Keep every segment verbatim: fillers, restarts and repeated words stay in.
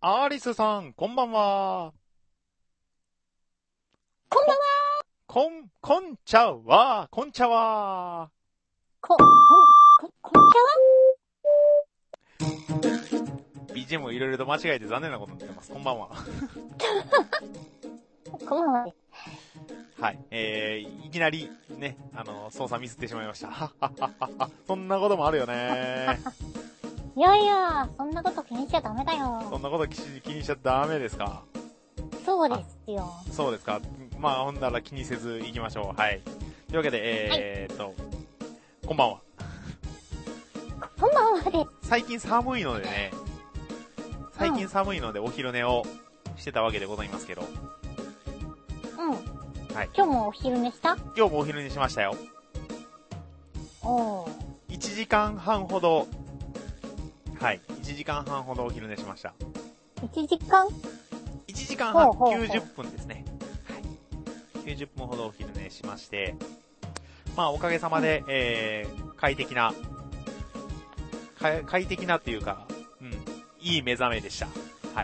アーリスさん、こんばんは。 こんばんは。 こん、こんちゃわ。こんちゃわ。 こ、こん、こ、こんちゃわビージーエム をいろいろと間違えて残念なことになってます。こんばんは。 こんばんは。 はい。えー、いきなり、ね、あの、操作ミスってしまいました。はっはっはっは。そんなこともあるよね。 いやいや、そんなこと気にしちゃダメだよ。 そんなこと気にしちゃダメですか？ そうですよ。 そうですか。まあ、ほんなら気にせず行きましょう。はい。というわけで、えーっと、はい、こんばんは。 こんばんはです。 最近寒いのでね、最近寒いのでお昼寝をしてたわけでございますけど。 うん。 はい。 今日もお昼寝した？ 今日もお昼寝しましたよ。 おー。 いちじかんはんほど、はい。いちじかんはんほどお昼寝しました。 いちじかん ? いちじかんはん、 ほうほうほうきゅうじゅっぷんですね。はい。きゅうじゅっぷんほどお昼寝しまして、まあおかげさまで、うん、えー、快適な、快適なっていうか、うん、いい目覚めでした。はい。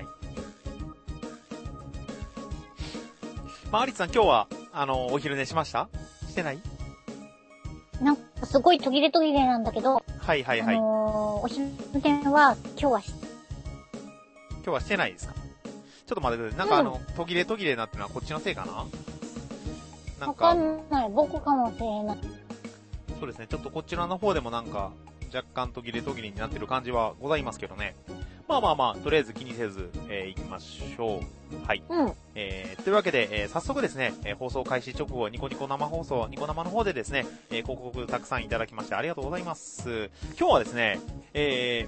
まあアリスさん今日は、あの、お昼寝しました？してない？ なんかすごい途切れ途切れなんだけど。 はいはいはい。 あのー、お昼寝は今日はし、 今日はしてないですか？ちょっと待ってください。なんかあの、うん、途切れ途切れなってのはこっちのせいかな？ なんか。わかんない。僕かもしれない。 そうですね。ちょっとこちらの方でもなんか、若干途切れ途切れになってる感じはございますけどね。まあまあまあ、とりあえず気にせず、えー、行きましょう。はい。 うん。 えー、というわけで、えー、早速ですね、えー、放送開始直後、ニコニコ生放送、ニコ生の方でですね、えー、広告たくさんいただきましてありがとうございます。今日はですね、え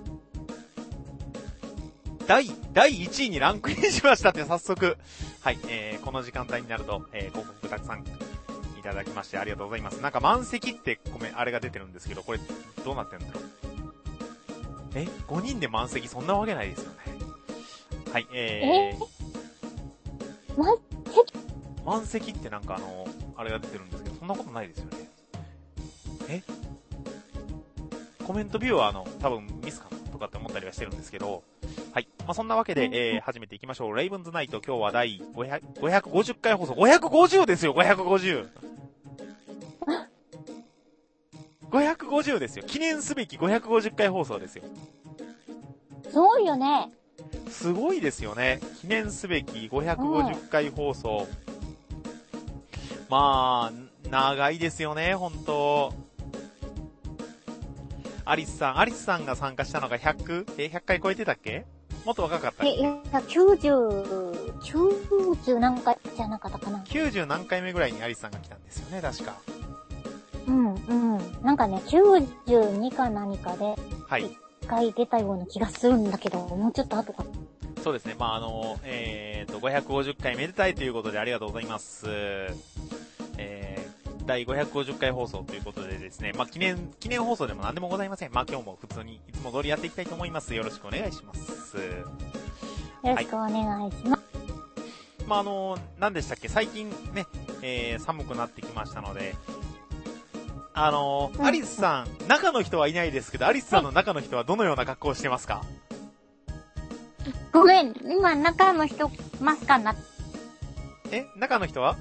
ー、第、第いちいにランクインしましたって早速、はい、えー、この時間帯になると、えー、広告たくさんいただきましてありがとうございます。なんか満席ってごめん、あれが出てるんですけど、これ、どうなってるんだろう。え ?ご 人で満席そんなわけないですよね。はい、えー。 え満席満席ってなんかあの、あれが出てるんですけど、そんなことないですよね。えコメントビューはあの、多分ミスかなとかって思ったりはしてるんですけど、はい。まあ、そんなわけで、えー、始めていきましょう。レイブンズナイト、今日は第ごひゃく、ごひゃくごじゅっかい放送。ごひゃくごじゅうですよ、ごひゃくごじゅう。ごひゃくごじゅうですよ。記念すべきごひゃくごじゅっかい放送ですよ。 すごいよね。 すごいですよね。記念すべきごひゃくごじゅっかい放送。まあ、長いですよね、ほんと。アリスさん、アリスさんが参加したのがひゃく、え、ひゃっかい超えてたっけ？もっと若かったっけ？ え、いや、きゅうじゅう、きゅうじゅう何回じゃなかったかな。 きゅうじゅう何回目ぐらいにアリスさんが来たんですよね、確か。 うん、うん。なんかね、きゅうじゅうにか何かで、 はい。 いっかい出たような気がするんだけど、もうちょっと後か。 そうですね、まああの、えーと、ごひゃくごじゅっかいめでたいということでありがとうございます。えー、第ごひゃくごじゅっかい放送ということでですね、まあ記念、記念放送でも何でもございません。まあ今日も普通にいつも通りやっていきたいと思います。よろしくお願いします。 よろしくお願いします。 はい、まああの、何でしたっけ、最近ね、えー、寒くなってきましたので、あのーうん、アリスさん、中の人はいないですけど、アリスさんの中の人はどのような格好をしてますか？ ごめん、今中の人、マスカな。 え中の人は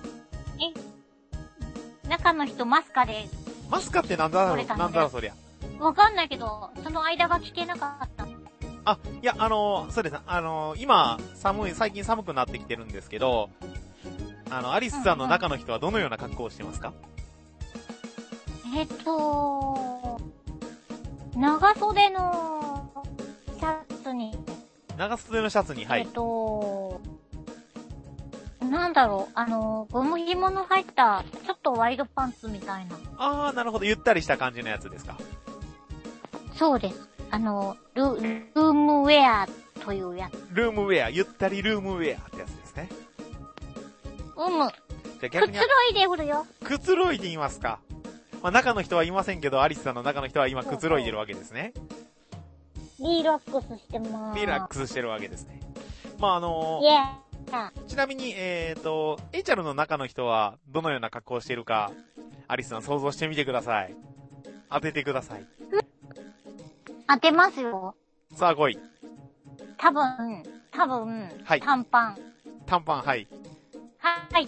え中の人マスカで。 マスカってなんだろう、なんだろうそりゃ。 わかんないけど、その間が聞けなかった。 あ、いや、あのー、そうです。あのー、今、寒い、最近寒くなってきてるんですけど、あの、アリスさんの中の人はどのような格好をしてますか？ えっと、長袖のシャツに。 長袖のシャツに、はい。 えっと、なんだろう、あの、ゴム紐の入った、ちょっとワイドパンツみたいな。 あー、なるほど。ゆったりした感じのやつですか？ そうです。あの、ル、ルームウェアというやつ。 ルームウェア、ゆったりルームウェアってやつですね。 うむ。 じゃ逆に。 くつろいでおるよ。 くつろいでいますか？まあ、中の人はいませんけど、アリスさんの中の人は今くつろいでるわけですね。 リラックスしてます。 リラックスしてるわけですね。まあ、あのー、yeah. ちなみに、えっと、エイチャルの中の人はどのような格好をしているか、アリスさん想像してみてください。当ててください。 当てますよ。 さあ来い。 多分、多分、 はい短パン。 短パン、はい。 はいって。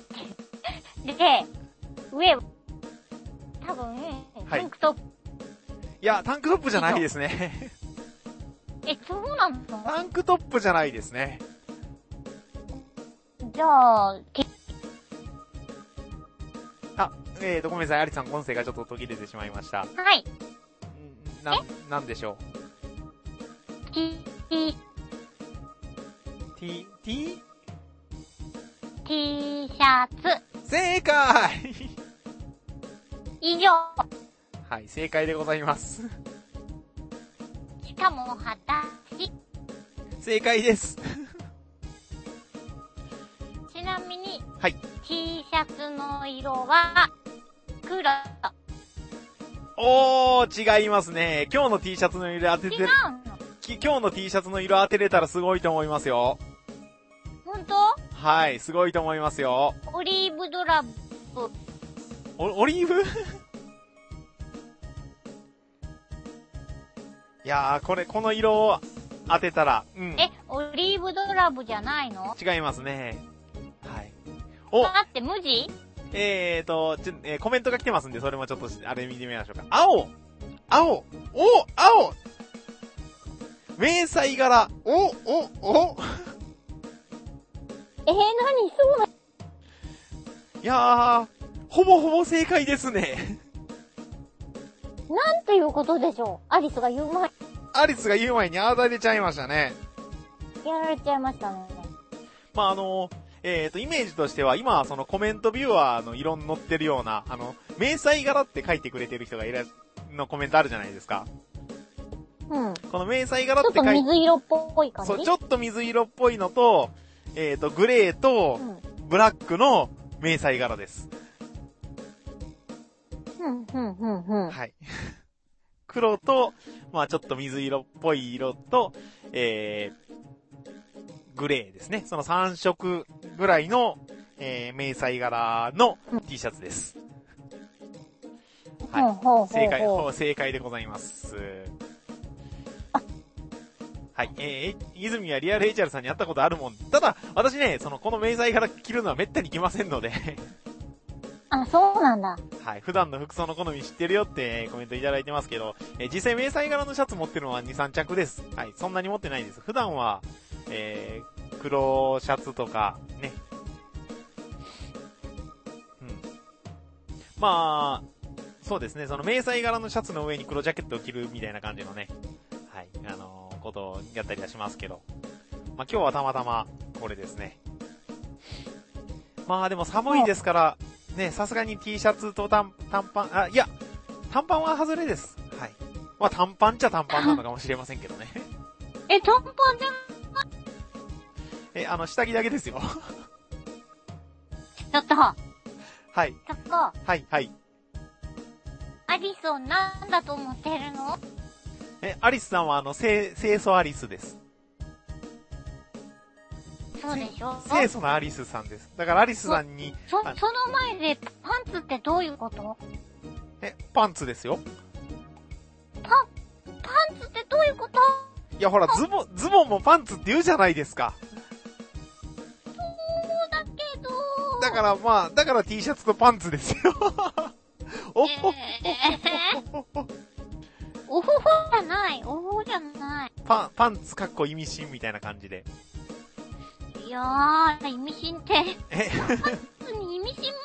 で、上、多分、 はいタンクトップ。 いや、タンクトップじゃないですね。 え、そうなの？ タンクトップじゃないですね。 じゃあ、けあ、えーと、ごめんなさい。アリさん、音声がちょっと途切れてしまいました。 はい。 んな、なんでしょう。 T、T、 T、T? T シャツ。 正解以上。 はい、正解でございます。 しかも、はだし。 正解です。 ちなみに、 はい。 T シャツの色は、黒。 おー、違いますね。今日の T シャツの色当てて、 違うの？ き今日の T シャツの色当てれたらすごいと思いますよ。 ほんと？ はい、すごいと思いますよ。 オリーブドラブ。 お、オリーブいやー、これ、この色を当てたら、うん。 え、オリーブドラブじゃないの？ 違いますね。はい。お、 待って、無地？ えーと、ちょ、えー、コメントが来てますんで、それもちょっと、あれ見てみましょうか。青青お青迷彩柄おおおえー、何そうな、 いやー、ほぼほぼ正解ですね。 なんていうことでしょう。アリスが言う前、 アリスが言う前に当たれちゃいましたね。 やられちゃいましたね。 まあ、あの、えーと、イメージとしては、今、そのコメントビューアーの色に載ってるような、あの、迷彩柄って書いてくれてる人がいら、のコメントあるじゃないですか。 うん。 この迷彩柄っちょってと書いて、 水色っぽい感じ？ そう、ちょっと水色っぽいのと、えーと、グレーと、ブラックの迷彩柄です。 うん、うん、うん、うん。 はい。黒と、まあちょっと水色っぽい色と、えー、グレーですね。そのさん色ぐらいの、えー、迷彩柄の T シャツです。 はい。ほうほうほう正解、正解でございます。はい。えー、泉はリアルエイチアールさんに会ったことあるもん。ただ、私ね、その、この迷彩柄着るのは滅多に着ませんので。 あ、そうなんだ。 はい。普段の服装の好み知ってるよってコメントいただいてますけど、えー、実際迷彩柄のシャツ持ってるのはに、さん着です。はい。そんなに持ってないです。普段は、えー、黒シャツとか、ね。うん。まあ、そうですね。その迷彩柄のシャツの上に黒ジャケットを着るみたいな感じのね。はい。あのー、ことをやったりはしますけど。まあ今日はたまたま、これですね。まあでも寒いですから、ね、さすがに T シャツと短パン、あ、いや、短パンは外れです。はい。まあ短パンっちゃ短パンなのかもしれませんけどね。 え、短パンじゃえ、あの、下着だけですよ。 ちょっと、 はい。 ちょっと、 はい、はい。 アリスをなんだと思ってるの？ え、アリスさんはあの、清、清楚アリスです。 そうでしょ？ 清楚なアリスさんです。だからアリスさんに、 そ、その前でパンツってどういうこと？ え、パンツですよ。 パ、パンツってどういうこと？ いやほら、ズボン、ズボンもパンツって言うじゃないですか。 そうだけど。 だからまあ、だから T シャツとパンツですよ。おほほほほほ。 おほほじゃない。おほほじゃない。 パン、パンツかっこ意味深みたいな感じで。 いやー、意味深って。 えパンツに意味深も、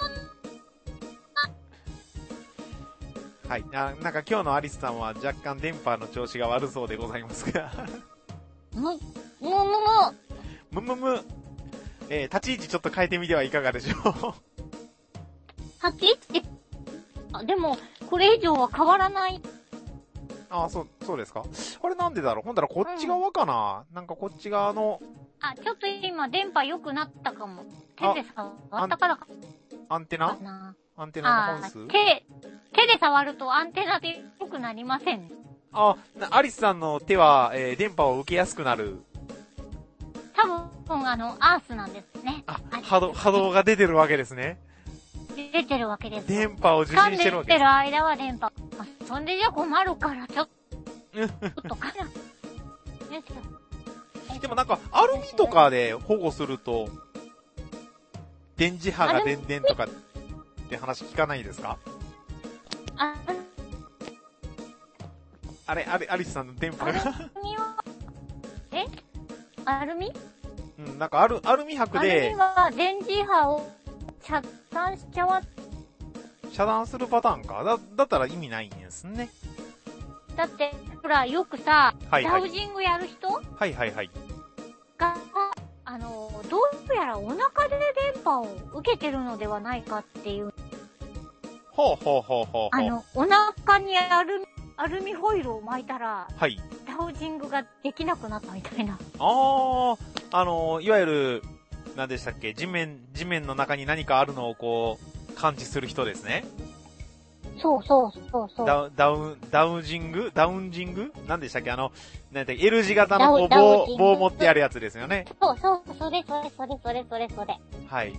はい。あ、なんか今日のアリスさんは若干電波の調子が悪そうでございますが。 む、むむむ。 むむむ。えー、立ち位置ちょっと変えてみてはいかがでしょう。 立ち位置って、あ、でも、これ以上は変わらない。 あ、そう、そうですか。あれなんでだろう。ほんだらこっち側かな、うん、なんかこっち側の。 あ、ちょっと今電波良くなったかも。手で触ったからか。 アンテナなアンテナの本数？ 手、手で触るとアンテナで良くなりません。 あ、アリスさんの手は、えー、電波を受けやすくなる。 多分、あの、アースなんですね。 あ、波動、波動が出てるわけですね。 出てるわけです。 電波を受信してるわけです。 掴んでる間は電波。あ、そんでじゃ困るから、ちょっと、かな。よいしょ。 でもなんか、アルミとかで保護すると、電磁波が電々とかって話聞かないですか？ あ、 あれ、あれ、アリスさんの電波が。 アルミは、えアルミうん、なんかアル、アルミ箔アルでミ、は電磁波を遮断しちゃわ、 遮断するパターンか。だ、だったら意味ないんですね。 だって、ほら、よくさ、 はいはいダウジングやる人はいはいはい。 が、あの、どうやらお腹で電波を受けてるのではないかっていう、 ほうほうほうほうほう。 あの、お腹にアルミ、アルミホイルを巻いたら、 はい。 ダウジングができなくなったみたいな。 あー、あの、いわゆる、何でしたっけ、地面、地面の中に何かあるのをこう、感知する人ですね。 そうそうそうそう。 ダウ、ダウン、ダウジングダウンジング何でしたっけあの、なんて L 字型のこうダウダウ棒、 ジング棒持ってやるやつですよね。 そうそう、それそれそれそれそれそれ。 はい。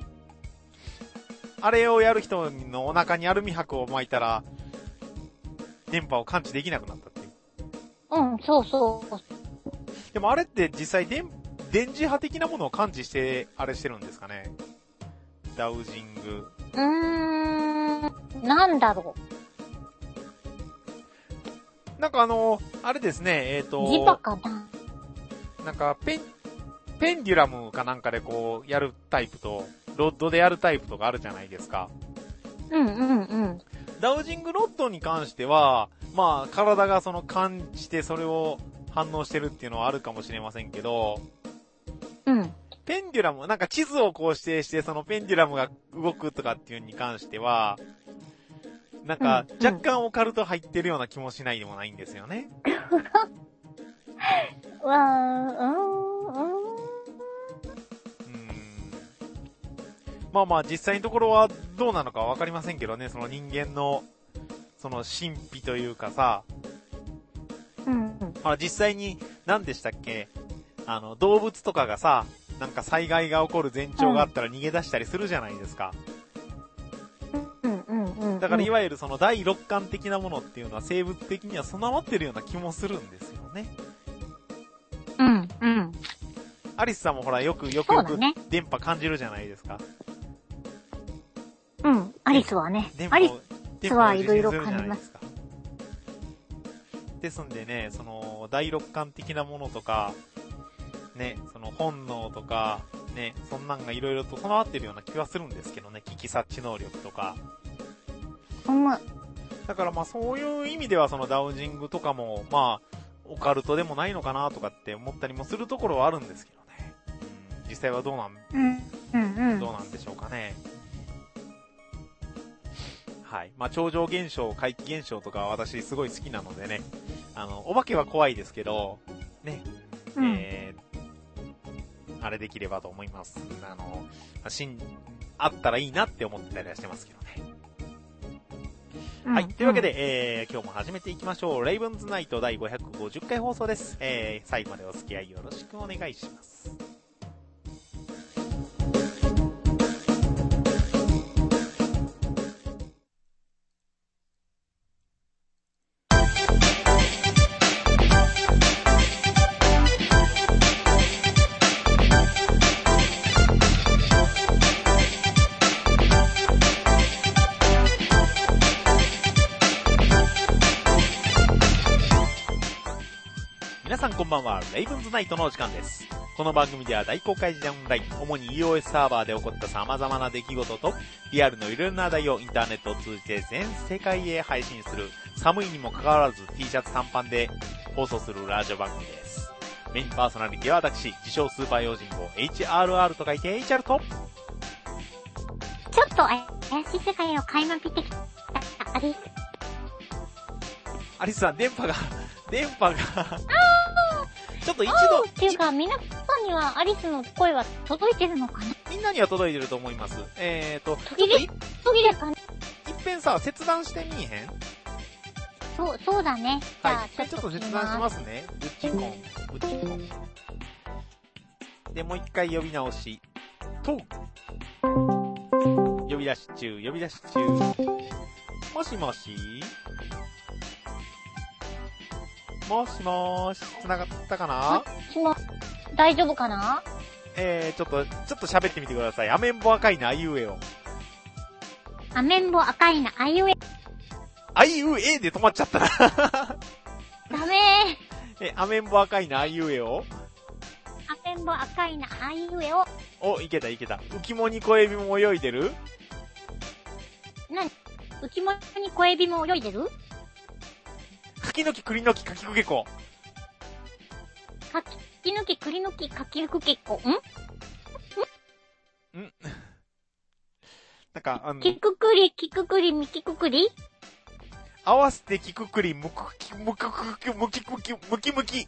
あれをやる人のお腹にアルミ箔を巻いたら、電波を感知できなくなったっていう。 うん、そうそう。 でもあれって実際電、電磁波的なものを感知して、あれしてるんですかね。ダウジング。 うーん、なんだろなんかあの、あれですね、えっ、ー、と、 磁場かな。 なんかペン、ペンデュラムかなんかでこう、やるタイプと、ロッドでやるタイプとかあるじゃないですか。 うんうんうん。 ダウジングロッドに関しては、まあ、体がその感じてそれを反応してるっていうのはあるかもしれませんけど、 うん。 ペンデュラム、なんか地図をこう指定して、そのペンデュラムが動くとかっていうに関しては、なんか、若干オカルト入ってるような気もしないでもないんですよね。 うわー、うーん、うーん。 うーん。まあまあ、実際のところはどうなのかわかりませんけどね、その人間の、その神秘というかさ、 うん。 まあ実際に、何でしたっけ、あの、動物とかがさ、なんか災害が起こる前兆があったら逃げ出したりするじゃないですか。 うんうんうん。 だからいわゆるその第六感的なものっていうのは生物的には備わってるような気もするんですよね。 うんうん。 アリスさんもほらよくよくよくそうだね電波感じるじゃないですか。 うん、アリスはね。 電波アリススはいろいろ感じます。 ですんでね、その第六感的なものとか、ね、その本能とか、ね、そんなんがいろいろと備わってるような気はするんですけどね、危機察知能力とか。 うん。 だからまあそういう意味ではそのダウジングとかも、まあ、オカルトでもないのかなとかって思ったりもするところはあるんですけどね。うん、実際はどうなん、 うんうんうん。 どうなんでしょうかね。はい。まあ超常現象、怪奇現象とかは私すごい好きなのでね、あの、お化けは怖いですけど、ね、 うん、 えー、あれできればと思います。あの、しん、あったらいいなって思ってたりはしてますけどね。 うん、 はい。というわけで、えー、今日も始めていきましょう。レイブンズナイト第ごひゃくごじゅっかい放送です。えー、最後までお付き合いよろしくお願いします。皆さんこんばんは、レイブンズナイトのお時間です。この番組では大公開時代オンライン、主に iOS サーバーで起こった様々な出来事と、リアルのいろいろな話題をインターネットを通じて全世界へ配信する、寒いにもかかわらず T シャツ短パンで放送するラジオ番組です。メインパーソナリティは私、自称スーパー用心棒 エイチアールアール と書いて エイチアール と、 ちょっと怪しい世界を垣間見てきたアリス。 アリスさん、電波が、電波が、ちょっと一度、 っていうか、皆さんにはアリスの声は届いてるのかな？ みんなには届いてると思います。えーと、 途切れ、途切れかね？ 一遍さ、切断してみえへん？ そう、そうだね。じゃあ、 はい、ちょっと切断しますね。うちコン、うちコン。で、もう一回呼び直し。と、呼び出し中、呼び出し中。もしもしもしもーし、繋がったかな？ もしも大丈夫かな？ えー、ちょっと、ちょっと喋ってみてください。アメンボ赤いな、あいうえを。 アメンボ赤いな、あいうえ。 あいうえで止まっちゃったな。 ダメえ、アメンボ赤いな、あいうえを。 アメンボ赤いな、あいうえを。 お、いけたいけた。浮きもに小エビも泳いでる？ なに？浮きもに小エビも泳いでる？ 柿の木、栗の木、柿くけこ。 柿の木、栗の木、柿くけこ。ん？ んなんか、あの、 きくくり、きくくり、みきくくり？ 合わせてきくくり、むくき、むくくき、むきむき、むきむき。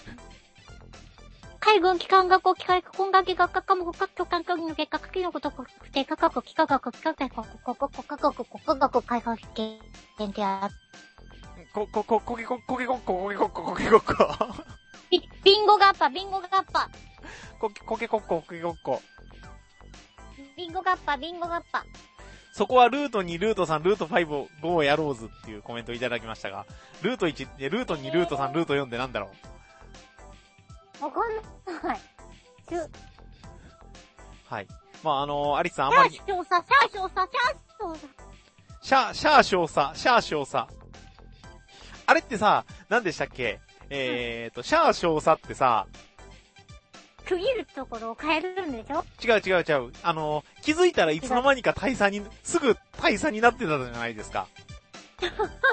海軍機関学校機械工学学科科目各教官協議の結果、機のことくて、科学、機械学、機械学、国国国家学、国家学、開発系、限定あこ、こ、こ、こけこ、こけこっこ、こけこっこ、こけこっこ。 ビ、ビンゴガッパ、ビンゴガッパ。 こけ、こけこっこ、こけこっこ。 ビンゴガッパ、ビンゴガッパ。 そこはルートに、ルートさん、ルートごを、ごをやろうずっていうコメントいただきましたが、ルートいち、ルートに、ルートさん、ルートよんでなんだろうわかんない。しゅ、 はい。まあ、あのー、アリスさんあまり。 シャー少佐、シャー少佐、シャー少佐。 シャー、シャー少佐、シャー少佐。あれってさ、何でしたっけ？えーと、シャー少佐ってさ、 区切るところを変えるんでしょ？ 違う違う違う。あのー、気づいたらいつの間にか大佐に、すぐ大佐になってたじゃないですか。 シ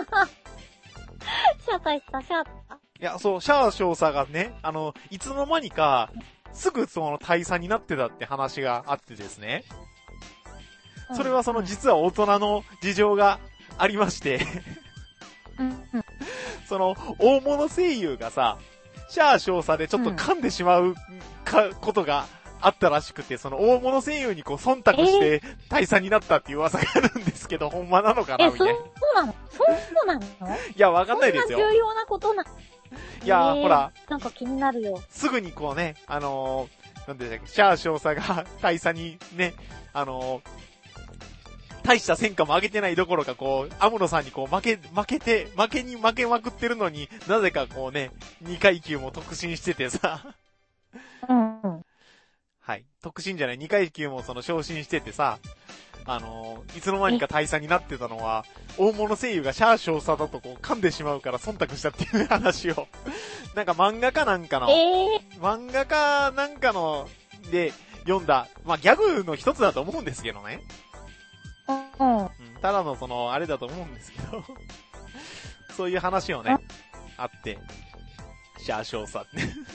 ャー大佐、シャー。 いや、そう、シャー少佐がね、あの、いつの間にか、すぐその大佐になってたって話があってですね。それはその実は大人の事情がありましてうんうん、 その大物声優がさ、シャー少佐でちょっと噛んでしまうか、ことがあったらしくて、その大物声優にこう忖度して大佐になったっていう噂があるんですけど、ほんまなのかなみたいな。 え、そうなの？そうなの？ いや、わかんないですよ。 そんな重要なことな。 いやー、 えー、 ほら。 なんか気になるよ。 すぐにこうね、あのー、なんでしたっけ、シャー少佐が大佐にね、あのー、大した戦果も上げてないどころか、こう、アムロさんにこう負け、負けて、負けに負けまくってるのに、なぜかこうね、にかい級も特進しててさ。 うんうん。 はい。特進じゃない、にかい級もその昇進しててさ、あのー、いつの間にか大佐になってたのは、大物声優がシャー少佐だとこう噛んでしまうから忖度したっていう話を、なんか漫画かなんかの、 えー、 漫画かなんかので読んだ、まあギャグの一つだと思うんですけどね。 うん。 うん、ただのその、あれだと思うんですけど、そういう話をね、あって、シャー少佐ってね。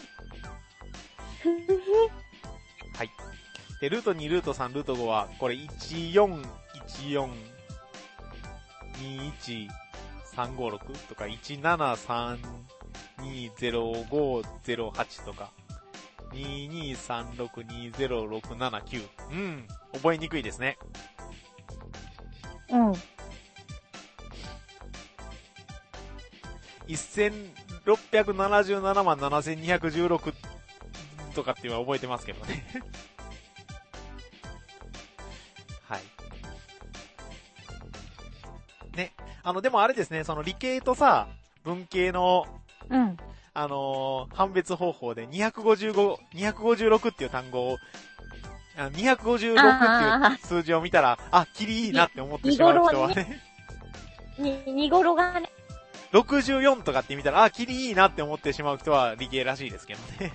はい。で、ルートに、ルートさん、ルートごは、これいちよんいちよんにいちさんごろくとかいちななさんにゼロごゼロはちとかににさんろくにゼロろくななきゅう。うん、覚えにくいですね。 うん。 せんろっぴゃくななじゅうななまんななせんにひゃくじゅうろくとかっていうのは覚えてますけどね。はい。ね。あの、でもあれですね、その理系とさ、文系の、 うん。 あのー、判別方法でにひゃくごじゅうご、にひゃくごじゅうろくっていう単語を、あにひゃくごじゅうろくっていう数字を見たら、あ、キリいいなって思ってしまう人はね。 に、にごろがね。 ろくじゅうよんとかって見たら、あ、キリいいなって思ってしまう人は理系らしいですけどね。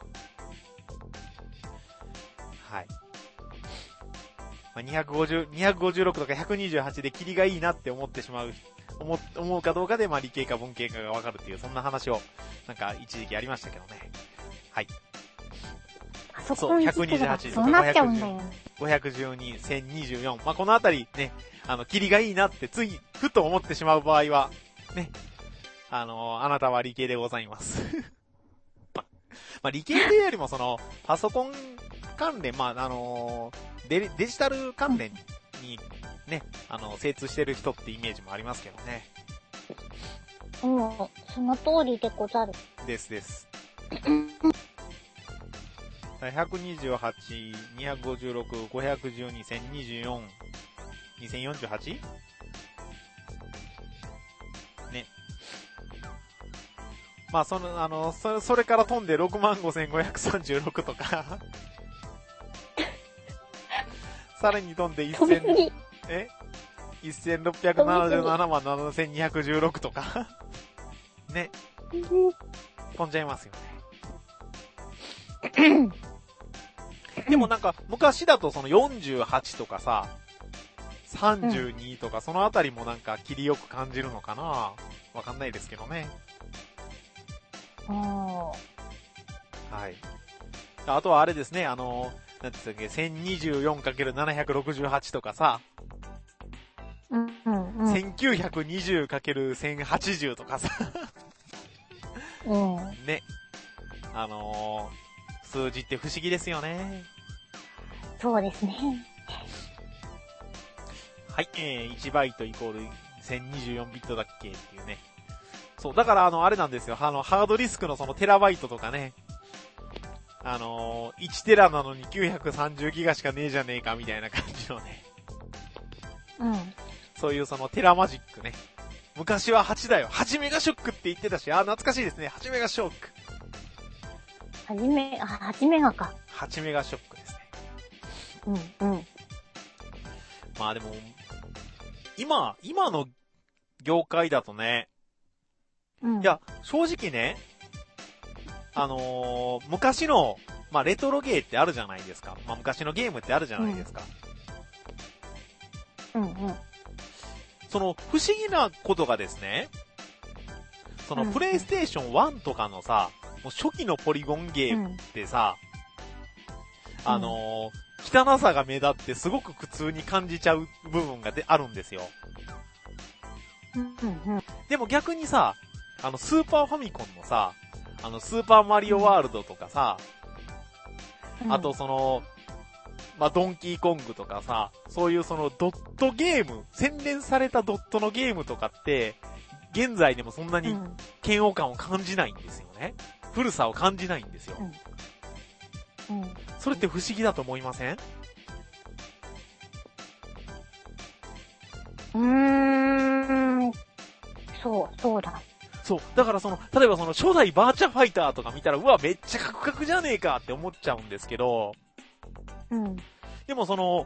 はい。まあ、にひゃくごじゅう、にひゃくごじゅうろくとかひゃくにじゅうはちでキリがいいなって思ってしまう、思、思うかどうかで、まあ理系か文系かがわかるっていう、そんな話を、なんか一時期ありましたけどね。はい。 あそそう、ひゃくにじゅうはちとかそうなっちゃうんだよ。 ごひゃくじゅうに、せんにじゅうよん。まあ、このあたりね、あの、キリがいいなってつい、ふと思ってしまう場合は、ね、あのー、あなたは理系でございます。ま、まあ、理系というよりもその、パソコン関連、まあ、あのー、デ、デジタル関連に、ね、あの、精通してる人ってイメージもありますけどね。 うん、その通りでござる。 ですです。ひゃくにじゅうはち、にひゃくごじゅうろく、ごひゃくじゅうに、せんにじゅうよん、にせんよんじゅうはち? ね。 まあ、その、あの、それ、それから飛んで ろくまんごせんごひゃくさんじゅうろく とか、さらに飛んで飛びすぎ。 え ?せんろっぴゃくななじゅうななまんななせんにひゃくじゅうろく とかね。飛んじゃいますよね。でもなんか、昔だとそのよんじゅうはちとかさ、さんじゅうにとか、そのあたりもなんか、切りよく感じるのかな、わかんないですけどね。 あはい。あとはあれですね、あの、なんて言ったっけ、せんにじゅうよんかけるななひゃくろくじゅうはち とかさ、 うんうんうん。 せんきゅうひゃくにじゅうかけるせんはちじゅう とかさ、 うん。 ね。あのー、数字って不思議ですよね。 そうですね。 はい、えー、いちバイトイコールせんにじゅうよんビットだっけっていうね。そう、だからあの、あれなんですよ。あの、ハードディスクのそのテラバイトとかね。あのー、いちテラなのにきゅうひゃくさんじゅうギガしかねえじゃねえかみたいな感じのね。 うん。 そういうそのテラマジックね。昔ははちだよ。はちメガショックって言ってたし、あ、懐かしいですね。はちメガショック。 はじめ、あ、はちメガか。 はちメガショックですね。 うんうん。 まあでも、今、今の業界だとね、 うん。 いや、正直ね、あのー、昔の、まあレトロゲーってあるじゃないですか。まあ昔のゲームってあるじゃないですか。 うんうん。 その、不思議なことがですね、その、 うんプレイステーションワンとかのさ、もう初期のポリゴンゲームってさ、 うん、 あのー、汚さが目立ってすごく苦痛に感じちゃう部分がであるんですよ。 うんうんうん。 でも逆にさ、あの、スーパーファミコンのさ、あの、スーパーマリオワールドとかさ、 うん、 あとその、まあ、ドンキーコングとかさ、そういうそのドットゲーム、洗練されたドットのゲームとかって、現在でもそんなに嫌悪感を感じないんですよね。古さを感じないんですよ。 うん。うん。 それって不思議だと思いません？ うーん。そう、そうだ。 そう。だからその、例えばその初代バーチャファイターとか見たら、うわ、めっちゃカクカクじゃねえかって思っちゃうんですけど、 うん。 でもその、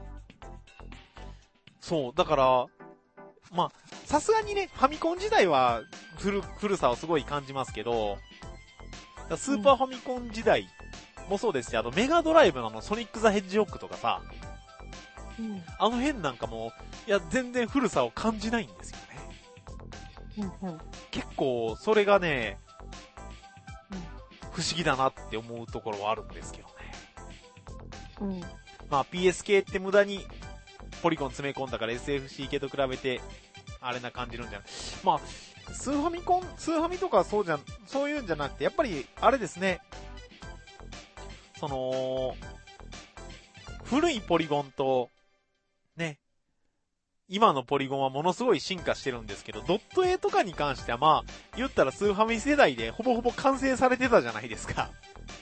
そう、だから、まあ、さすがにね、ファミコン時代は古、古さをすごい感じますけど、スーパーファミコン時代もそうですし、あとメガドライブのあのソニックザヘッジホッグとかさ、 うん。 あの辺なんかも、いや、全然古さを感じないんですよね。 うんうん。 結構、それがね、 うん、 不思議だなって思うところはあるんですけどね。 うん。 まあ ピーエス 系って無駄にポリゴン詰め込んだから エスエフシー 系と比べて、あれな感じるんじゃない。まあ、スーファミコン、スーファミとかそうじゃん、そういうんじゃなくて、やっぱり、あれですね、その、古いポリゴンと、ね、今のポリゴンはものすごい進化してるんですけど、ドット A とかに関してはまあ、言ったらスーファミ世代でほぼほぼ完成されてたじゃないですか。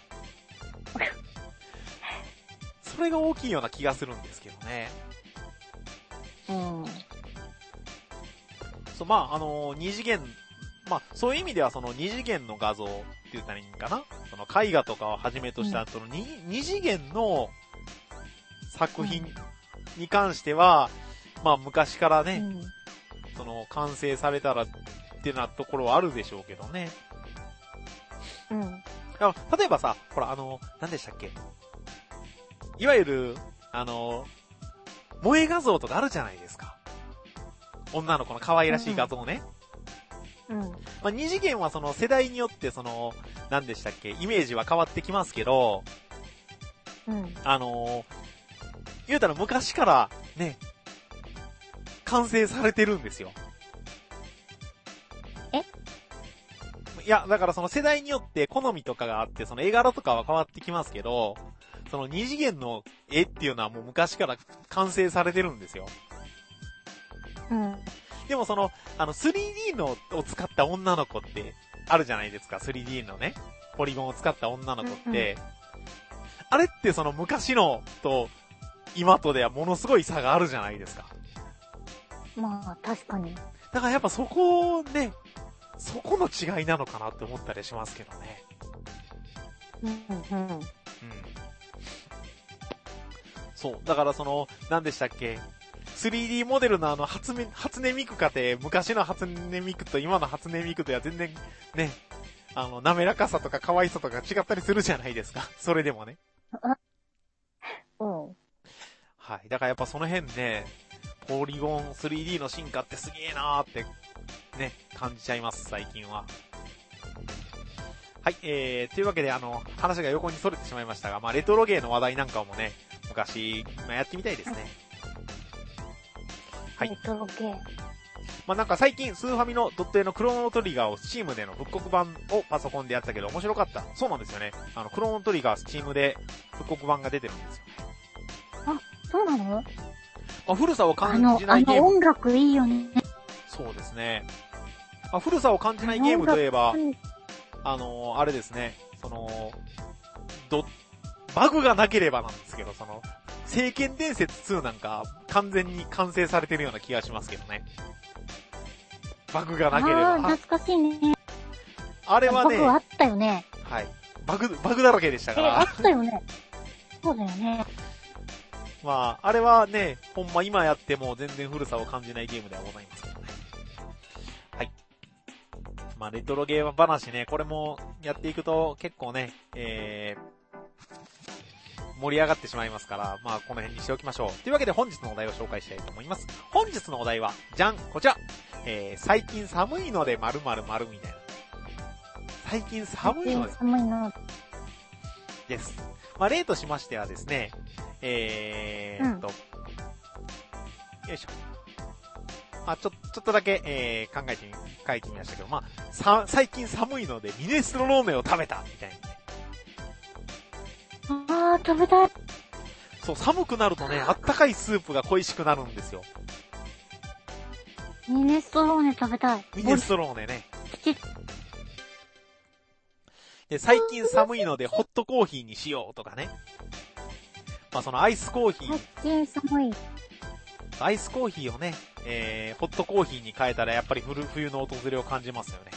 それが大きいような気がするんですけどね。 うん。 そう、まあ、あのー、二次元、まあ、そういう意味ではその二次元の画像って言ったらいいんかな？その絵画とかをはじめとした、うん、その 二, 二次元の作品に関しては、うん、まあ、昔からね、うん、その完成されたらってなところはあるでしょうけどね。 うん。 例えばさ、ほら、あの、何でしたっけ？いわゆる、あの、萌え画像とかあるじゃないですか。女の子の可愛らしい画像ね。 うん。 まあ、二次元はその世代によってその、何でしたっけ？イメージは変わってきますけど、 うん。 あの、言うたら昔からね、完成されてるんですよ。 え？ いや、だからその世代によって好みとかがあって、その絵柄とかは変わってきますけど、その二次元の絵っていうのはもう昔から完成されてるんですよ。 うん。 でもその、あの スリーディー のを使った女の子ってあるじゃないですか。スリーディー のね、ポリゴンを使った女の子って、うんうん、あれってその昔のと今とではものすごい差があるじゃないですか。 まあ確かに。 だからやっぱそこをね、 そこの違いなのかなって思ったりしますけどね。 うん、うん。うん。 そう。だからその、何でしたっけ ?スリーディー モデルのあの、初音、初音ミクかって、昔の初音ミクと今の初音ミクとは全然、ね、あの、滑らかさとか可愛さとか違ったりするじゃないですか。それでもね。 うん。 はい。だからやっぱその辺ね、ポリゴン スリーディー の進化ってすげえなーって、ね、感じちゃいます、最近は。はい、えー、というわけであの、話が横に逸れてしまいましたが、まあ、レトロゲーの話題なんかもね、昔、まあ、やってみたいですね。はい。 レトロゲー。 まあ、なんか最近、スーファミのドット絵のクロノトリガーをスチームでの復刻版をパソコンでやったけど面白かった。そうなんですよね。あの、クロノトリガースチームで復刻版が出てるんですよ。 あ、そうなの？ まあ、古さを感じないゲーム。 あの、あの音楽いいよね。 そうですね。まあ、古さを感じないゲームといえば、あのー、あれですね、その、ど、バグがなければなんですけど、その、聖剣伝説ツーなんか完全に完成されてるような気がしますけどね。バグがなければ。 ああ、懐かしいね。 あれはね、 バグあったよね。 はい。バグ、バグだらけでしたから。 え、あったよね。そうだよね。 まあ、あれはね、ほんま今やっても全然古さを感じないゲームではございますけどね。はい。まあ、レトロゲーム話ね、これもやっていくと結構ね、えー、盛り上がってしまいますから、まあ、この辺にしておきましょう。というわけで本日のお題を紹介したいと思います。本日のお題は、じゃん、こちら。えー、最近寒いので〇〇〇みたいな。最近寒いので。 寒いの。 です。まあ、例としましてはですね、えーっと、うん、よいしょ。まあ、ちょ、ちょっとだけ、えー、考えてみ、書いてみましたけど、まあ、さ、最近寒いのでミネストローネを食べたみたいなね。あー、食べたい。 そう、寒くなるとね、あったかいスープが恋しくなるんですよ。 ミネストローネ食べたい。 ミネストローネね。で、最近寒いのでホットコーヒーにしようとかね。まあそのアイスコーヒー。 最近寒い。 アイスコーヒーをね、えー、ホットコーヒーに変えたらやっぱり冬、冬の訪れを感じますよね。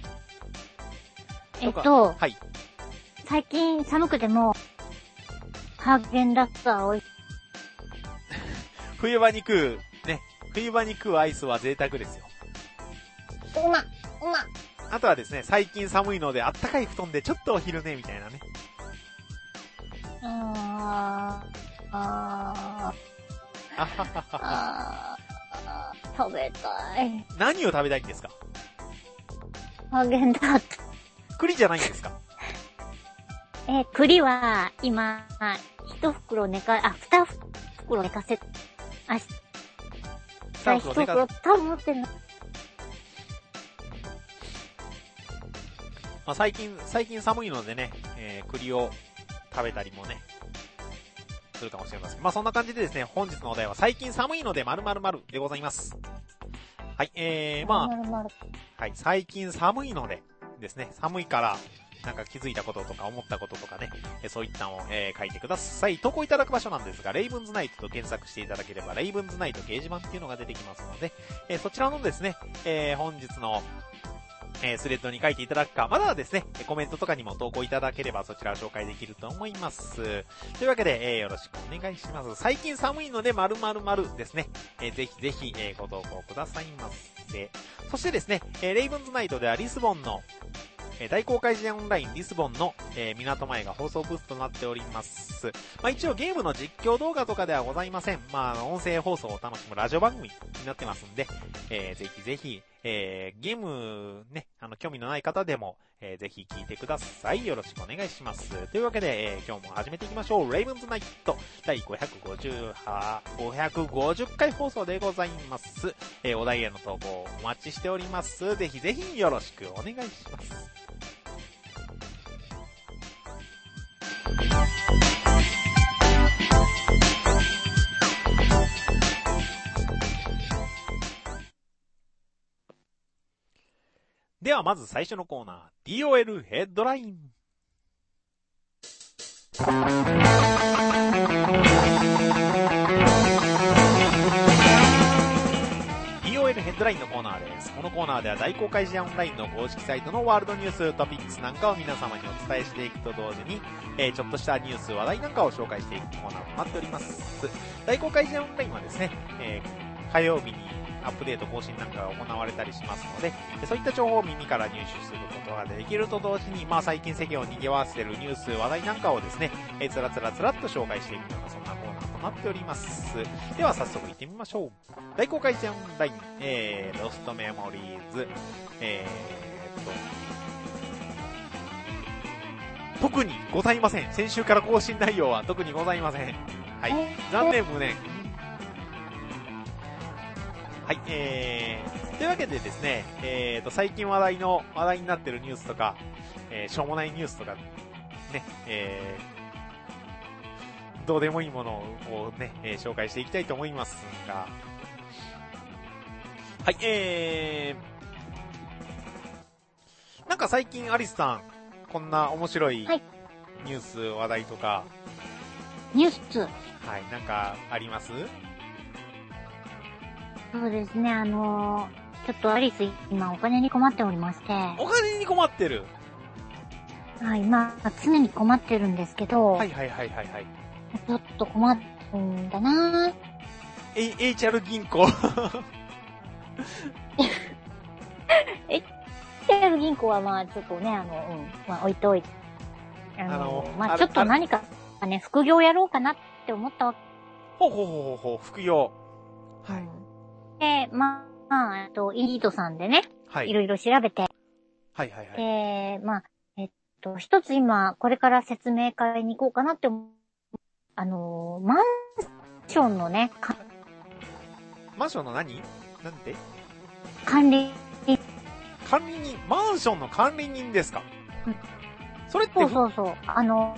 えっと、 はい。 最近寒くても、ハーゲンダッツは美味しい。 冬場に食う、ね、冬場に食うアイスは贅沢ですよ。 うま、うま。 あとはですね、最近寒いのであったかい布団でちょっとお昼寝みたいなね。 あー、あー、 あはははあー、食べたい。 何を食べたいんですか？ ハーゲンダッツ。 栗じゃないんですか？ え、栗は、今、一袋寝か、あ、二袋寝かせ、あ、 二袋寝かせ、 多分持ってるの。 まあ、最近、最近寒いのでね、えー、栗を食べたりもね、するかもしれません。まあ、そんな感じでですね、本日のお題は最近寒いので〇〇〇でございます。はい、えー、まあ、はい、最近寒いのでですね、寒いから、なんか気づいたこととか思ったこととかね、えそういったのを、えー、書いてください。投稿いただく場所なんですが、レイブンズナイトと検索していただければ、レイブンズナイト掲示板っていうのが出てきますので、えー、そちらのですね、えー、本日のえー、スレッドに書いていただくか、まだはですね、コメントとかにも投稿いただければそちらを紹介できると思います。というわけで、えー、よろしくお願いします。最近寒いので〇〇〇ですね。えー、ぜひぜひ、えー、ご投稿くださいませ。そしてですね、えー、レイブンズナイトではリスボンの、えー、大公開時代オンラインリスボンの、えー、港前が放送ブースとなっております。まあ一応ゲームの実況動画とかではございません。まああの音声放送を楽しむラジオ番組になってますんで、えー、ぜひぜひ、えー、ゲームね、あの興味のない方でも、えー、ぜひ聞いてください。よろしくお願いします。というわけで、えー、今日も始めていきましょう。レイブンズナイト第ごひゃくごじゅうはち、ごひゃくごじゅっかい放送でございます。えー、お題への投稿お待ちしております。ぜひぜひよろしくお願いします。ではまず最初のコーナー、ディーオーエル ヘッドライン。ディーオーエル ヘッドットラインのコーナーです。このコーナーでは大公開試合オンラインの公式サイトのワールドニュース、トピックスなんかを皆様にお伝えしていくと同時に、えー、ちょっとしたニュース、話題なんかを紹介していくコーナーとなっております。大公開試合オンラインはですね、えー、火曜日にアップデート更新なんかが行われたりしますので、そういった情報を耳から入手することができると同時に、まあ最近世間を賑わせているニュース、話題なんかをですね、えー、つらつらつらっと紹介していくような、そんなコーナーとなっております。では早速行ってみましょう。大公開試合オンライン、えー、ロストメモリーズ、えーっと、特にございません。先週から更新内容は特にございません。はい。残念無念。はい、えー、というわけでですね、えーと、最近話題の、話題になってるニュースとか、えー、しょうもないニュースとか、ね、えー、どうでもいいものをね、えー、紹介していきたいと思いますが、はい、えー、なんか最近アリスさん、こんな面白いニュース、はい、話題とか、 ニュースはい、 なんかあります？ そうですね、あのー、ちょっとアリス今お金に困っておりまして。 お金に困ってる？ はい、まあ常に困ってるんですけど。 はいはいはいはいはい。 ちょっと困ってるんだなぁ。 エイチアール 銀行エイチアール 銀行はまあちょっとね、あの、うん、まあ置いといて。あの、あのまあちょっと何かね、副業やろうかなって思ったわけ。 ほうほうほうほうほう、副業。 はい。で、まあ、えっと、インディートさんでね、はい。いろいろ調べて。 はいはいはい。 で、まあ、えっと、一つ今、これから説明会に行こうかなって思う。あの、マンションのね、 マンションの何？なんで？ 管理人。 管理人、マンションの管理人ですか？ うん。 それってそうそうそう。あの、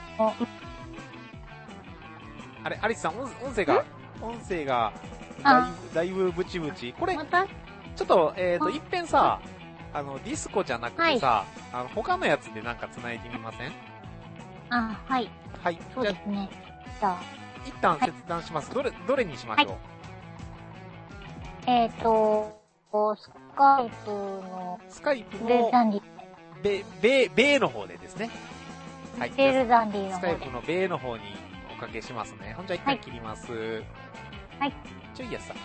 あれ、アリスさん、音声が、音声が、だいぶ、だいぶブチブチ。これ、 またちょっと、えっと、一遍さ、あの、ディスコじゃなくてさ、はい、あの、他のやつでなんか繋いでみません？ あ、はい。 はい。 そうですね。じゃあ。 一旦切断します。はい、どれ、どれにしましょう？ はい、えっ、ー、と、スカイプの、 スカイプの、 ベーザンディ。 ベ、ベ、ベーの方でですね。 はい。ベールザンディの方で。 スカイプのベーの方におかけしますね。ほんじゃ一回切ります。 はい。 ちょいやさ。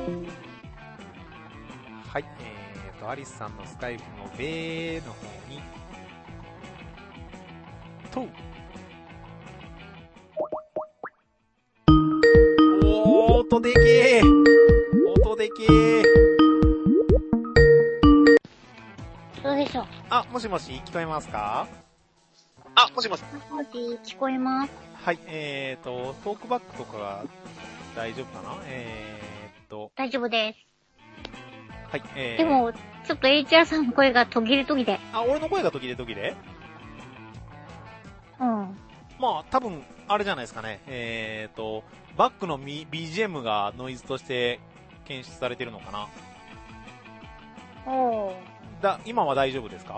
はい。えーと、アリスさんのスカイプのベーの方に、とう。おー、音でけー。音でけー。 どうでしょう。 あ、もしもし、聞こえますか？ あ、もしもし。 もしもし、聞こえます。 はい、えーと、トークバックとかが大丈夫かな？えーと。 大丈夫です。 はい、えー。 でも、ちょっと エイチアール さんの声が途切れ途切れ。 あ、俺の声が途切れ途切れ？ うん。 まあ、多分、あれじゃないですかね。えーと、バックの ビージーエム がノイズとして検出されてるのかな？ おー。 だ、今は大丈夫ですか？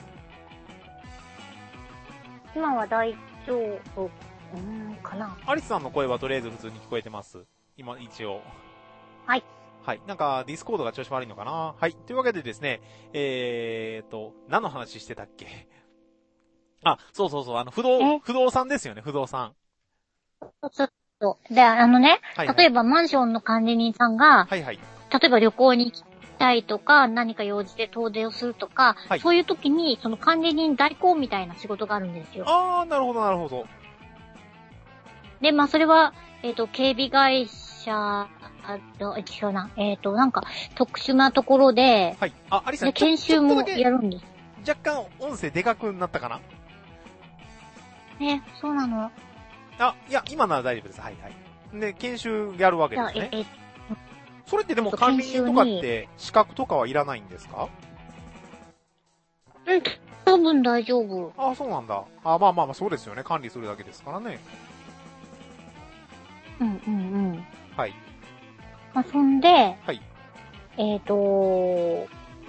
今は大丈夫、うーん、かな。 アリスさんの声はとりあえず普通に聞こえてます。今、一応。 はい。 はい。なんか、ディスコードが調子悪いのかな？はい。というわけでですね、えーと、何の話してたっけ？あ、そうそうそう、あの、不動、不動産ですよね、不動産。 ちょっと。で、あのね、 はいはい、 例えばマンションの管理人さんが、 はいはい。 例えば旅行に行きたいとか、何か用事で遠出をするとか、はい、そういう時に、その管理人代行みたいな仕事があるんですよ。 あー、なるほどなるほど。 で、まあ、それは、えっと、警備会社、あと、違うな、えっと、なんか、特殊なところで、 はい。あ、アリさん、 で、研修もやるんです。 若干、音声でかくなったかな？ え、そうなの？ あ、いや、今なら大丈夫です。はいはい。で、研修やるわけですね。 え、え、 それってでも管理人とかって資格とかはいらないんですか？ うん、多分大丈夫。 あ、そうなんだ。あ、まあまあまあ、そうですよね。管理するだけですからね。 うんうんうん。 はい。 まあ、そんで、 はい。 えっと、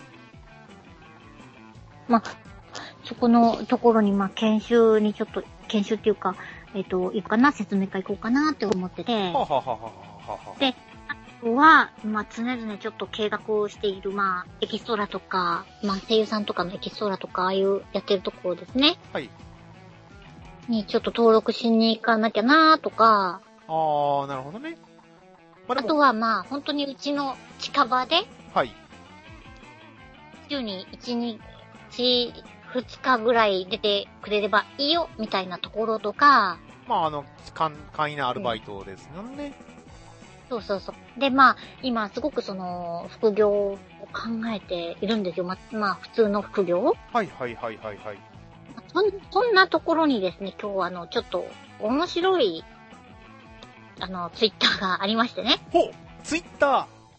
まあ、そこのところに、まあ、研修にちょっと、研修っていうか、えっと、行くかな、説明会行こうかなって思ってて。 はははははは。 で、あは、まあ、常々ちょっと計画をしている、まあ、エキストラとか、まあ、声優さんとかのエキストラとか、ああいうやってるところですね。 はい。 にちょっと登録しに行かなきゃなーとか。 あー、なるほどね。 まあ、あとは、まあ、本当にうちの近場で、 はい。 週にいちにち、ふつかぐらい出てくれればいいよ、みたいなところとか。 まあ、あの、簡簡易なアルバイトですよね。 そうそうそう。で、まあ、今、すごくその、副業を考えているんですよ。ま、まあ、普通の副業。 はいはいはいはいはい。 そん、そんなところにですね、今日あの、ちょっと、面白い、あの、ツイッターがありましてね。 ほうツイッター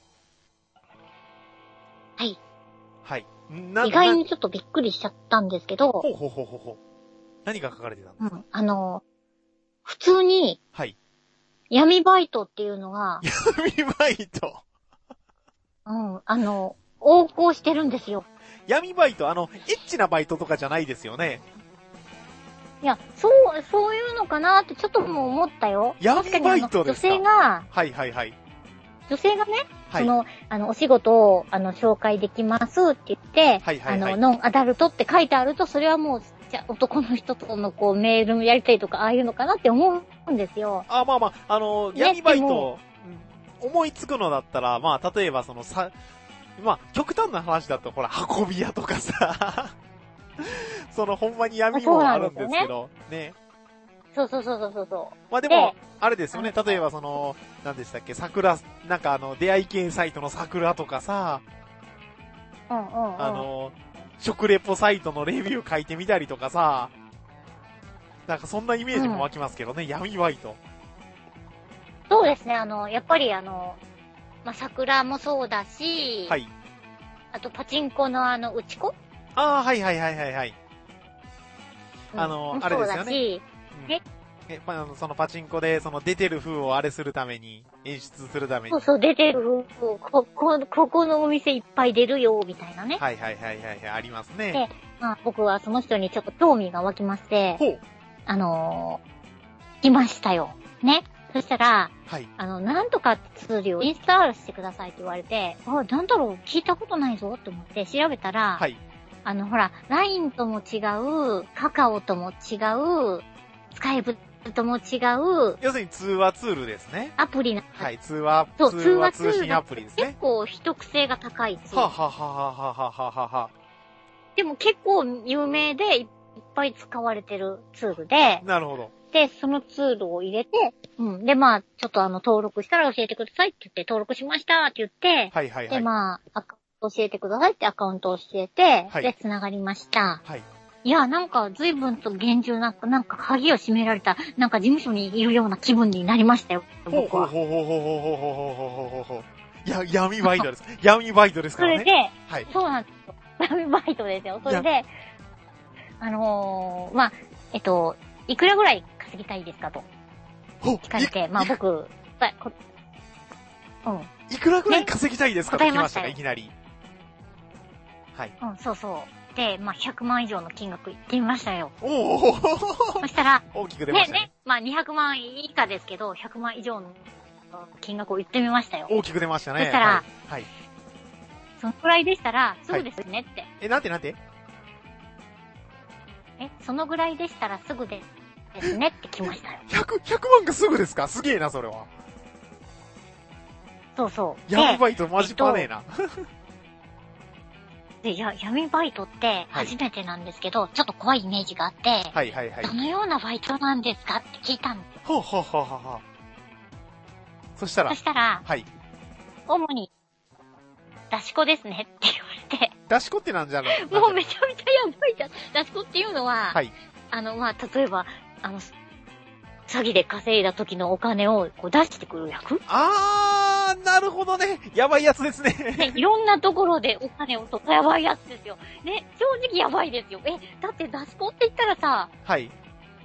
はい。 はい。な意外にちょっとびっくりしちゃったんですけど。 ほうほうほうほうほう。何が書かれてたんですか？ うん。あの、普通に、 はい。 闇バイトっていうのが、 闇バイト。 うん、あの、横行してるんですよ。 闇バイト、あの、エッチなバイトとかじゃないですよね。 いや、そう、そういうのかなってちょっともう思ったよ。 闇バイトですか？ 女性が、 はいはいはい。 女性がね、 はい、 その、あの、お仕事を、あの、紹介できますって言って、 はいはいはい、 あの、ノンアダルトって書いてあると、それはもう、じゃ男の人とのこう、メールのやりたりとか、ああいうのかなって思うんですよ。 あ、まあまあ、あの、闇バイト、うん、思いつくのだったら、まあ、例えばその、さ、まあ、極端な話だと、ほら、運び屋とかさ、その、ほんまに闇もあるんですけど、ね。 そうそうそうそうそう。 まあでも、あれですよね。例えばその、何でしたっけ、桜、なんかあの、出会い系サイトの桜とかさ、 うんうんうん、 あの、食レポサイトのレビュー書いてみたりとかさ、なんかそんなイメージも湧きますけどね、うん、闇バイト。 そうですね、あの、やっぱりあの、まあ、桜もそうだし、 はい。 あとパチンコのあの、打ち子？ ああ、はいはいはいはいはい。 うん、 あの、あれですよね。 うん、ええ、まあ、そのパチンコで、その出てる風をあれするために、演出するために。 そうそう、出てる風を、ここ、ここのお店いっぱい出るよ、みたいなね。 はいはいはいはい、ありますね。 で、まあ僕はその人にちょっと興味が湧きまして、 ほう。 あのー、来ましたよ。ね。そしたら、 はい。 あの、なんとかツールをインストールしてくださいって言われて、あ、なんだろう、聞いたことないぞって思って調べたら、 はい。 あの、ほら、ライン とも違う、カカオとも違う、スカイプとも違う、 要するに通話ツールですね。 アプリな。 はい、通話、 そう通話通信アプリですね。 結構秘匿性が高いツール。 ははははははははは。 でも結構有名でいっぱい使われてるツールで。 なるほど。 で、そのツールを入れて、うん。で、まあ、ちょっとあの、登録したら教えてくださいって言って、登録しましたって言って、 はいはいはい。 で、まあ、アカウント教えてくださいってアカウントを教えて、 はい、 で、繋がりました。 はい。 いや、なんか、随分と厳重な、なんか、鍵を閉められた、なんか、事務所にいるような気分になりましたよ、僕は。 ほうほうほうほうほうほうほうほうほうほうほう。いや、闇バイトです。闇バイトですからね。 それで、 はい。 そうなんですよ。闇バイトですよ。それで、あのー、まあ、えっと、いくらぐらい稼ぎたいですかと。聞かれて、まあ僕、こうん。 いくらぐらい稼ぎたいですかと聞きましたか、いきなり。はい。 うん、そうそう。で、まあひゃくまん以上の金額言ってみましたよ。 おお。 そしたら、 大きく出ましたね。 ね、ね、まあにひゃくまん以下ですけど、ひゃくまん以上の金額を言ってみましたよ。 大きく出ましたね。 そしたら、 はい。はい、 そのくらいでしたら、すぐですねって。はい、 え、なんてなんてえ、そのぐらいでしたらすぐですねって来ましたよ。 ひゃく、ひゃくまんがすぐですか？すげえな、それは。 そうそう。 闇バイトマジパネーな。 で、いや、闇バイトって初めてなんですけど、はい、ちょっと怖いイメージがあって、 はいはいはい。 どのようなバイトなんですかって聞いたんですよ。 ほうほうほうほうほう。そしたらそしたら、 はい。 主に、出し子ですねって言われて。 出し子ってなんじゃろう？ もうめちゃめちゃやばいじゃん。出し子っていうのは、 はい。 あの、まあ、例えば、あの、詐欺で稼いだ時のお金をこう出してくる役？ あー、なるほどね。やばいやつですね。 ね、いろんなところでお金を取ったやばいやつですよ。ね、正直やばいですよ。え、だって出し子って言ったらさ、 はい。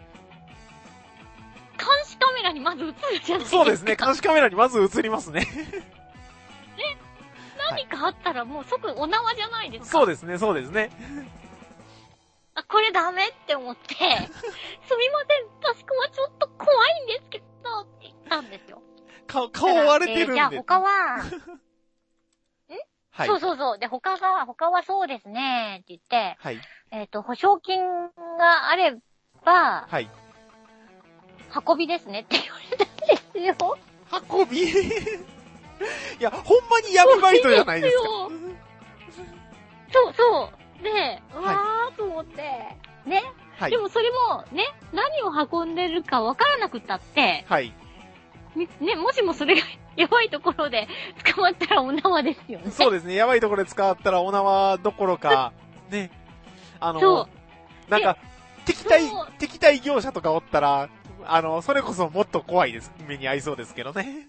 監視カメラにまず映るじゃないですか。 そうですね。監視カメラにまず映りますね。 え、何かあったらもう即お縄じゃないですか。 そうですね、そうですね。 あ、これダメって思って、すみません、確かはちょっと怖いんですけど、って言ったんですよ。 顔、顔割れてるんで。 えー、じゃあ他は、んはい。 そうそうそう。で、他が、他はそうですね、って言って、 はい。 えっと、保証金があれば、 はい。 運びですねって言われたんですよ。 運びいや、ほんまに闇バイトじゃないですか。 そうそう。で、うわーと思って、ね。 はい。 でもそれも、ね、何を運んでるかわからなくったって、 はい。 ね、もしもそれがやばいところで捕まったらお縄ですよね。 そうですね。やばいところで使ったらお縄どころか、ね。あの、 そうなんか、敵対、敵対業者とかおったら、あの、それこそもっと怖いです。目に合いそうですけどね。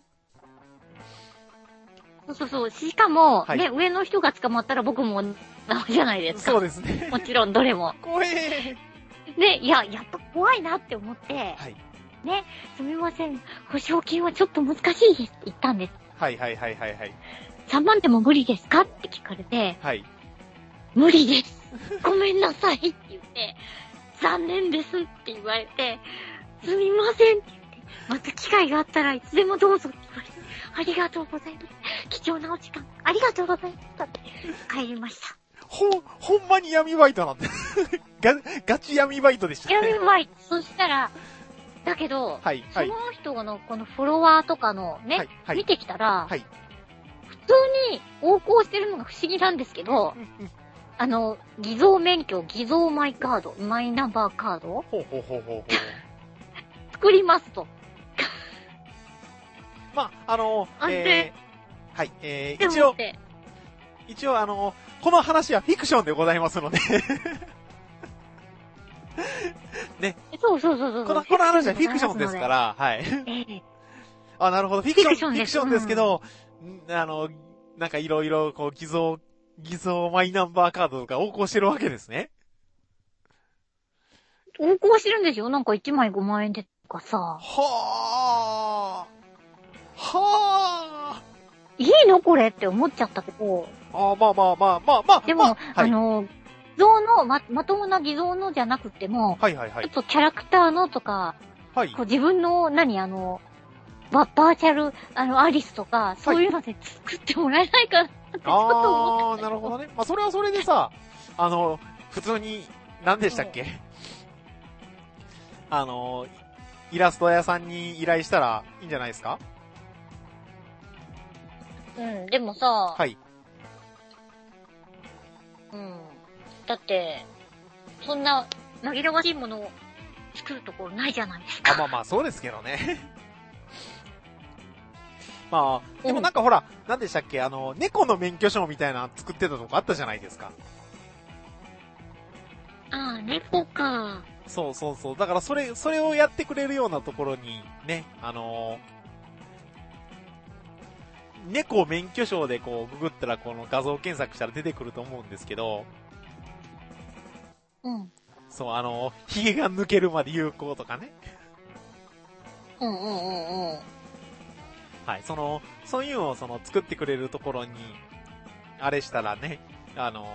そうそうそう。しかも、 はい、 ね、上の人が捕まったら僕も縄じゃないですか。 そうですね。 もちろんどれも。 怖えー。ね、いや、やっぱ怖いなって思って、 はい。 ね、すみません。保証金はちょっと難しいですって言ったんです。 はいはいはいはいはい。 さんまんでも無理ですかって聞かれて、 はい。 無理です。ごめんなさいって言って、残念ですって言われて、すみませんって言って、また機会があったらいつでもどうぞって言われて、ありがとうございます。貴重なお時間、ありがとうございましたって帰りました。 ほ、ほんまに闇バイトなんで。ガ、ガチ闇バイトでしたね。 闇バイト。そしたら、だけど、 はいはい、 その人のこのフォロワーとかのね、 はいはい、 見てきたら、 はい、 普通に横行してるのが不思議なんですけど、あの、偽造免許、偽造マイカード、マイナンバーカードほうほうほうほうほう。 作りますと。 まあ、あの、 あえー、はい、えー、一応、一応あの、この話はフィクションでございますので。ね。 そうそうそうそう。 この、この話はフィクションですから、はい。えー、 あ、なるほど。フィクション、フィクションですけど、 うん、 あの、なんかいろいろ、こう、偽造、偽造マイナンバーカードとか横行してるわけですね。 横行してるんですよ。なんかいちまいごまん円でとかさ。はぁー。はぁー。いいのこれって思っちゃったけど。 ああ、まあまあまあまあまあ。 でも、 まあ、 あの、偽造の、ま、まともな偽造のじゃなくても、 はいはいはい。 ちょっとキャラクターのとか、はい。こう自分の、何、あの、バ、バーチャル、あの、アリスとか、そういうので作ってもらえないかなってちょっと思って、はい、 ああ、なるほどね。まあ、それはそれでさ、あの、普通に、何でしたっけ、あの、イラスト屋さんに依頼したらいいんじゃないですか？ うん、でもさ、 はい。 うん。だって、そんな、紛らわしいものを作るところないじゃないですか。 あ、まあまあ、そうですけどね。まあ、でもなんかほら、うん、何でしたっけ、あの、猫の免許証みたいなの作ってたとこあったじゃないですか。 ああ、猫か。 そうそうそう。だからそれ、それをやってくれるようなところに、ね、あのー、猫免許証でこう、ググったらこの画像検索したら出てくると思うんですけど、 うん。 そう、あのー、髭が抜けるまで有効とかね。 うんうんうんうん。 はい、その、そういうのをその作ってくれるところに、あれしたらね、あの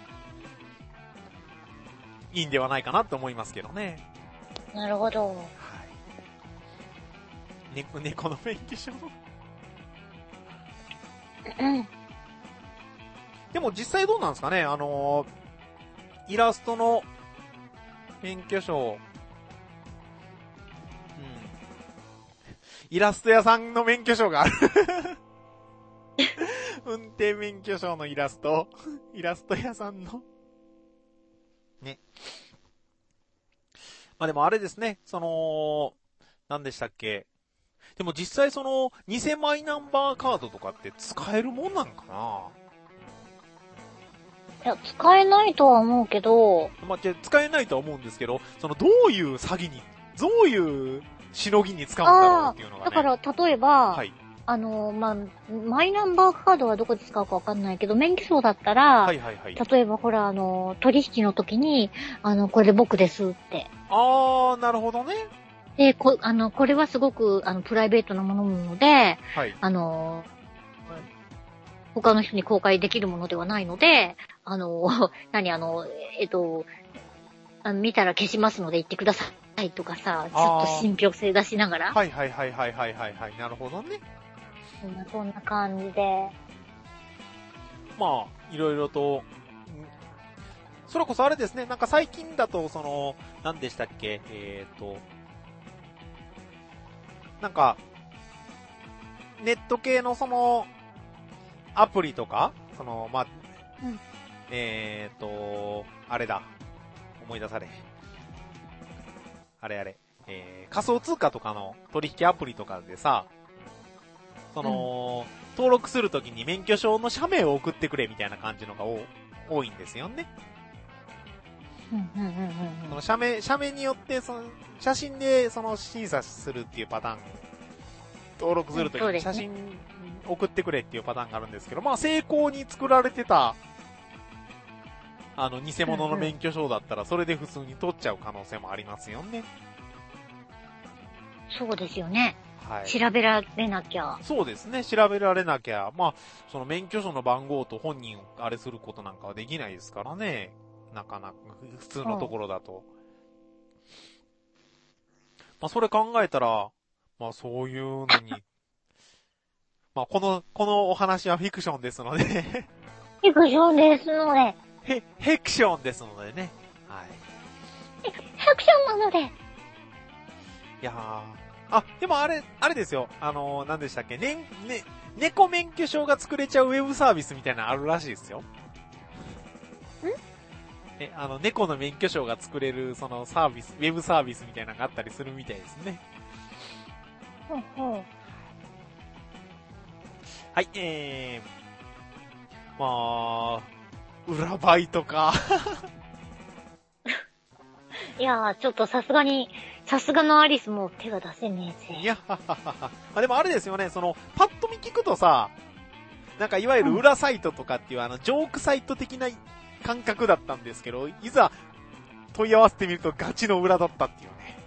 ー、いいんではないかなと思いますけどね。 なるほど。はい。 猫、猫の免許証うん。 でも実際どうなんですかね、あのー、イラストの免許証、イラスト屋さんの免許証がある。運転免許証のイラスト。イラスト屋さんの。ね。まあでもあれですね、その、何でしたっけ。でも実際その、偽マイナンバーカードとかって使えるもんなんかないや、使えないとは思うけど。 まあ、使えないとは思うんですけど、その、どういう詐欺に、どういう、しのぎに使うんだろうっていうのがね。 だから、例えば、 はい、 あの、まあ、マイナンバーカードはどこで使うかわかんないけど、免許証だったら、 はいはいはい、 例えばほら、あの、取引の時に、あの、これで僕ですって。 あー、なるほどね。 で、こ、あの、これはすごく、あの、プライベートなものなので、 はい、 あの、他の人に公開できるものではないので、あの、何、あの、えっと、あの見たら消しますので言ってくださたりとかさ、ちょっと信憑性出しながら。 はいはいはいはいはいはいはい。なるほどね。 そんな感じで。 まあ、いろいろと、それこそあれですね、なんか最近だと、その、何でしたっけ、えーと、なんか、ネット系のその、アプリとか、その、まあ、 うん、 えーと、あれだ、思い出され。あれあれ、えー、仮想通貨とかの取引アプリとかでさ、その、うん、登録するときに免許証の写メを送ってくれみたいな感じのが多いんですよね。その写メ、写メによって、その、写真でその審査するっていうパターン、登録するときに写真送ってくれっていうパターンがあるんですけど、まあ成功に作られてた、あの、偽物の免許証だったら、それで普通に取っちゃう可能性もありますよね。 そうですよね。 はい。 調べられなきゃ。 そうですね。調べられなきゃ。まあ、その免許証の番号と本人をあれすることなんかはできないですからね。なかなか、普通のところだと。まあ、それ考えたら、まあ、そういうのに、まあ、この、このお話はフィクションですので。 フィクションですので。 へ、ヘクションですのでね。はい。 ヘクションなので。 いやー。あ、でもあれ、あれですよ。あのー、何でしたっけね、ね、猫免許証が作れちゃうウェブサービスみたいなのあるらしいですよ。んえ、あの、猫の免許証が作れる、そのサービス、ウェブサービスみたいなのがあったりするみたいですね。 ほうほう。 はい、えー、まあ、裏バイトか。 いやー、ちょっとさすがに、さすがのアリスも手が出せねえぜ。 いやはははは。でもあれですよね、その、パッと見聞くとさ、なんかいわゆる裏サイトとかっていう、うん、あの、ジョークサイト的な感覚だったんですけど、いざ問い合わせてみるとガチの裏だったっていうね。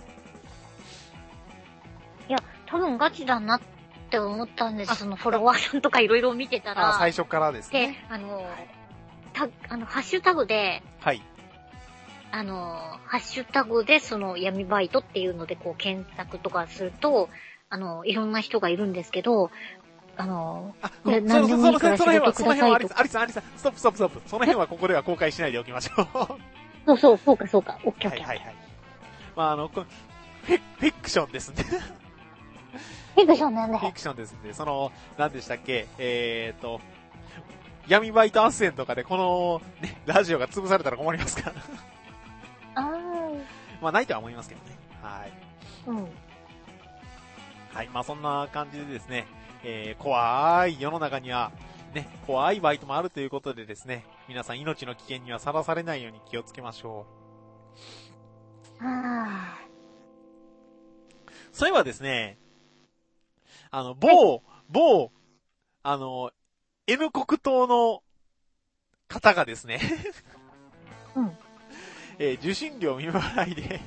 いや、多分ガチだなって思ったんです。そのフォロワーさんとかいろいろ見てたら。 あ、最初からですね。 で、あの、た、あの、ハッシュタグで、 はい。 あの、ハッシュタグでその闇バイトっていうのでこう検索とかすると、あの、いろんな人がいるんですけど、あの、 あ、何でもいいから仕事くださいと。その辺は、アリさん、アリさん、アリさん、ストップストップストップ。その辺はここでは公開しないでおきましょう。 そうそう、そうかそうか。オッケーオッケー。 はいはいはい。まああの、フィ、フィクションですね。 フィクションなんだ。 フィクションですね。その、何でしたっけ、えーと、闇バイト斡旋とかでこの、ね、ラジオが潰されたら困りますから。 あー。 まあないとは思いますけどね。はい。 うん。 はい。まあそんな感じでですね、えー、怖い世の中には、ね、怖いバイトもあるということでですね、皆さん命の危険にはさらされないように気をつけましょう。あー。 そういえばですね、あの、某、某、あの、N 国党の方がですね、 うん。 えー、受信料未払いで、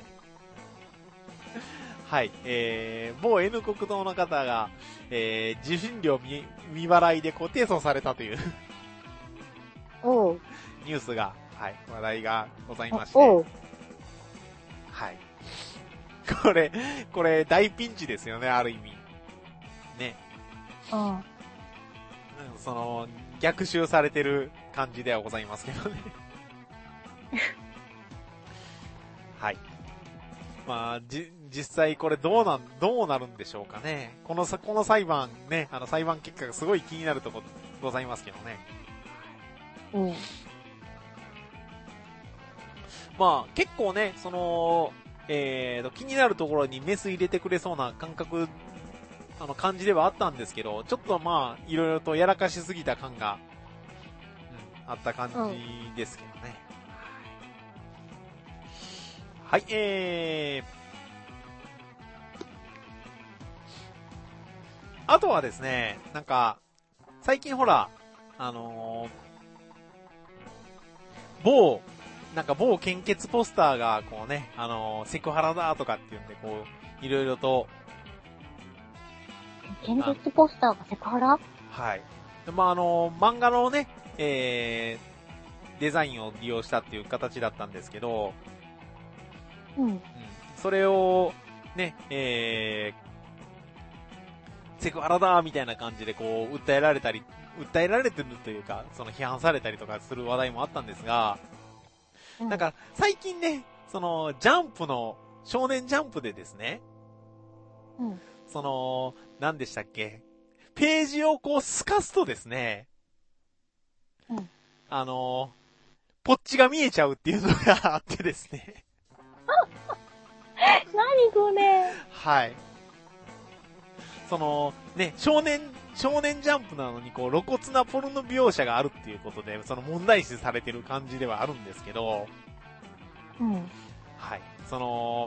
はい、えー、某 N 国党の方が、えー、受信料未、未払いでこう提訴されたというおう。 ニュースが、はい、話題がございまして、 おう。 はい。これ、これ大ピンチですよね、ある意味。ね。 うん。 その、逆襲されてる感じではございますけどね。はい。まあ、じ、実際これどうなん、どうなるんでしょうかね。このさ、この裁判ね、あの裁判結果がすごい気になるところございますけどね。 うん。 まあ、結構ね、その、えーと、気になるところにメス入れてくれそうな感覚、あの、感じではあったんですけど、ちょっとまあ、いろいろとやらかしすぎた感が、うん、あった感じですけどね。うん、はい、えー、あとはですね、なんか、最近ほら、あのー、某、なんか某献血ポスターが、こうね、あのー、セクハラだとかっていうんで、こう、いろいろと。 献血ポスターがセクハラ？ はい。まあ、あのー、漫画のね、えー、デザインを利用したっていう形だったんですけど、 うん。うん、 それを、ね、えー、セクハラだみたいな感じでこう、訴えられたり、訴えられてるというか、その批判されたりとかする話題もあったんですが、 うん、 なんか、最近ね、その、ジャンプの、少年ジャンプでですね、 うん、 その、何でしたっけ、ページをこう透かすとですね、 うん、 あの、ポッチが見えちゃうっていうのがあってですね。 何それ。 はい。その、ね、少年、少年ジャンプなのにこう露骨なポルノ描写があるっていうことで、その問題視されてる感じではあるんですけど、 うん。 はい。その、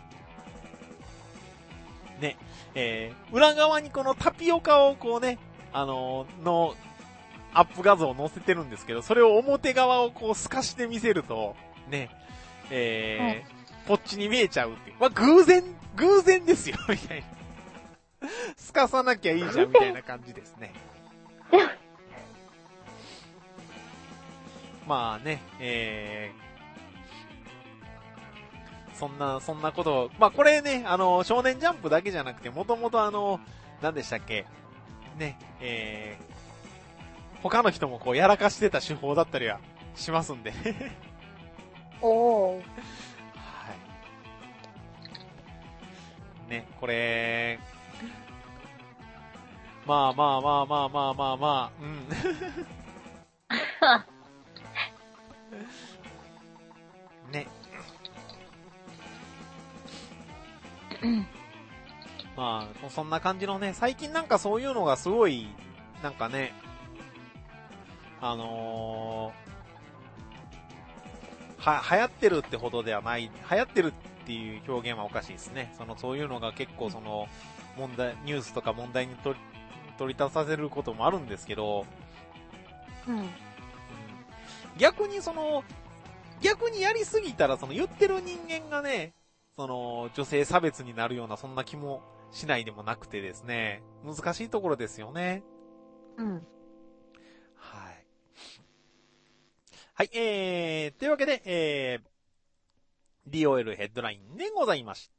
ね、えー、裏側にこのタピオカをこうね、あのー、の、アップ画像を載せてるんですけど、それを表側をこう透かして見せると、ね、えー、ポッチに見えちゃうっていう。まあ、偶然、偶然ですよ、みたいな。透かさなきゃいいじゃん、みたいな感じですね。まあね、えー、そんな、そんなことを、まあこれね、あの、少年ジャンプだけじゃなくて、もともとあの、何でしたっけ、ね、えー、他の人もこうやらかしてた手法だったりはしますんで。 おー。 はい。ね、これ、まあまあまあまあまあまあまあ、うん。ね。 うん。 まあ、そんな感じのね、最近なんかそういうのがすごい、なんかね、あのー、は、流行ってるってほどではない、流行ってるっていう表現はおかしいですね。その、そういうのが結構その、問題、ニュースとか問題に取り、取り立たせることもあるんですけど、 うん。 うん、逆にその、逆にやりすぎたらその言ってる人間がね、その、女性差別になるようなそんな気もしないでもなくてですね、難しいところですよね。 うん。 はい。はい、えー、というわけで、えー、ディーオーエル ヘッドラインでございました。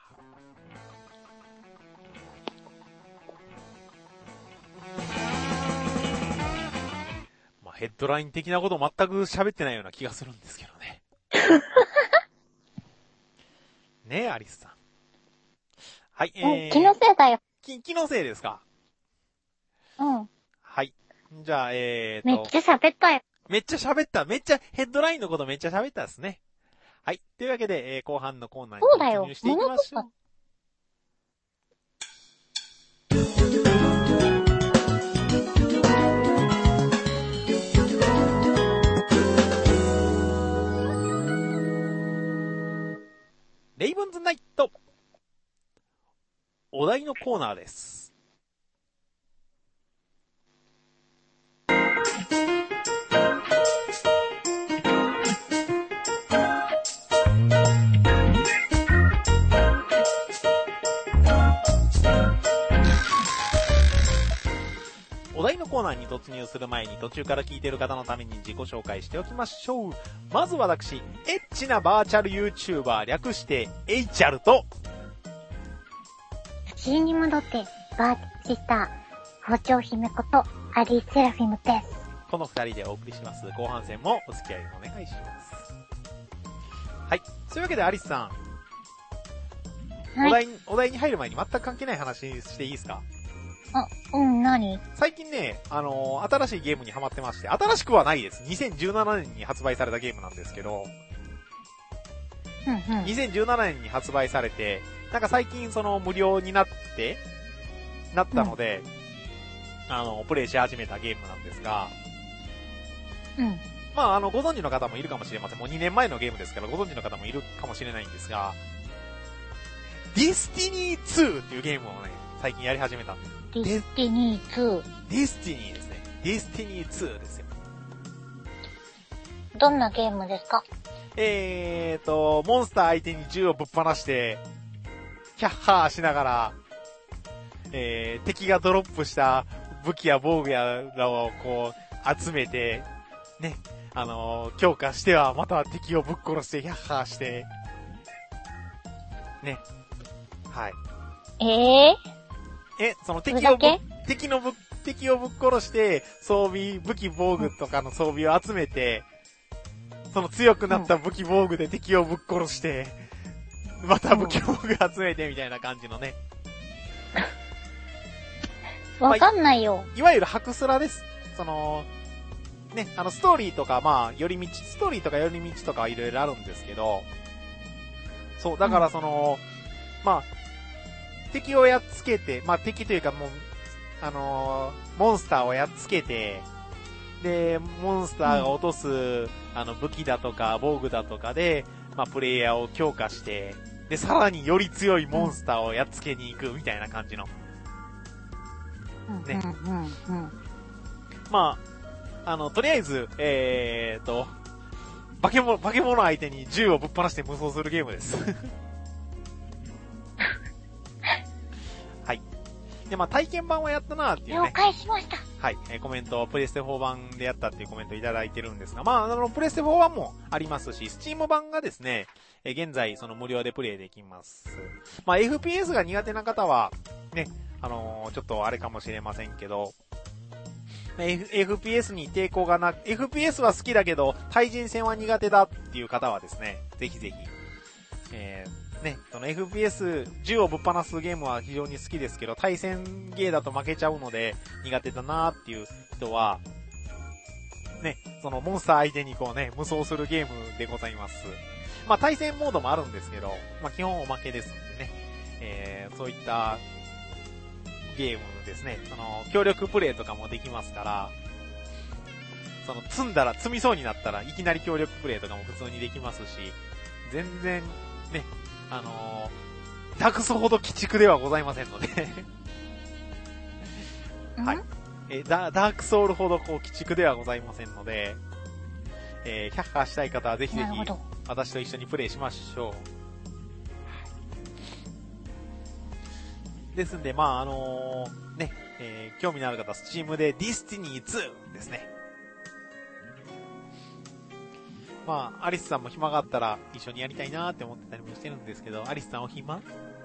まあ、ヘッドライン的なこと全く喋ってないような気がするんですけどね。ねえ、アリスさん。はい、えー、 気のせいだよ。 き、気のせいですか？ うん。 はい。じゃあ、えーと。 めっちゃ喋ったよ。 めっちゃ喋った。めっちゃ、ヘッドラインのことめっちゃ喋ったですね。はい。というわけで、えー、後半のコーナーに突入していきましょう。レイブンズナイト。お題のコーナーです。お題のコーナーに突入する前に途中から聞いている方のために自己紹介しておきましょう。まず私、エッチなバーチャル YouTuber 略してエイチャルと、 写真に戻ってバーチスター、包丁姫ことアリー・セラフィムです。 この二人でお送りします。後半戦もお付き合いお願いします。はい。そういうわけでアリスさん、はい、お題、お題に入る前に全く関係ない話していいですか？ あ、うん、何？ 最近ね、あのー、新しいゲームにハマってまして、新しくはないです。にせんじゅうななねんに発売されたゲームなんですけど、 うんうん、 にせんじゅうななねんに発売されて、なんか最近その無料になって、なったので、うん、あの、プレイし始めたゲームなんですが、 うん。 まあ、あの、ご存知の方もいるかもしれません。もうにねんまえのゲームですからご存知の方もいるかもしれないんですが、ディスティニーツーっていうゲームをね、最近やり始めたんです。 ディスティニーツー。 ディスティニーですね。ディスティニーツーですよ。 どんなゲームですか？ えーと、モンスター相手に銃をぶっ放して、キャッハーしながら、えー、敵がドロップした武器や防具やらをこう、集めて、ね、あのー、強化してはまた敵をぶっ殺して、キャッハーして、 ね。はい。 えええ、そのそ敵をぶれだけ敵のぶ、敵をぶっ殺して、装備、武器防具とかの装備を集めて、その強くなった武器防具で敵をぶっ殺して、また武器防具集めてみたいな感じのね。 わかんないよ。 いわゆるハクスラです。その、ね、あの、ストーリーとか、まあ、寄り道、ストーリーとか寄り道とかいろいろあるんですけど、そう、だからその、うん、まあ、敵をやっつけて、まあ敵というかもう、あのー、モンスターをやっつけて、で、モンスターが落とす、うん、あの、武器だとか、防具だとかで、まあ、プレイヤーを強化して、で、さらにより強いモンスターをやっつけに行くみたいな感じの。ね。 うんうんうん、 まあ、あの、とりあえず、えーと、化け物、化け物相手に銃をぶっ放して無双するゲームです。はい。で、まあ、体験版はやったなーっていうね。 了解しました。 はい。えー、コメント、プレステフォー版でやったっていうコメントいただいてるんですが、まあ、あの、プレステフォー版もありますし、スチーム版がですね、えー、現在、その無料でプレイできます。まあ、エフピーエス が苦手な方は、ね、あのー、ちょっとあれかもしれませんけど、F、エフピーエス に抵抗がなく、エフピーエス は好きだけど、対人戦は苦手だっていう方はですね、ぜひぜひ、えー、ね、その エフピーエス、銃をぶっ放すゲームは非常に好きですけど、対戦ゲーだと負けちゃうので、苦手だなーっていう人は、ね、そのモンスター相手にこうね、無双するゲームでございます。まあ対戦モードもあるんですけど、まあ基本おまけですんでね、えー、そういったゲームですね、その協力プレイとかもできますから、その積んだら、積みそうになったらいきなり協力プレイとかも普通にできますし、全然ね、あのー、ダクソほど鬼畜ではございませんのではい。えダ、ダークソウルほどこう鬼畜ではございませんので、えー、キャッハーしたい方はぜひぜひ私と一緒にプレイしましょう。ですんで、まああのー、ね、えー、興味のある方、スチームでディスティニーツーですね。まあ、アリスさんも暇があったら一緒にやりたいなーって思ってたりもしてるんですけど、アリスさんお暇？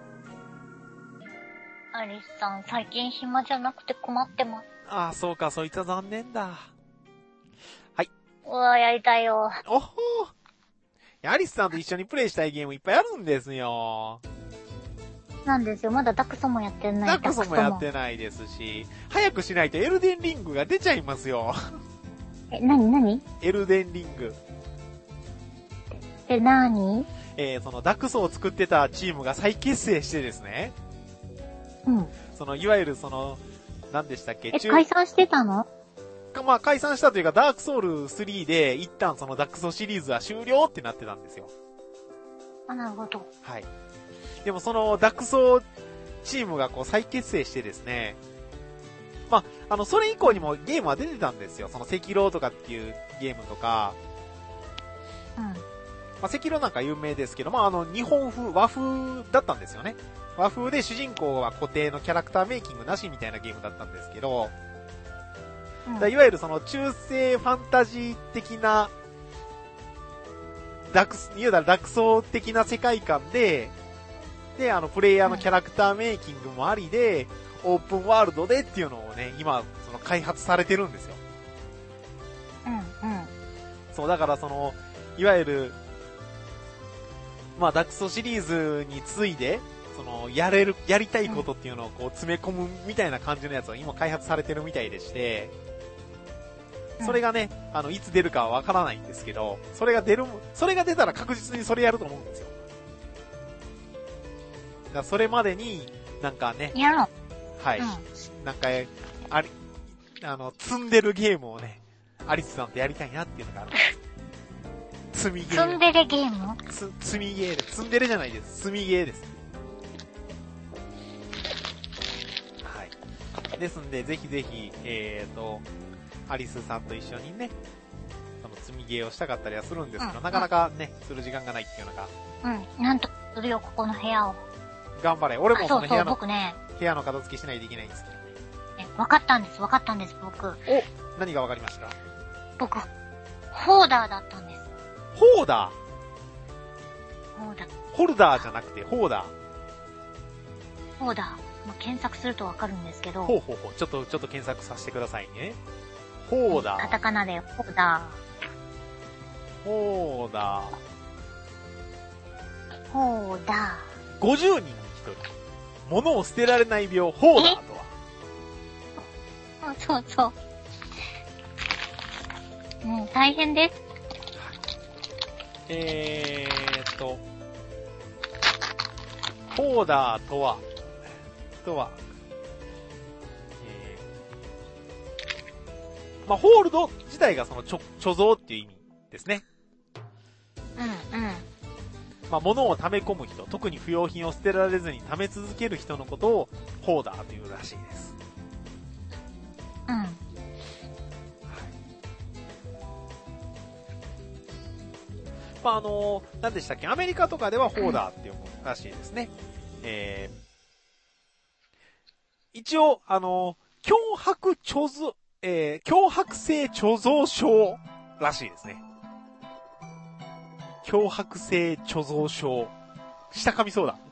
アリスさん、最近暇じゃなくて困ってます。 ああ、そうか、そいつは残念だ。はい。 うわ、やりたいよ。 おほー。アリスさんと一緒にプレイしたいゲームいっぱいあるんですよ。 なんですよ。まだダクソもやってない。 ダクソもやってないですし、早くしないとエルデンリングが出ちゃいますよ。 え、なになに？ エルデンリング。 え、なに？ えー、そのダクソを作ってたチームが再結成してですね。 うん。 その、いわゆるその、何でしたっけ？ え、解散してたの？ まあ、解散したというか、ダークソウルスリーで一旦そのダクソシリーズは終了ってなってたんですよ。 あ、なるほど。 はい。でもそのダクソチームがこう再結成してですね、まあ、あの、それ以降にもゲームは出てたんですよ。その赤狼とかっていうゲームとか、 うん。 まあ、赤狼なんか有名ですけど、まあ、あの、日本風、和風だったんですよね。和風で主人公は固定のキャラクターメイキングなしみたいなゲームだったんですけど、うん、だいわゆるその中世ファンタジー的な、ダクス、言うたらダクソ的な世界観で、で、あの、プレイヤーのキャラクターメイキングもありで、うん、オープンワールドでっていうのをね、今、その開発されてるんですよ。 うん、うん。 そう、だからその、いわゆる、まあ、ダクソシリーズに次いで、その、やれる、やりたいことっていうのをこう詰め込むみたいな感じのやつが今開発されてるみたいでして、それがね、あの、いつ出るかはわからないんですけど、それが出る、それが出たら確実にそれやると思うんですよ。だからそれまでに、なんかね、 やろう。 はい。うん、なんか、あり、あの、積んでるゲームをね、アリスさんとやりたいなっていうのがあるんです。積みゲー。 積んでるゲーム？ つ、積みゲーです。積んでるじゃないです。積みゲーです。はい。ですんで、ぜひぜひ、えーと、アリスさんと一緒にね、その積みゲーをしたかったりはするんですけど、うん、なかなかね、する時間がないっていうのが。 うん、なんとするよ、ここの部屋を。 頑張れ。俺もその部屋の、 そうそう僕ね、 部屋の片付けしないといけないんですけどね。 ね、わかったんです、わかったんです、僕。お、 何がわかりました？ 僕、ホーダーだったんです。 ホーダホーダー。 ホルダーじゃなくて、ホーダー。 ホーダー。まあ、検索するとわかるんですけど。 ほうほうほう。ちょっと、ちょっと検索させてくださいね。ホーダー。 カタカナでホーダー。ホーダー。 ホーダー。 ごじゅうにんにひとり。物を捨てられない病、ホーダーとは。 そうそう。もう大変です。 えーっと、ホーダーとは、とは、えー、まあ、ホールド自体がその貯蔵っていう意味ですね。 うんうん。 まあ、物を溜め込む人、特に不要品を捨てられずに溜め続ける人のことをホーダーというらしいです。 うん。 まあ、あのー、何でしたっけ、アメリカとかではホーダーっていうものらしいですね。えー、一応、あのー、強迫貯蔵、えー、強迫性貯蔵症らしいですね。強迫性貯蔵症。下噛みそうだ。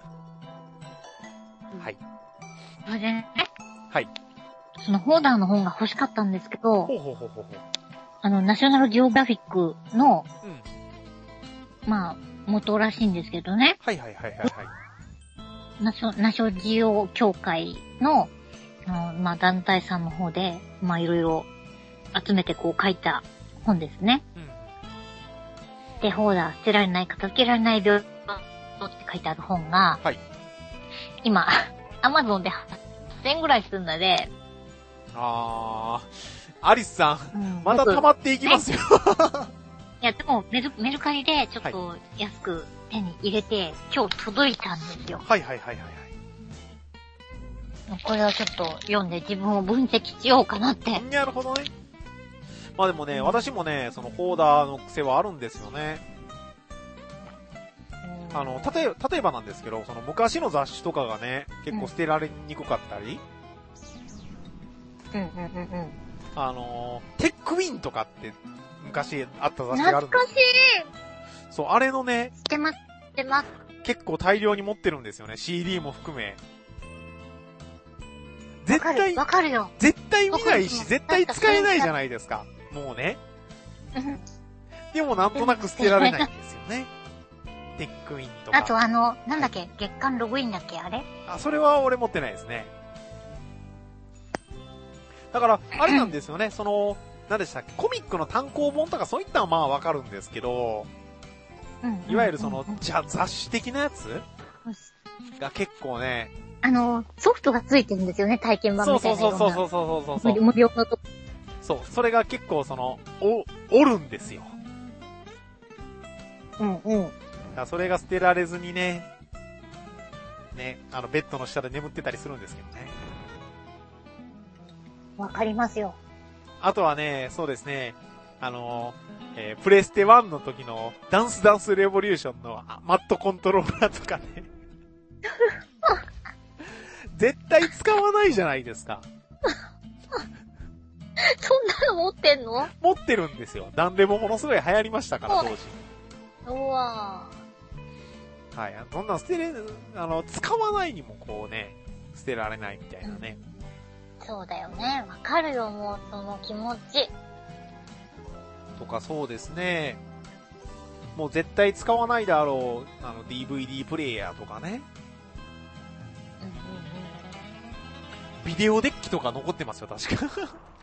はい。 それでね。 はい。 そのホーダーの本が欲しかったんですけど、 ほうほうほうほうほう。 あの、ナショナルジオグラフィックの、 うん。 まあ、元らしいんですけどね。 はいはいはいはいはい。 ナショ、ナショジオ協会の、あのまあ、団体さんの方で、まあ、いろいろ集めてこう書いた本ですね。 うん。 で、ホーダー、捨てられない、片付けられない病気って書いてある本が、 はい。 今、アマゾンではっせんえんぐらいするので、 あー、アリスさん、 うん、 また溜まっていきますよ。 いや、でもメル、メルカリでちょっと安く手に入れて、今日届いたんですよ。 はいはいはいはいはい。 これをちょっと読んで自分を分析しようかなって。 なるほどね。まあでもね、私もね、そのホーダーの癖はあるんですよね。あの、例えば、例えばなんですけど、その昔の雑誌とかがね、結構捨てられにくかったり、 うんうんうんうん。 あの、テックウィンとかって昔あった雑誌があるんですよ。 懐かしい。 そう、あれのね、 捨てます、捨てます。 結構大量に持ってるんですよね。シーディー も含め。絶対、 わかるよ。 絶対見ないし、絶対使えないじゃないですか。もうね。でもなんとなく捨てられないんですよね。テックウィンとか。 あとあの、なんだっけ、はい、月間ログインだっけ、あれ？ あ、それは俺持ってないですね。だから、あれなんですよね、その、何でしたっけ、コミックの単行本とかそういったのはまあわかるんですけど、 うん、 いわゆるその、じゃあ雑誌的なやつが結構ね、 あの、ソフトがついてるんですよね、体験版みたいな。 そうそうそうそうそうそうそう。 無料のと。 そう、それが結構その、お、おるんですよ。 うんうん。 だそれが捨てられずにね、ね、あの、ベッドの下で眠ってたりするんですけどね。 わかりますよ。 あとはね、そうですね、あの、えー、プレステワンの時のダンスダンスレボリューションのマットコントローラーとかね。絶対使わないじゃないですか。 そんなの持ってんの？ 持ってるんですよ。ダンレボものすごい流行りましたから、当時。 うわぁ。はい。そんな捨てれ、あの、使わないにもこうね、捨てられないみたいなね。 うん、そうだよね。わかるよ、もう、その気持ち。 とか、そうですね。もう絶対使わないであろう、あの、ディーブイディー プレイヤーとかね。 うんうんうん。 ビデオデッキとか残ってますよ、確か。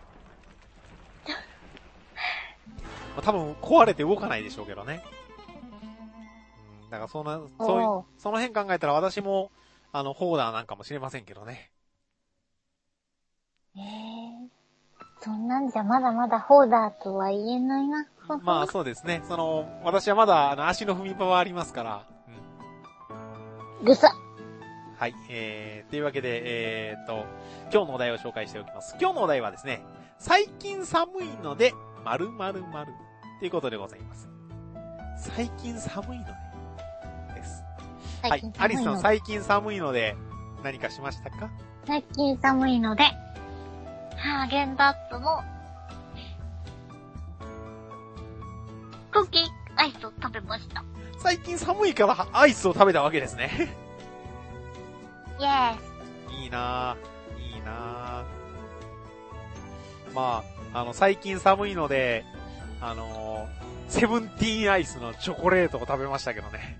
まあ、多分壊れて動かないでしょうけどね。うん、だからそんな、そういう、その辺考えたら私も、あの、ホーダーなんかもしれませんけどね。 えー、そんなんじゃまだまだホーダーとは言えないな。 まあそうですね。その、私はまだ、あの、足の踏み場はありますから。 うん。ぐさ。 はい。えー、というわけで、えーっと、今日のお題を紹介しておきます。今日のお題はですね、最近寒いので、〇〇〇ということでございます。最近寒いので、です。はい。アリスさん、最近寒いので、何かしましたか？ 最近寒いので、ハーゲンダッツのクッキーアイスを食べました。 最近寒いからアイスを食べたわけですね。 イエーいいなぁ。いいなぁ。まあ、あの、最近寒いので、あのー、セブンティーンアイスのチョコレートを食べましたけどね。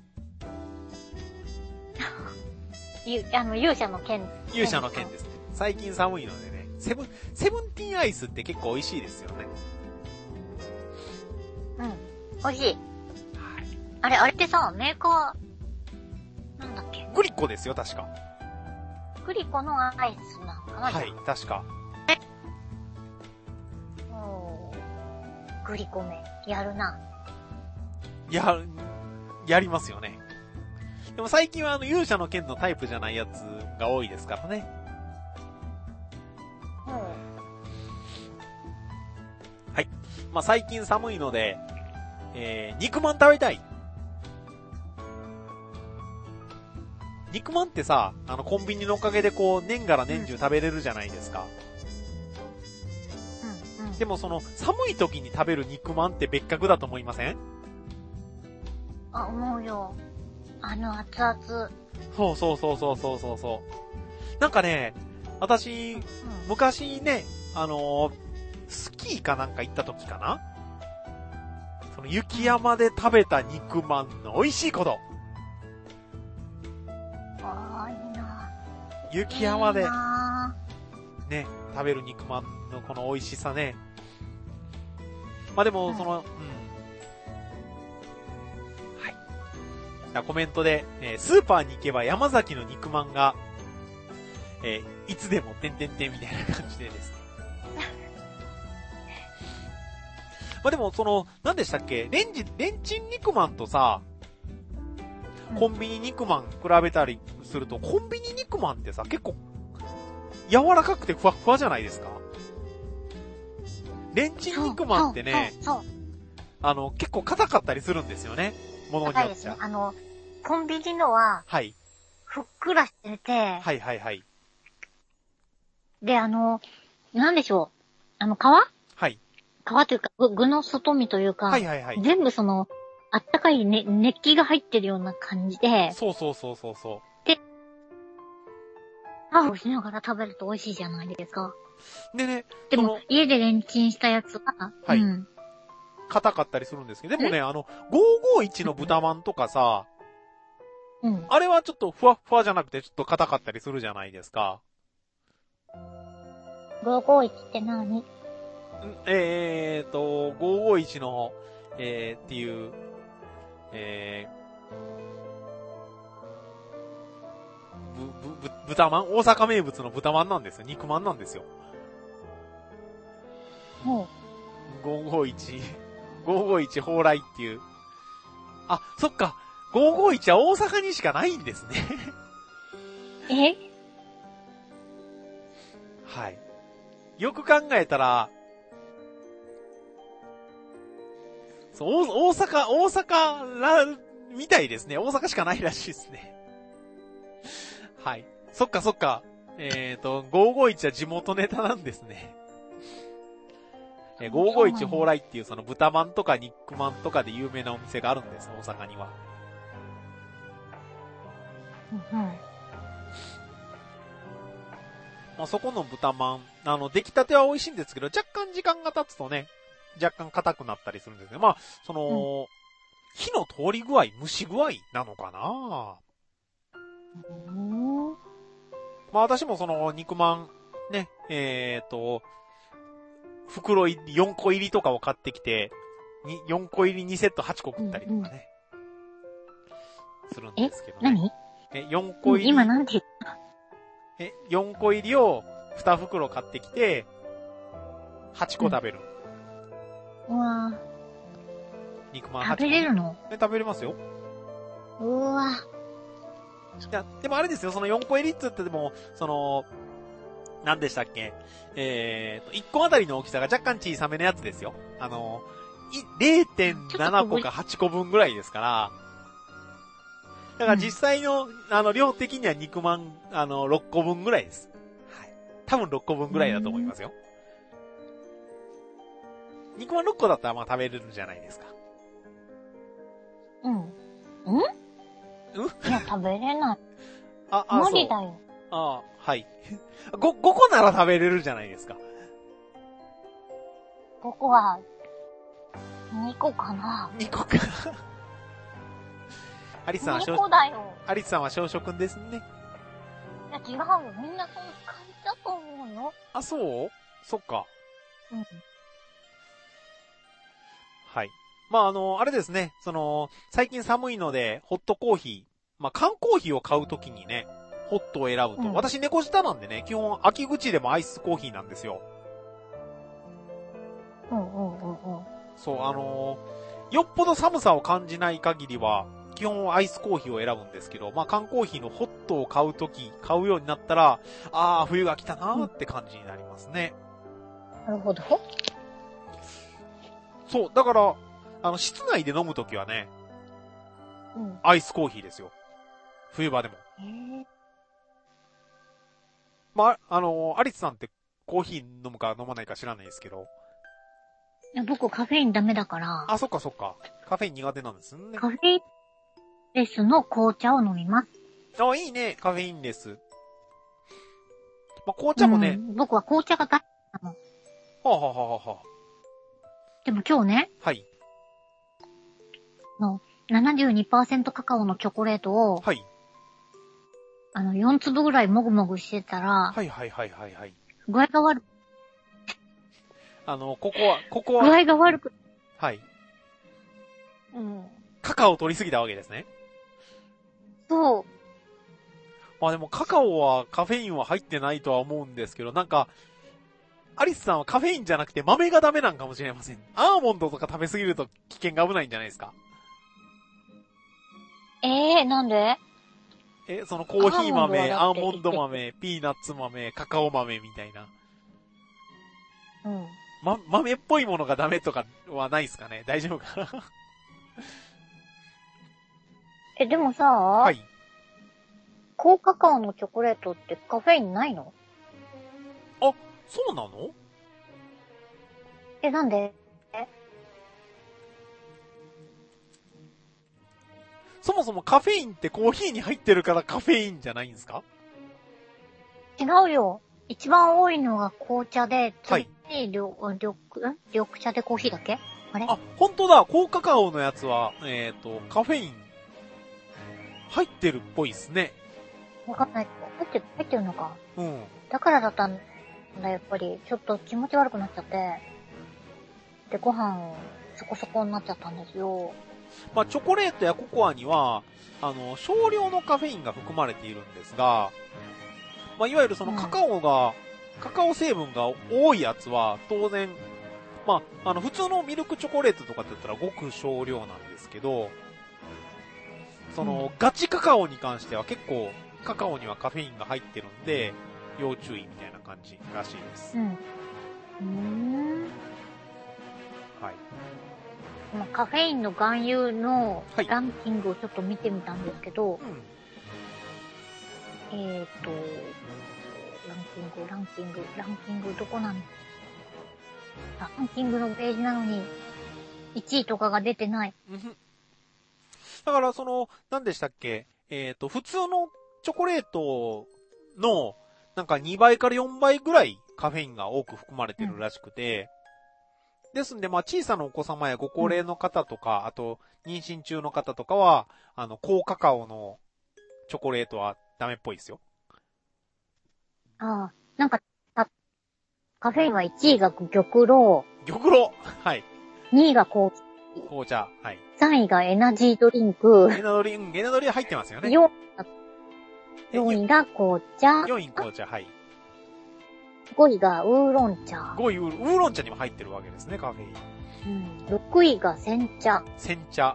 ゆ、あの、勇者の剣。 勇者の剣ですね。最近寒いのでね。セブン、セブンティーンアイスって結構美味しいですよね。 うん。美味しい。あれ、あれってさ、メーカー、なんだっけ？ グリコですよ、確か。 グリコのアイスなのかな？ はい、確か。 おー、グリコめ、やるな。 や、やりますよね。でも最近はあの勇者の剣のタイプじゃないやつが多いですからね。 うん。 はい。まあ最近寒いので、えー、肉まん食べたい。肉まんってさ、あのコンビニのおかげでこう年がら年中食べれるじゃないですか。 うんうん。 でもその寒い時に食べる肉まんって別格だと思いません？ あ、思うよ。あの熱々。 そうそうそうそうそうそうそう。なんかね、私、 うん、 昔ね、あのー、スキーかなんか行った時かな？その雪山で食べた肉まんの美味しいこと。 ああ、いいな。 雪山で、 いいなね、食べる肉まんのこの美味しさね。まあでも、その、うん。はい。じゃあコメントで、えー、スーパーに行けば山崎の肉まんが、えー、いつでもてんてんてんみたいな感じでですね。まあでも、その、何でしたっけ？レンジ、レンチン肉まんとさ、コンビニ肉まん比べたりすると、コンビニ肉まんってさ、結構、柔らかくてふわふわじゃないですか。レンチン肉まんってね、 そうそうそうあの、結構硬かったりするんですよね。ものによっちゃ。 ね、あの、コンビニのは、 はい。 ふっくらしてて、 はいはいはい。 で、あの、なんでしょう。あの、皮？ はい。 皮というか、具具の外身というか、 はいはいはい。 全部その、あったかい、ね、熱気が入ってるような感じで、 そうそうそうそうそう。 で、パフをしながら食べると美味しいじゃないですか。 でね、 でも、家でレンチンしたやつは、 はい。 うん。 硬かったりするんですけど、でもね、あの、ごーごーいちの豚まんとかさ、 うん。 あれはちょっとふわっふわじゃなくてちょっと硬かったりするじゃないですか。 ごーごーいちって何？ えーと、ごーごーいちの、えー、っていう、えー、ぶ、ぶ、ぶ、豚まん？大阪名物の豚まんなんですよ。肉まんなんですよ。 もう。 ごーごーいち、ごーごーいち蓬莱っていう。あ、そっか。ごーごーいちは大阪にしかないんですね。 え？ はい。よく考えたら、そう、大阪、大阪ら、みたいですね。大阪しかないらしいですね。はい。そっかそっか。えっと、ごーごーいちは地元ネタなんですね。えー、ごーごーいち蓬莱っていうその豚まんとか肉まんとかで有名なお店があるんです、大阪には。 うん。 まあ、そこの豚まん、あの、出来たては美味しいんですけど、若干時間が経つとね、若干硬くなったりするんですけど、まあ、その、うん、火の通り具合、蒸し具合なのかな。 うん、 まあ私もその肉まん、ね、えーと、袋入り、よんこ入りとかを買ってきて、によんこ入りにセットはちこ食ったりとかね、うんうん、するんですけどね。 え、 何？え、よんこ入り。 今なんて言った？ え、よんこ入りをに袋買ってきて、はちこ食べる。 うん、うわぁ。 肉まんはちこ、 食べれるの？ ね、食べれますよ。 うわいや、でもあれですよ、そのよんこ入りっつってでも、その、何でしたっけ？えーと、いっこあたりの大きさが若干小さめのやつですよ。あの、れいてんななこかはちこぶんぐらいですから、だから実際の、うん、あの、量的には肉まん、あの、ろっこぶんぐらいです。はい。多分ろっこぶんぐらいだと思いますよ。肉まんろっこだったらまあ食べれるじゃないですか。 いや、食べれない。 あ、あ、 無理だよ。 あ、はい。ご、ごこなら食べれるじゃないですか。 ここは、にこかな。 にこか。アリスさんはに小、 こだよ。 アリスさんは小食ですね。 いや、違うよ。みんなそういう感じだと思うよ。 あ、そうそっか。 うん。 はい。まあ、あの、あれですね。その、最近寒いので、ホットコーヒー。まあ、缶コーヒーを買うときにね、ホットを選ぶと。 うん、 私猫舌なんでね、基本秋口でもアイスコーヒーなんですよ。 うんうんうんうん。 そう、あのー、よっぽど寒さを感じない限りは、基本アイスコーヒーを選ぶんですけど、まあ、缶コーヒーのホットを買うとき、買うようになったら、ああ、冬が来たなーって感じになりますね。 なるほど。 そう、だから、あの、室内で飲むときはね、 うん。 アイスコーヒーですよ。冬場でも。 へえ。 まあ、あのー、アリスさんってコーヒー飲むか飲まないか知らないですけど。 いや、僕カフェインダメだから。 あ、そっかそっか。カフェイン苦手なんですね。 カフェインレスの紅茶を飲みます。 あ、いいね、カフェインレス。まあ、紅茶もね、 うん、僕は紅茶が大好きなの。 はあ、はあはあはあ、 でも今日ね、 はい。 の ななじゅうにパーセント カカオのチョコレートを、 はい。 あの、よん粒ぐらいもぐもぐしてたら、 はいはいはいはいはい。 具合が悪く、 あの、ここは、ここは、 具合が悪く、 はい。 うん。 カカオを取りすぎたわけですね。 そう。 まあでもカカオはカフェインは入ってないとは思うんですけど、なんか、アリスさんはカフェインじゃなくて豆がダメなんかもしれません。アーモンドとか食べすぎると危険が危ないんじゃないですか。 ええー、なんで？ え、そのコーヒー豆、アアーモンーモンドドはだ豆、ピーナッツ豆、カカオ豆みたいな。 うん。 ま、豆っぽいものがダメとかはないですかね？大丈夫かな？ え、でもさ、 はい。 高カカオのチョコレートってカフェインないの？ あ、そうなの？ え、なんで？え、 そもそもカフェインってコーヒーに入ってるからカフェインじゃないんですか？ 違うよ。一番多いのが紅茶で、 はい。 次に緑、緑、ん緑茶でコーヒーだっけ？あれ？ あ、本当だ。高カカオのやつは、えっと、カフェイン入ってるっぽいですね。 わかんない。入ってる、入ってるのか。 うん。 だからだったんだ、やっぱり。ちょっと気持ち悪くなっちゃって。で、ご飯、そこそこになっちゃったんですよ。 まあ、チョコレートやココアには、あの、少量のカフェインが含まれているんですが、まあ、いわゆるそのカカオが、うん、カカオ成分が多いやつは、当然、まあ、あの、普通のミルクチョコレートとかって言ったらごく少量なんですけど、その、うん、ガチカカオに関しては結構、カカオにはカフェインが入ってるんで、要注意みたいな感じらしいです。 うん。うーん。 はい。 まあ、カフェインの含有のはいランキングをちょっと見てみたんですけど、うん、えっと、ランキング、ランキング、ランキングどこなの？ランキングのページなのに、いちいとかが出てない。 だから、その、何でしたっけ？えっと、普通のチョコレートの、なんかにばいからよんばいぐらいカフェインが多く含まれてるらしくて、うん、ですんで、まあ、小さなお子様やご高齢の方とか、うん、あと、妊娠中の方とかは、あの、高カカオのチョコレートはダメっぽいですよ。 ああ、なんか、カフェインはいちいが玉露。 玉露はい。 にいが紅茶。 紅茶。はい。 さんいがエナジードリンク。 エナドリンク、エナドリ入ってますよね。 よんいが紅茶。 よんい紅茶、はい。 ごいがウーロン茶。 ごいウーロン茶にも入ってるわけですね、カフェイン。うん。ろくいが煎茶。 煎茶。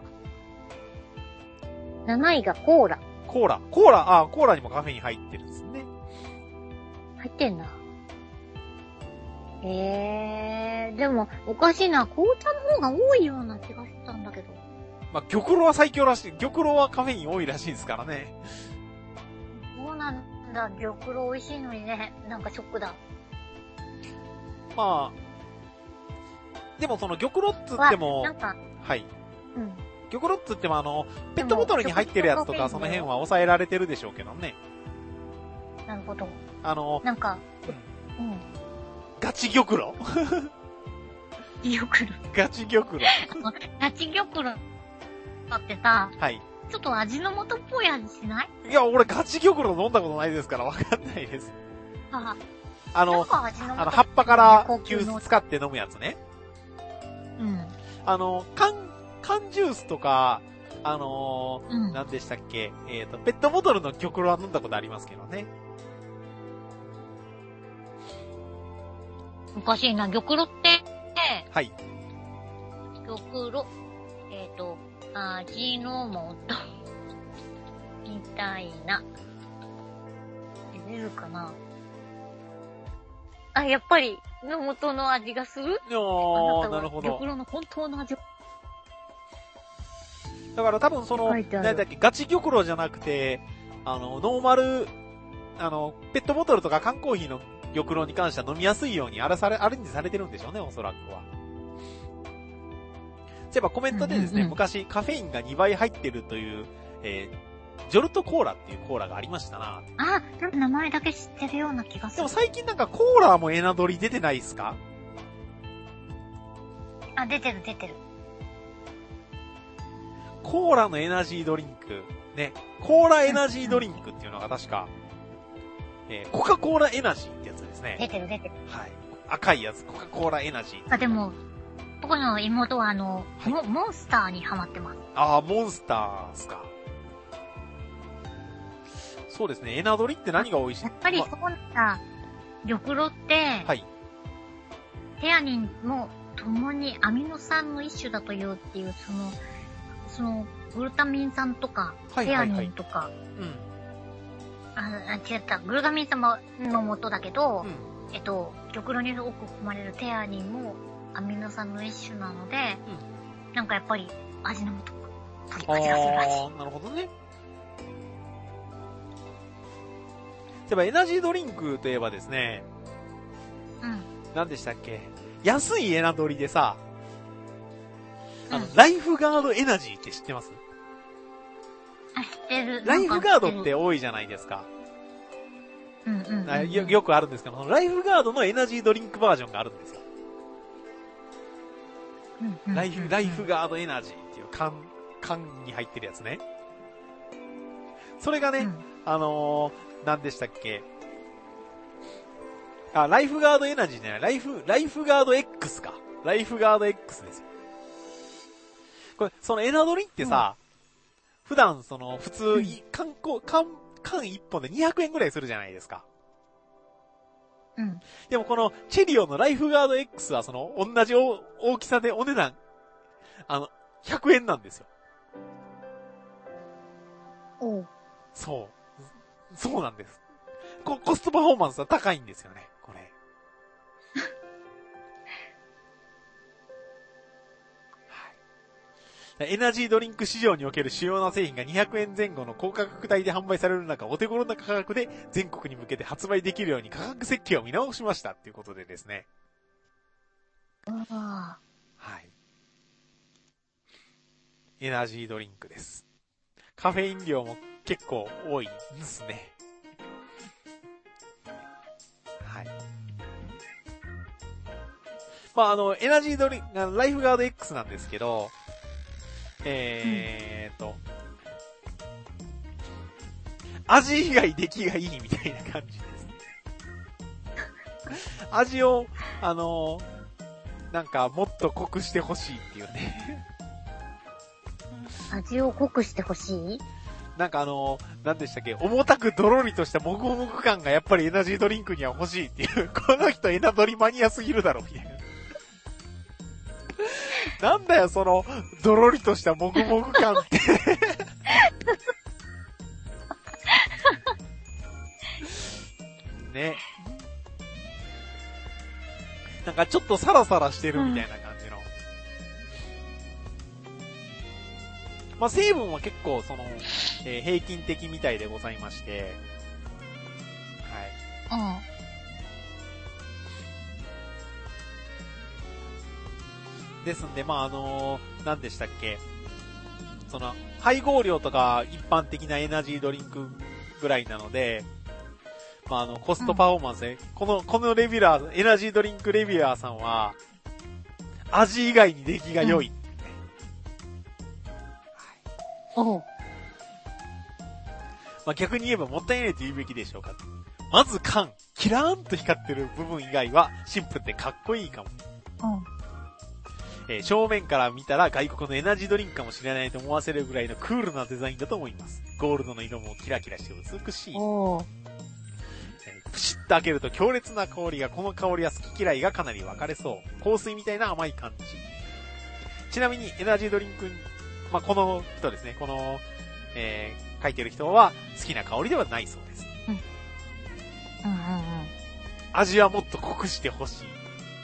なないがコーラ。 コーラ。コーラ、あ、コーラにもカフェイン入ってるんですね。 入ってんだ。えー、でも、おかしいな。紅茶の方が多いような気がしたんだけど。 まあ、玉露は最強らしい。玉露はカフェイン多いらしいですからね。 そうなんだ。玉露美味しいのにね。なんかショックだ。 まあ、でもその玉露っつっても、 なんか、 はい。 うん。 玉露っつってもあの、ペットボトルに入ってるやつとかその辺は抑えられてるでしょうけどね。 なるほど。 あの、 なんか、 うん。 うん。 ガチ玉露玉露。 ガチ玉露。 ガチ玉露だってさ、 はい。 ちょっと味の素っぽい味しない？ いや、俺ガチ玉露飲んだことないですからわかんないです。 ああの、 あの、 あの、葉っぱから急須使って飲むやつね。 うん。 あの、缶、缶ジュースとか、あのー、 うん、 何でしたっけ、えっと、ペットボトルの玉露は飲んだことありますけどね。 おかしいな、玉露って、 はい。 玉露、えっ、ー、と、味の素、みたいな。出るかな？あ、やっぱり、の素の味がする？ あー、なるほど。 玉露の本当の味。 だから多分その、何だっけ、ガチ玉露じゃなくて、あの、ノーマル、あの、ペットボトルとか缶コーヒーの玉露に関しては飲みやすいようにあれされ、アレンジされてるんでしょうね、おそらくは。そういえばコメントでですね、うんうんうん、昔カフェインがにばい入ってるという、えー、ジョルトコーラっていうコーラがありましたな。 あ、名前だけ知ってるような気がする。 でも最近なんかコーラもエナドリ出てないっすか？ あ、出てる出てる。 コーラのエナジードリンク。ね。コーラエナジードリンクっていうのが確か、えー、コカ・コーラエナジーってやつですね。 出てる出てる。 はい。赤いやつ、コカ・コーラエナジー。 あ、でも、僕の妹はあの、はい、モ, モンスターにハマってます。 ああ、モンスターっすか。そうですね。エナドリって何が美味しい？ やっぱりそうなんだ。玉露って、はい。テアニンも共にアミノ酸の一種だというっていう、その、その、グルタミン酸とか、はいはいはい、テアニンとか、うん。あ、違った。グルタミン酸の元だけど、うん、えっと、玉露に多く含まれるテアニンもアミノ酸の一種なので、うん、なんかやっぱり味の素っぽい味がするらしい。 あー、なるほどね。例えばエナジードリンクといえばですね、うん。何でしたっけ？安いエナドリでさ、あの、うん、ライフガードエナジーって知ってます？ あ、知ってる。 ライフガードって多いじゃないですか。 うんうんうんうん、 よ、よくあるんですけど、そのライフガードのエナジードリンクバージョンがあるんですよ。 うんうんうんうん、 ライフ、ライフガードエナジーっていう缶、缶に入ってるやつね。それがね、うん、あのー、何でしたっけ？あ、ライフガードエナジーじゃない、ライフ、ライフガード X か。ライフガード X ですよ。これ、そのエナドリってさ、うん、普段その、普通、うん、缶、缶、缶一本でにひゃくえんぐらいするじゃないですか。 うん。 でもこの、チェリオのライフガード X はその、同じ大きさでお値段、あの、ひゃくえんなんですよ。 おう。 そう。そうなんです。コ、コストパフォーマンスは高いんですよね、これ。はい。エナジードリンク市場における主要な製品がにひゃくえん前後の高価格帯で販売される中、お手頃な価格で全国に向けて発売できるように価格設計を見直しましたっていうことでですね。 ああ。 はい。エナジードリンクです。カフェイン量も結構多いですね。はい。まあ、あの、エナジードリンク、ライフガード X なんですけど、えーと、うん、味以外出来がいいみたいな感じです。味を、あの、なんかもっと濃くしてほしいっていうね。 味を濃くしてほしい？ なんかあの、なんでしたっけ、重たくドロリとしたもぐもぐ感がやっぱりエナジードリンクには欲しいっていう、この人エナドリマニアすぎるだろ、みたいな。なんだよ、その、ドロリとしたもぐもぐ感って。ね。なんかちょっとサラサラしてるみたいな感じの。うん、まあ、成分は結構その、えー、平均的みたいでございまして。 はい。うん。 ですんで、まあ、あのー、何でしたっけ。 その、配合量とか一般的なエナジードリンクぐらいなので、まあ、あの、コストパフォーマンスで、うん、この、このレビュラー、エナジードリンクレビュラーさんは、味以外に出来が良い。 うん、おう。 まあ、逆に言えばもったいないと言うべきでしょうか。まず缶、キラーンと光ってる部分以外はシンプルでかっこいいかも。うん。えー、正面から見たら外国のエナジードリンクかもしれないと思わせるぐらいのクールなデザインだと思います。ゴールドの色もキラキラして美しい。おー。えー、プシッと開けると強烈な香りが、この香りは好き嫌いがかなり分かれそう。香水みたいな甘い感じ。ちなみにエナジードリンク、まあ、この人ですね、この、えー、書いてる人は好きな香りではないそうです。うん。うんうんうん。味はもっと濃くしてほしい。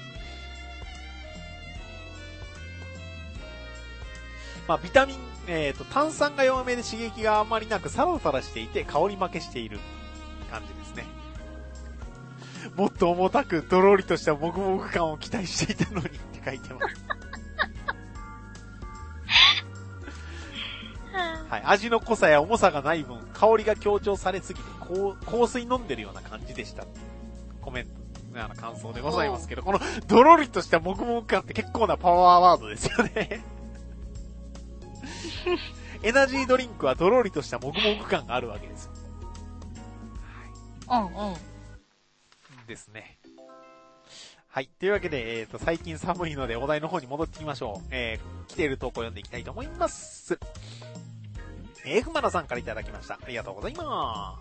まあ、ビタミン、えっと、炭酸が弱めで刺激があまりなくサラサラしていて香り負けしている感じですね。もっと重たくドロリとしたもぐもぐ感を期待していたのにって書いてます。はい。味の濃さや重さがない分、香りが強調されすぎて、香水飲んでるような感じでした。コメント、あの感想でございますけど、このドロリとしたもぐもぐ感って結構なパワーワードですよね。エナジードリンクはドロリとしたもぐもぐ感があるわけですよ。 はい。うんうん。 ですね。はい。というわけで、えっと、最近寒いのでお題の方に戻ってきましょう。えー、来ている投稿を読んでいきたいと思います。えー、ふまなさんからいただきました。ありがとうございます。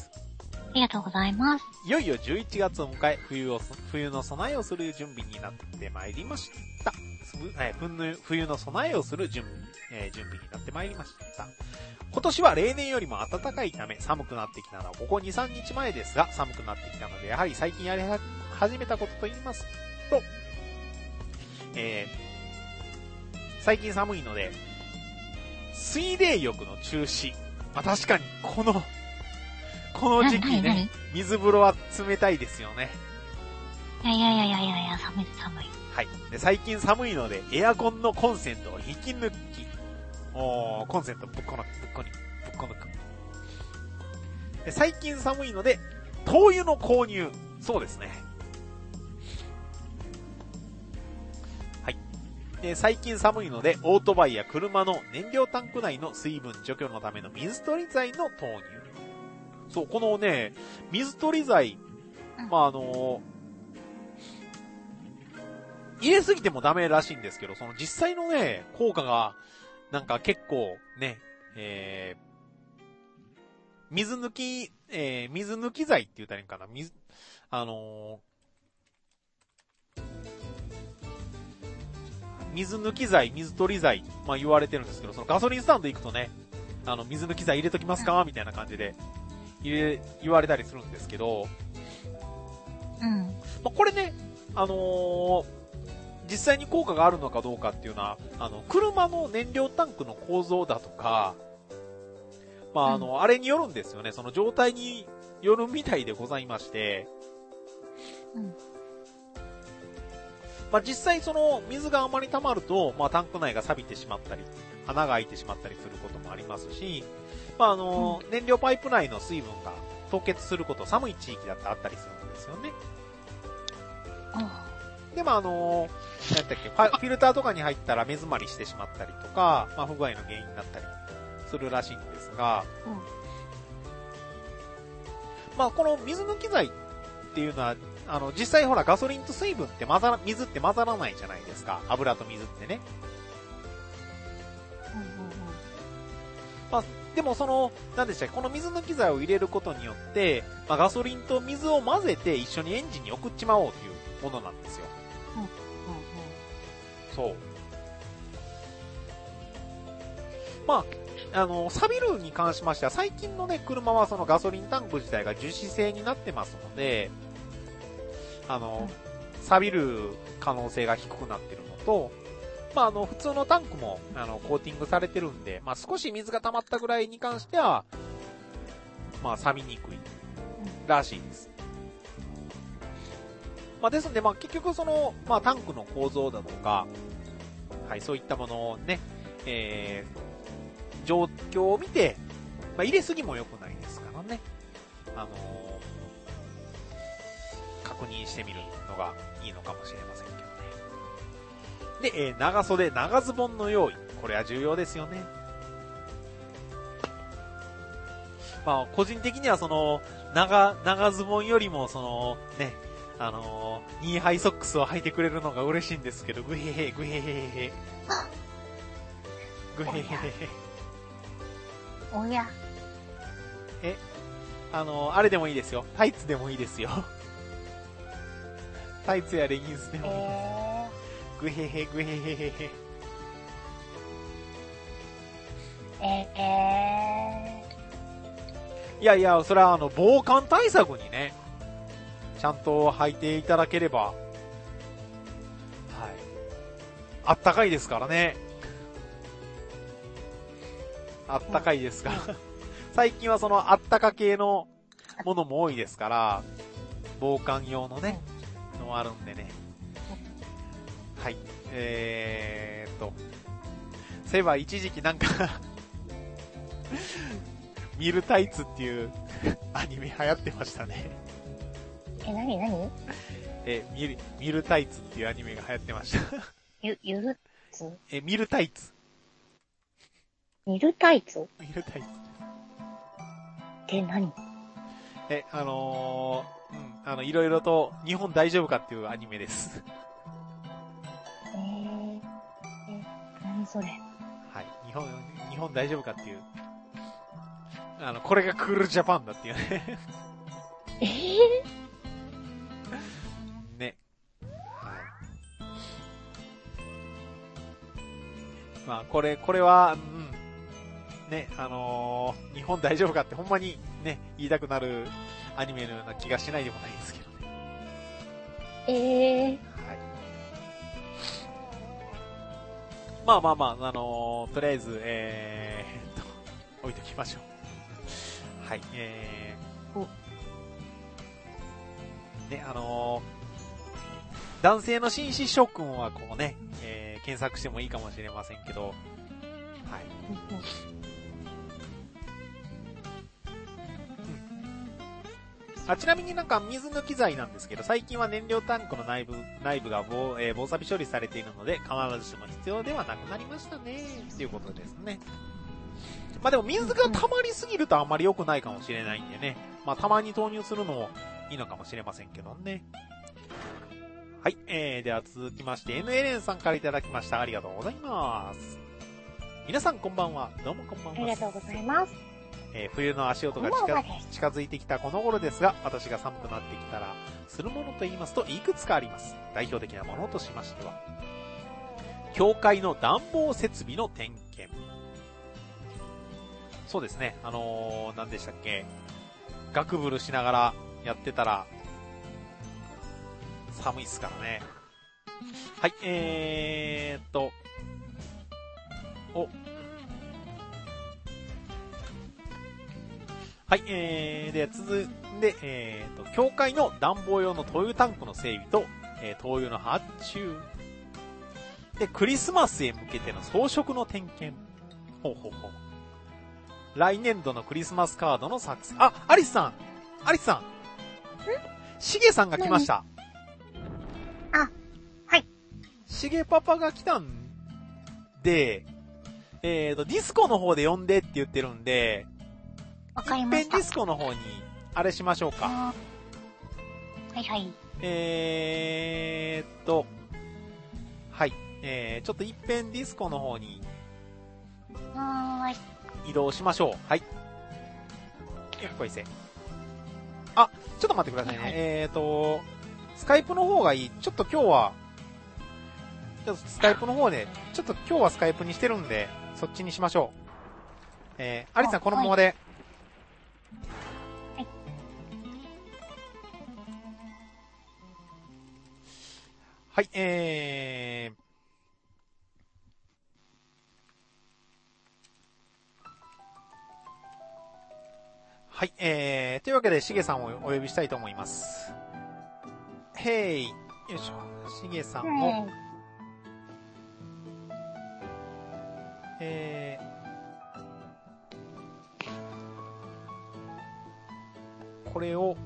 ありがとうございます。 いよいよじゅういちがつを迎え、冬を、冬の備えをする準備になってまいりました。えー、冬の備えをする準備、えー、準備になってまいりました。今年は例年よりも暖かいため寒くなってきたのはここに、さんにちまえですが、寒くなってきたので、やはり最近やり始めたことと言いますと、えー、最近寒いので、水冷浴の中止。まあ、確かに、この、この時期ね、水風呂は冷たいですよね。 いやいやいやいやいやいや、寒い寒い。 はい。で、最近寒いので、エアコンのコンセントを引き抜き、おー、コンセントぶっこ抜く、ぶっこに、ぶっこ抜く。で、最近寒いので、灯油の購入。そうですね。はい。で、最近寒いので、オートバイや車の燃料タンク内の水分除去のための水取り剤の投入。そう、このね、水取り剤、まあ、あのー、入れすぎてもダメらしいんですけど、その実際のね、効果が、なんか結構ね、えー、水抜き、えー、水抜き剤って言ったらいいんかな、水、あのー、水抜き剤、水取り剤、まあ言われてるんですけど、そのガソリンスタンド行くとね、あの、水抜き剤入れときますかみたいな感じで、入れ、言われたりするんですけど、 うん。 まあこれね、あのー、実際に効果があるのかどうかっていうのは、あの、車の燃料タンクの構造だとか、まあ、あの、うん、あれによるんですよね。その状態によるみたいでございまして、うん。まあ、実際その水があまり溜まると、まあ、タンク内が錆びてしまったり、穴が開いてしまったりすることもありますし、まあ、あの、うん、燃料パイプ内の水分が凍結すること、寒い地域だってあったりするんですよね。で、まあ、あの、なんだっけ、フィルターとかに入ったら目詰まりしてしまったりとか、まあ、不具合の原因になったりするらしいんですが、うん、まあ、この水抜き剤っていうのは、あの、実際ほらガソリンと水分って混ざら、水って混ざらないじゃないですか。油と水ってね。うんうんうん、まあ、でもその、なんでしたっけ、この水抜き剤を入れることによって、まあ、ガソリンと水を混ぜて一緒にエンジンに送っちまおうというものなんですよ。うんうんうん、そう。まあ、あの、錆びるに関しましては、最近のね、車はそのガソリンタンク自体が樹脂製になってますので、あの、うん、錆びる可能性が低くなってるのと、まあ、あの、普通のタンクも、あの、コーティングされてるんで、まあ、少し水が溜まったぐらいに関しては、まあ、錆びにくいらしいです。まあ、ですので、まあ、結局その、まあ、タンクの構造だとか、はい、そういったものをね、え状況を見て、まあ、入れすぎも良くないですからね。あのー、確認してみるのがいいのかもしれませんけどね。で、えー、長袖、長ズボンの用意。これは重要ですよね。まあ、個人的にはその、長、長ズボンよりもその、ね、あのー、ニーハイソックスを履いてくれるのが嬉しいんですけど、グヘヘ、グヘヘヘヘ。グヘヘヘヘ。 おや。 え、あのー、あれでもいいですよ。タイツでもいいですよ。タイツやレギンスでもいいです。 えー、グヘヘ、グヘヘヘヘ。 えー、えいやいや、それはあの、防寒対策にね、ちゃんと履いていただければ、はい。あったかいですからね。あったかいですから。最近はそのあったか系のものも多いですから、防寒用のね、のあるんでね。はい。えーっと、そういえば一時期なんか、ミルタイツっていうアニメ流行ってましたね。 え、なになにえ、ミル、ミルタイツっていうアニメが流行ってました。 ゆ、ゆるつえ、ミルタイツ。 ミルタイツミルタイツ。 って何え、あのー、うん、あの、いろいろと日本大丈夫かっていうアニメです。 えー、え、何それ。 はい。日本、日本大丈夫かっていう。あの、これがクールジャパンだっていうね。 えー、 ね。はい。まあ、これ、これは、うん。ね、あのー、日本大丈夫かってほんまにね、言いたくなるアニメのような気がしないでもないんですけどね。 えー、 はい。まあまあまあ、あのー、とりあえず、えーっと、置いときましょう。はい、えー、ね、あのー、男性の紳士諸君はこうね、えー、検索してもいいかもしれませんけど、はい。あ、ちなみになんか水抜き剤なんですけど、最近は燃料タンクの内部、内部が防、えー、防錆処理されているので、必ずしも必要ではなくなりましたね、ということですね。まあでも水が溜まりすぎるとあんまり良くないかもしれないんでね。まあたまに投入するのもいいのかもしれませんけどね。はい、えー、では続きまして、エヌエルエヌ さんからいただきました。ありがとうございます。皆さんこんばんは。どうもこんばんは。 ありがとうございます。 えー、冬の足音が近近づいてきたこの頃ですが、私が寒くなってきたら、するものと言いますといくつかあります。代表的なものとしましては、教会の暖房設備の点検。そうですね、あのー、何でしたっけ、ガクブルしながらやってたら、寒いっすからね。はい、えーっと、お、はい、えー、で、続いて、えーと、教会の暖房用の灯油タンクの整備と、えー、灯油の発注。で、クリスマスへ向けての装飾の点検。ほうほうほう。来年度のクリスマスカードの作成。あ、アリスさんアリスさんんシゲさんが来ました。 あ、はい。 シゲパパが来たんで、えーと、ディスコの方で呼んでって言ってるんで、 わかりました。 一遍ディスコの方に、あれしましょうか。 はいはい。 えーっと、はい。えー、ちょっと一遍ディスコの方に、 はーい。 移動しましょう。はい。よっこいせ。あ、ちょっと待ってくださいね。はいはい、えーっと、スカイプの方がいい。ちょっと今日は、ちょっとスカイプの方で、ちょっと今日はスカイプにしてるんで、そっちにしましょう。えー、アリさんこのままで、はい、えー、はい、えー、というわけで、しげさんをお呼びしたいと思います。へい、よいしょ、しげさんを、えー、 これを、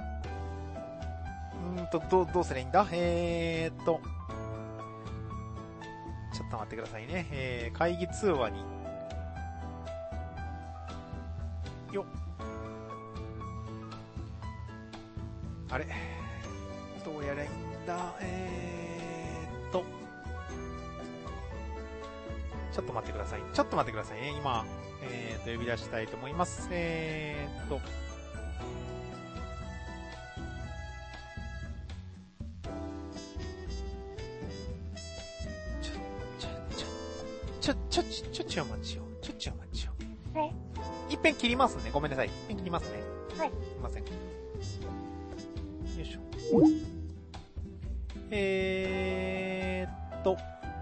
うーんと、どう、どうすればいいんだえーっと、ちょっと待ってくださいね。えー、会議通話に、よっ。あれどうやりゃいいんだえーっと、ちょっと待ってください。ちょっと待ってくださいね。今、えーっと、呼び出したいと思います。えーっと、ちょ、ちょ、ちょ、ちょ、ちょ、お待ちを。ちょ、ちょ、お待ちを。 はい。 一遍切りますね。ごめんなさい。一遍切りますね。 はい。 すいません。よいしょ。えーっと。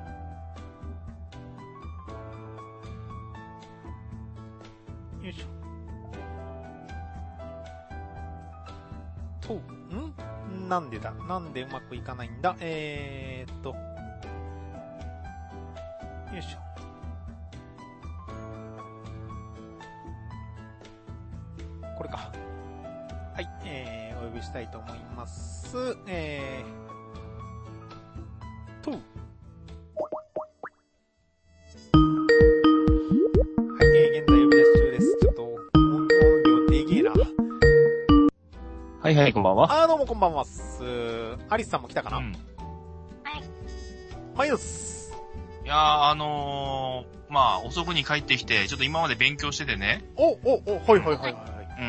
よいしょ。と、んなんでだなんでうまくいかないんだえーっと。よいしょ。これか。はい、えー、お呼びしたいと思います。えー、と。はい、えー、現在呼び出し中です。ちょっと、音量でげえな。 はいはい、こんばんは。 あー、どうもこんばんはっす。アリスさんも来たかな、うん、 はい。 まいです。 いやー、あのー、まあ、遅くに帰ってきて、ちょっと今まで勉強しててね。 お、お、お、はいはいはいはい。 うん。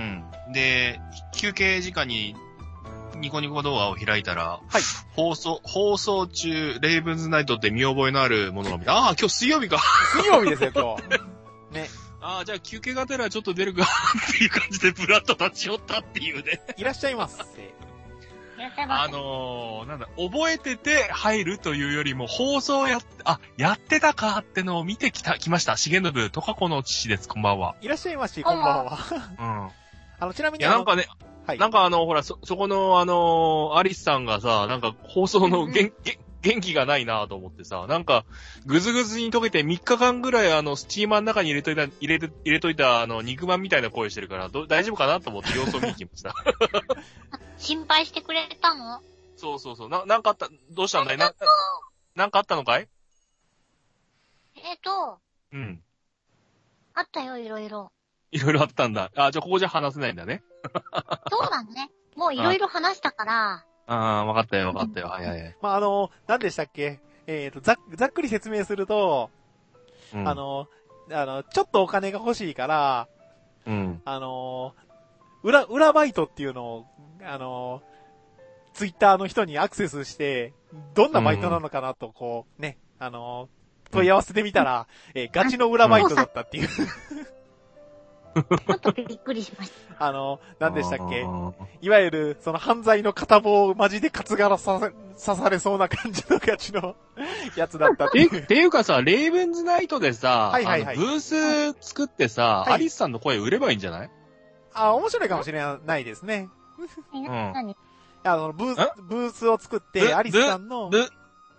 で、休憩時間にニコニコ動画を開いたら、 はい。 放送、放送中、レイブンズナイトって見覚えのあるものが見た。ああ、今日水曜日か。 水曜日ですよ、今日。ね。 ああ、じゃあ休憩がてらちょっと出るかっていう感じでブラッと立ち寄ったっていうね。 いらっしゃいます。 いらっしゃいまあのー、なんだ、覚えてて入るというよりも、放送やっ、あ、やってたかってのを見てきた、来ました。重信とかこの父です、こんばんは。 いらっしゃいまし、こんばんは。 うん。 あの、ちなみに。 いや、なんかね、 はい。 なんかあの、ほら、そ、そこの、あのー、アリスさんがさ、なんか放送の元、うん、元気がないなと思ってさ、なんか、ぐずぐずに溶けてみっかかんぐらいあの、スチーマーの中に入れといた、入れる、入れといたあの、肉まんみたいな声してるから、ど、大丈夫かなと思って様子を見に来ました。 心配してくれたの？ そうそうそう。な、なんかあった、どうしたんだいな、なんかあったのかい？ えっと。 うん。 あったよ、いろいろ。 いろいろあったんだ。あ、じゃあここじゃ話せないんだね。 そうだね。もういろいろ話したから。 ああ、わかったよ、わかったよ。はいはいはい。 まあ、あの、何でしたっけえっと、ざ、ざっくり説明すると、うん、あの、あの、ちょっとお金が欲しいから、 うん。 あの、裏、裏バイトっていうのを、あの、ツイッターの人にアクセスして、どんなバイトなのかなと、こう、ね、あの、問い合わせてみたら、うん、えー、ガチの裏バイトだったっていう。ちょっとびっくりしました。 あの、何でしたっけいわゆる、その犯罪の片棒をマジでカツ柄さ、刺されそうな感じのガチのやつだったっていう。 え、っていうかさ、レイブンズナイトでさ、 はいはいはい、 ブース作ってさ、はい、アリスさんの声売ればいいんじゃない？ あ、面白いかもしれないですね。 うん。何？ あの、ブース、ブースを作って、アリスさんの、 ブ、うん。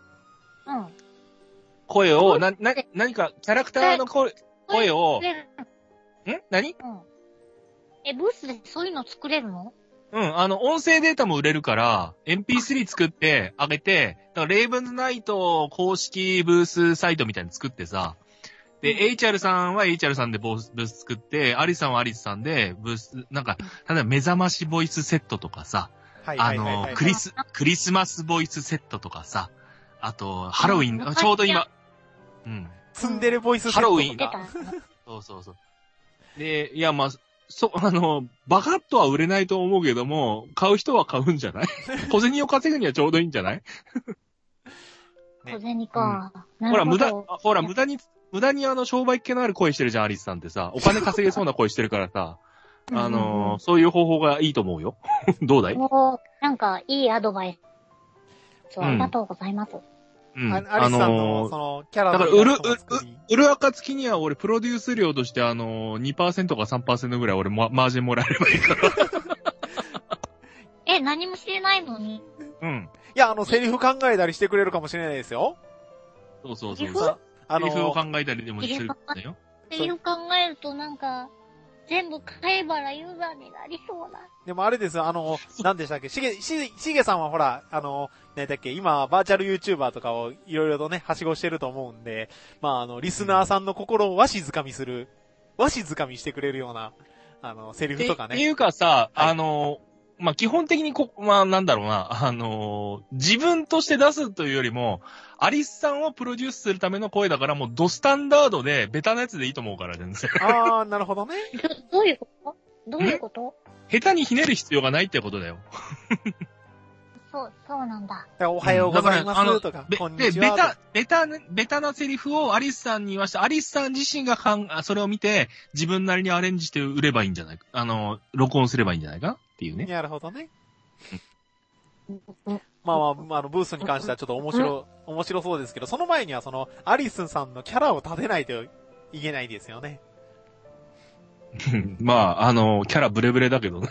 声を、な、な、何か、キャラクターの声、声を、ん？何？ うん。え、ブースでそういうの作れるの？ うん、あの、音声データも売れるから、エムピースリー 作ってあげて、だからレイブンズナイト公式ブースサイトみたいに作ってさ、で、うん、エイチアール さんは エイチアール さんでブース作って、アリスさんはアリスさんでブース、なんか、例えば目覚ましボイスセットとかさ、あの、クリス、クリスマスボイスセットとかさ、あと、ハロウィン、うん、ちょうど今、うん。 ツンデレボイスセット。 ハロウィンが。そうそうそう。で、いや、まあ、そ、あの、バカッとは売れないと思うけども、買う人は買うんじゃない？小銭を稼ぐにはちょうどいいんじゃない？ 小銭か、 うん。ほら、無駄、ほら、無駄に、無駄にあの、商売系のある声してるじゃん、アリスさんってさ。お金稼げそうな声してるからさ。あのー、そういう方法がいいと思うよ。どうだい？ もう、なんか、いいアドバイス。ありがとうございます。 うん。アリスさんの、その、キャラの。 だから、売る、売る暁には俺、プロデュース料として、あのー、にパーセントかさんパーセントぐらい俺、マージンもらえればいいから。 え、何もしてないのに。 うん。 いや、あの、セリフ考えたりしてくれるかもしれないですよ。 そうそうそう。あのー、セリフを考えたりでもするんだよ。 セリフ考えるとなんか、 全部貝原ユーザーになりそうな。 でもあれですよ、あの、何でしたっけ、しげ、し、しげさんはほら、あの、何だっけ、今、バーチャル YouTuber とかをいろいろとね、はしごしてると思うんで、まあ、あの、リスナーさんの心をわしづかみする、わしづかみしてくれるような、あの、セリフとかね。 っていうかさ、 はいあの、まあ、基本的にこ、まあ、なんだろうな、あの、自分として出すというよりも、アリスさんをプロデュースするための声だから、もうドスタンダードで、ベタなやつでいいと思うから、全然。 あー、なるほどね。 ど、どういうことどういうこと下手にひねる必要がないってことだよ。 そう、そうなんだ。 だからおはようございまだからあのすとか、 べこんにで、 ちはとか。 ベタ、ベタ、ベタなセリフをアリスさんに言わして、アリスさん自身がかん、あそれを見て、自分なりにアレンジして売ればいいんじゃないか。あの、録音すればいいんじゃないかっていうね。 なるほどね。 うんまあまあ、あの、ブースに関してはちょっと面白、面白そうですけど、その前にはその、アリスさんのキャラを立てないといけないですよね。 まあ、あの、キャラブレブレだけどね。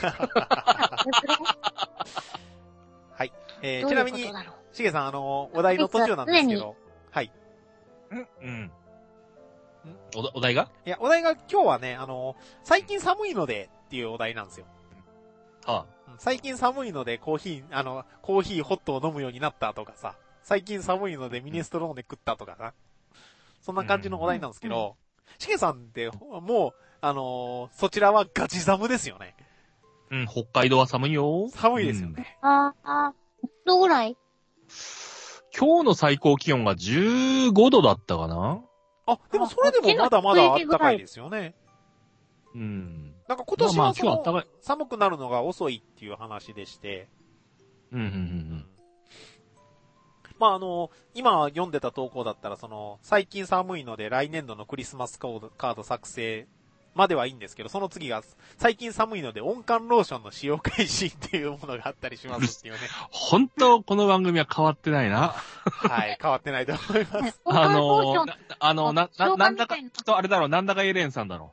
はい。えー、 どういうちなみにこと、だろうしげさん、あの、お題の途中なんですけど、はい。 うん。おだ、お題がいや、お題が今日はね、あの、最近寒いのでっていうお題なんですよ。 はうん最近寒いのでコーヒー、あの、コーヒーホットを飲むようになったとかさ、最近寒いのでミネストローネ食ったとかさ、そんな感じのお題なんですけど、しげさんって、もう、あのーそちらはガチ寒ですよね。 うん、北海道は寒いよ。 寒いですよね。 ああ、どうぐらい今日の最高気温がじゅうごどだったかな。 あ、でもそれでもまだまだ暖かいですよね。 うん。 なんか今年まあまあはその今日暖かい。 寒くなるのが遅いっていう話でして、 うん、うん、うん。 まああの、今読んでた投稿だったら、その、最近寒いので来年度のクリスマスカードカード作成まではいいんですけど、その次が、最近寒いので温感ローションの使用開始っていうものがあったりしますっていうね。 本当、この番組は変わってないな。 はい、変わってないと思います。 あの、なあの、な、な、 あなんだか、 評判みたいなきっとあれだろう、なんだかエレンさんだろ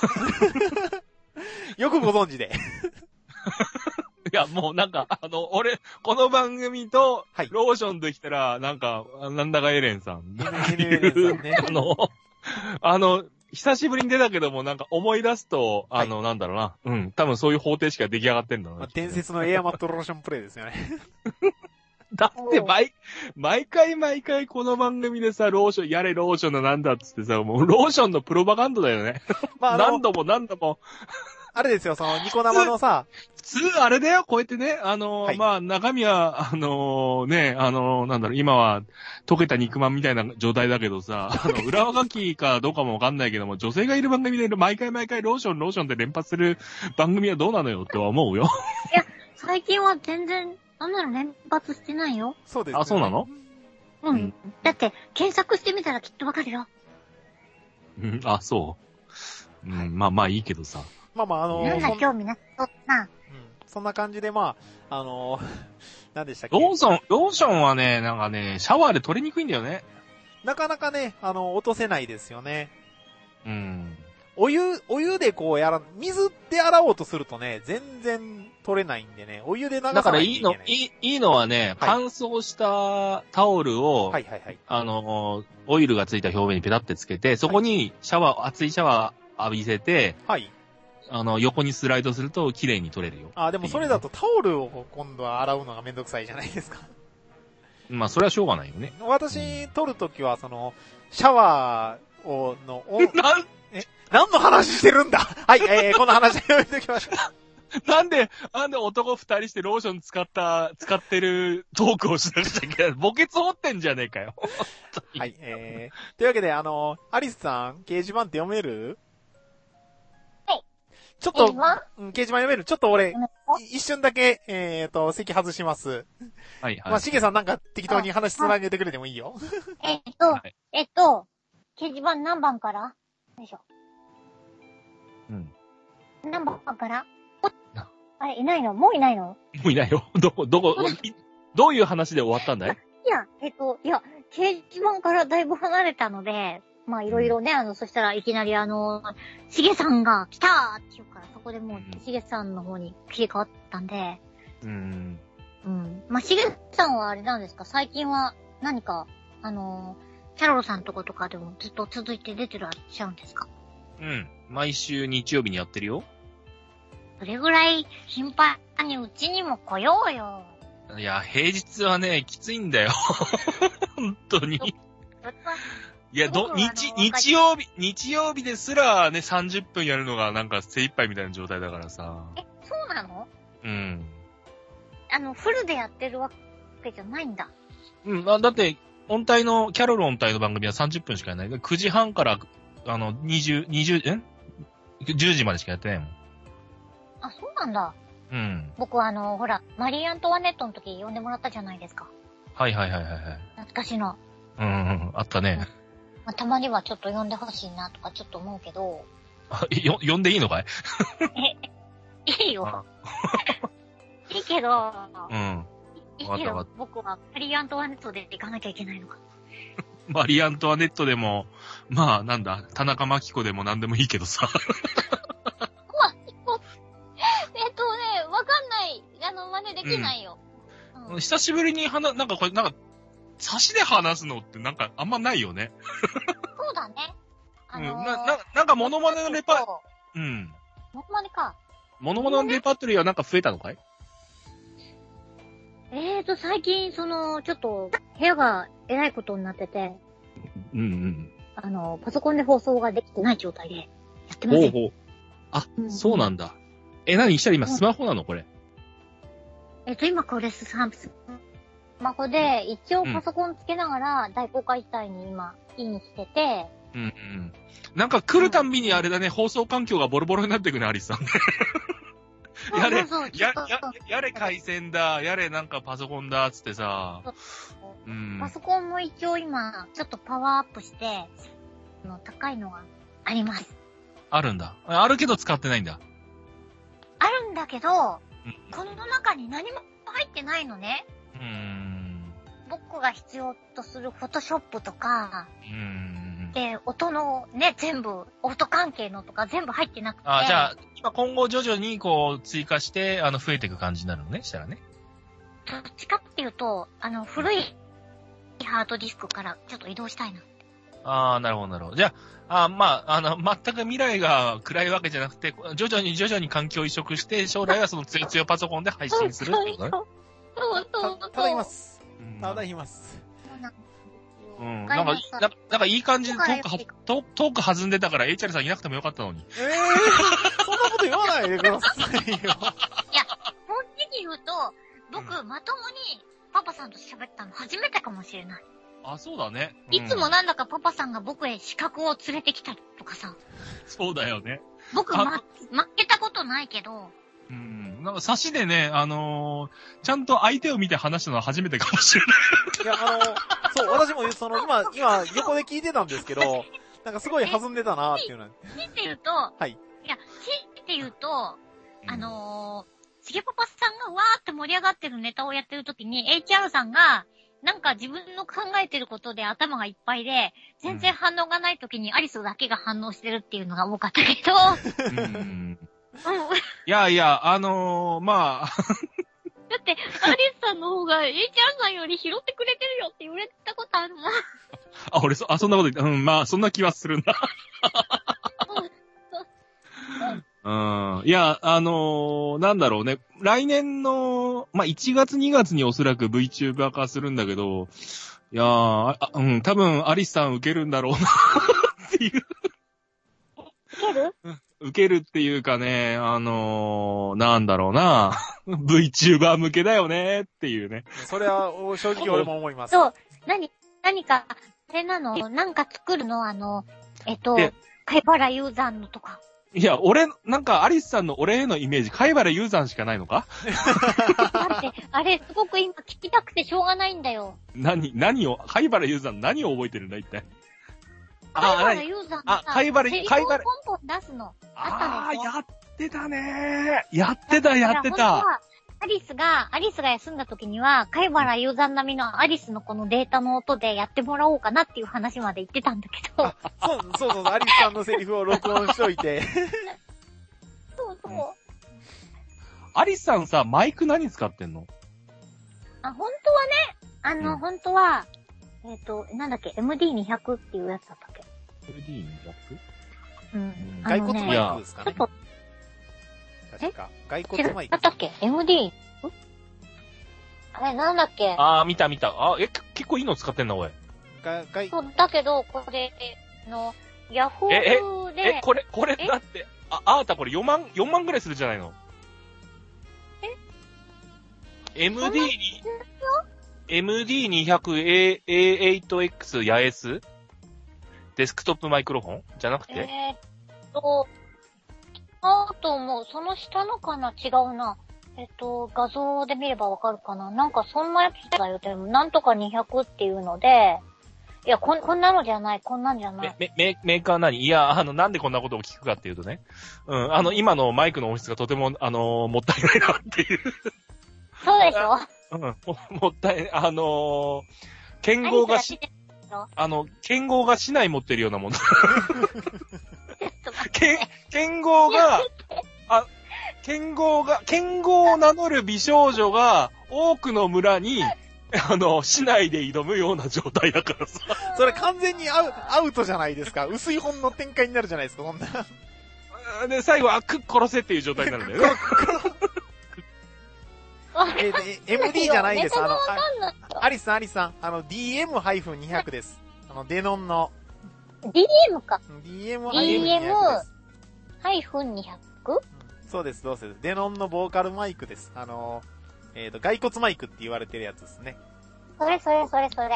よくご存知で。 う。いや、もうなんか、あの、俺、この番組とはい、 ローションできたら、なんか、なんだかエレンさん。 エヌエヌエルエヌさんね。 あの、あの、久しぶりに出たけども、なんか思い出すと、あの、なんだろうな。うん。多分そういう方程式が出来上がってんだろうな。 まあ、伝説のエアマットローションプレイですよね。 だって、毎、毎回毎回この番組でさ、ローション、やれローションのなんだっつってさ、もうローションのプロパガンダだよね。 まあ、あの、 何度も何度も。 あれですよ、その、ニコ生のさ、 普通、あれだよ、こうやってね、あのーはいまあ、中身は、あのーね、あのーなんだろう、今は、溶けた肉まんみたいな状態だけどさ、あの、裏書きかどうかもわかんないけども、女性がいる番組で毎回毎回ローション、ローションで連発する番組はどうなのよっては思うよ。 最近は全然、あんなの連発してないよ。 そうです、ね。 あそうなのうん。 うんだって、検索してみたらきっとわかるよ。 うん、あ、そう。うん、 はいまあまあいいけどさ。 まあまあ、あのなんだそん興味なさそうな。 うん、そんな感じで、まあ、あのー、何でしたっけローソン、ローションはね、なんかね、シャワーで取りにくいんだよね。 なかなかね、あの、落とせないですよね。 うん。 お湯、お湯でこうやら、水で洗おうとするとね、全然取れないんでね、お湯で流さないだからといけない。 いいの、いい、いいのはね、乾燥したタオルを、 はいはいはい。 あの、オイルがついた表面にペタってつけて、そこにシャワー、熱いシャワー浴びせて、 はい。 あの、横にスライドすると綺麗に取れるよ。 あ、でもそれだとタオルを今度は洗うのがめんどくさいじゃないですか。 まあ、それはしょうがないよね。 私、取るときは、その、シャワーを、の、おなん、 何の話してるんだはい、えー、この話やめておきましょう。 なんで、なんで男二人してローション使った、使ってるトークをしなくちゃいけない。墓穴掘ってんじゃねえかよ。 はい、えー、というわけで、あの、アリスさん、掲示板って読めるはい。 ちょっと、 今うん、掲示板読めるちょっと俺、 読めい一瞬だけ、えーと、席外します。 はいはい。 まあ、しげさんなんか適当に話つなげてくれてもいいよ。 えっと、 はいえっと、掲示板何番からよいしょ。 うん。 何番からなあれ、いないのもういないのもういないよ。どこ、どこ、いどういう話で終わったんだい？ いや、えっと、いや、掲示板からだいぶ離れたので、まあいろいろね、あの、そしたらいきなりあの、しげさんが来たーって言うから、そこでもうんう、しげさんの方に切り替わったんで、 うん。 うん。まあ、しげさんはあれなんですか最近は何か、あの、キャロルさんとことかでもずっと続いて出てらっしゃるんですか？ うん。毎週日曜日にやってるよ。 それぐらい頻繁にうちにも来ようよ。 いや、平日はね、きついんだよ。本当に。いや、ど、日、日曜日、日曜日ですらね、さんじゅっぷんやるのがなんか精一杯みたいな状態だからさ。 え、そうなの？ うん。 あの、フルでやってるわけじゃないんだ。 うん、あだって、音体の、キャロル音体の番組はさんじゅっぷんしかやらない。くじはんから、あの、にじゅう、にじゅう、えじゅうじまでしかやってないもん。 あ、そうなんだ。 うん。 僕はあの、ほら、マリー・アントワネットの時呼んでもらったじゃないですか。 はいはいはいはいはい。 懐かしいの。 うんうん、あったね。 まあ、たまにはちょっと呼んでほしいなとかちょっと思うけど。 あ、よ、呼んでいいのかい？ え、いいよ。いいけど、 うん。 いいけど、僕はマリー・アントワネットで行かなきゃいけないのか。 マリー・アントワネットでも、まあ、なんだ、田中真紀子でもなんでもいいけどさ。 えっとね、わかんない。あの、真似できないよ。 うんうん、久しぶりに話、なんかこれ、なんか、差しで話すのってなんかあんまないよね。 そうだね。あのー、 うん、な、な、なんかモノマネのレパ、うん。 モノマネか。 モノマネのレパートリーはなんか増えたのかい？ えーと、最近、その、ちょっと、部屋がえらいことになってて。 うんうん。 あの、パソコンで放送ができてない状態で、やってません。 ほうほう。あ、うんうん、そうなんだ。え、何したら今スマホなのこれ。 えっと、今これスマホで、一応パソコンつけながら、大公開したいに今、インしてて。 うんうん。なんか来るたんびにあれだね、うん、放送環境がボロボロになっていくね、アリスさんね。やれ、そうそうや、や、やれ回線だ、やれなんかパソコンだ、つってさ。 うん、パソコンも一応今、ちょっとパワーアップして、の高いのがあります。 あるんだ。あるけど使ってないんだ。 あるんだけど、うん、この中に何も入ってないのね。 うーん。 僕が必要とするフォトショップとか、 うーん。 で、音のね、全部、音関係のとか全部入ってなくて。 あ、じゃあ、今今後徐々にこう追加して、あの、増えていく感じになるのね、したらね。 どっちかっていうと、あの、古いハードディスクからちょっと移動したいな。 ああ、なるほど、なるほど。じゃあ、あまあ、あの、全く未来が暗いわけじゃなくて、徐々に徐々に環境を移植して、将来はその強い強いパソコンで配信するってことね。 そうそうそう。 ただいます。ただいます。 うん。なんか、なんか、なんかいい感じでトークは、トーク弾んでたから、エイチアール さんいなくてもよかったのに。 ええー、そんなこと言わないでくださいよ。いや、 本気に言うと、僕、うん、まともにパパさんと喋ったの初めてかもしれない。 あ、そうだね。 うん、いつもなんだかパパさんが僕へ資格を連れてきたとかさ。 そうだよね。 僕、ま、負けたことないけど。 うん。なんか、差しでね、あのー、ちゃんと相手を見て話したのは初めてかもしれない。 いや、あのー、そう、私も、その、今、今、横で聞いてたんですけど、なんかすごい弾んでたなーっていうのは。 しって言うと、 はい。 いや、しって言うと、あのー、しげパパさんがわーって盛り上がってるネタをやってる時に、エイチアール さんが、なんか自分の考えてることで頭がいっぱいで、全然反応がない時にアリスだけが反応してるっていうのが多かったけど。うん。 いやいや、あのー、まあ。 だって、アリスさんの方が エイチアール さんより拾ってくれてるよって言われたことあるもん。 あ、俺そ、あ、そんなこと言った。うん、まあ、そんな気はするな。うん。いや、あのー、なんだろうね。来年の、まあ、いちがつにがつにおそらく VTuber 化するんだけど、いやー、あうん、多分、アリスさん受けるんだろうな、っていう。 受ける受けるっていうかね、あのー、なんだろうな。VTuber 向けだよね、っていうね。 それは、正直俺も思います。 そう。何、何か、あれなのなんか作るのあの、えっと、貝原雄山のとか。 いや、俺、なんか、アリスさんの俺へのイメージ、貝原雄山しかないのか？ だって、あれ、すごく今聞きたくてしょうがないんだよ。 何、何を、貝原雄山何を覚えてるんだ、一体。 貝原雄山あ、貝原、貝原。 ポンポン出すの。 あったでしょ？あー、やってたねー。やってた、やってた。 アリスが、アリスが休んだ時には、貝原雄山並みのアリスのこのデータの音でやってもらおうかなっていう話まで言ってたんだけど。 そう、そうそう、アリスさんのセリフを録音しといて。 そうそう。 アリスさんさ、マイク何使ってんの？ あ、本当はね、あの、うん、本当は、えっと、なんだっけ、エムディーにひゃく っていうやつだったっけ？ エムディーにひゃく？ うん。 骸骨マイクですかね。 ちょっと確か。骸骨マイク。 だったっけ ?エムディー? あれ、なんだっけあー、見た見た。あ、え、結構いいの使ってんな、おい。 が、骸、 そう、だけど、これ、の、ヤフえ、 オクで、 え、これ、これ、だって、あ、あーたこれよんまん、よんまんぐらいするじゃないの。え エムディー に、エムディーにひゃくエーエイトエックス ヤエスデスクトップマイクロフォンじゃなくて、 えーっと、あと思う。その下のかな違うな。えっと、画像で見ればわかるかななんかそんなやつだよ。でも、なんとかにひゃくっていうので、いや、こん、こんなのじゃない、こんなんじゃない。 め、め、メーカー何いや、あの、なんでこんなことを聞くかっていうとね。うん、あの、今のマイクの音質がとても、あのー、もったいないなっていう。 そうでしょうん、も、もったい、あのー、剣豪がし、あの、剣豪が市内持ってるようなもの。剣、剣豪が、あ、剣豪が、剣豪を名乗る美少女が多くの村に、あの、市内で挑むような状態だからさ。 それ完全にアウアウトじゃないですか。薄い本の展開になるじゃないですか、そんな。 で、最後は、くっ殺せっていう状態になるんだよね。 えー、エムディー じゃないです。あの、 わかんないあアリスさん、アリスさん、あの、ディーエムにひゃく です。あの、デノンの。 ディーエム か。 ディーエムディーエムにひゃくです。 ハイフンにひゃく? そうです、どうせです。デノンのボーカルマイクです。あの、えっ、ー、と、骸骨マイクって言われてるやつですね。 それそれそれそれ。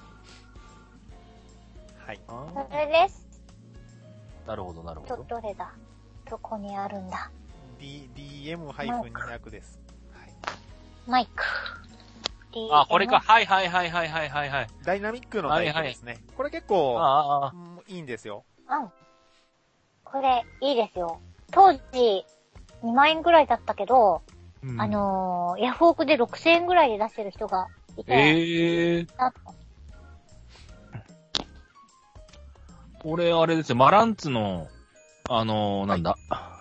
はい。 それです。 なるほど、なるほど、 ど。 どれだどこにあるんだ D、ディーエム にひゃく です。はい。 マイク。 あ、これか。はいはいはいはいはいはいはい。 ダイナミックのタイプですね。はいはい、これ結構、 ああああいいんですよ。 うん。これ、いいですよ。当時、にまんえんぐらいだったけど、うん、あのー、ヤフオクでろくせんえんぐらいで出してる人がいて。 ええー。これ、あれですよ、マランツの、あのー、なんだ、はい、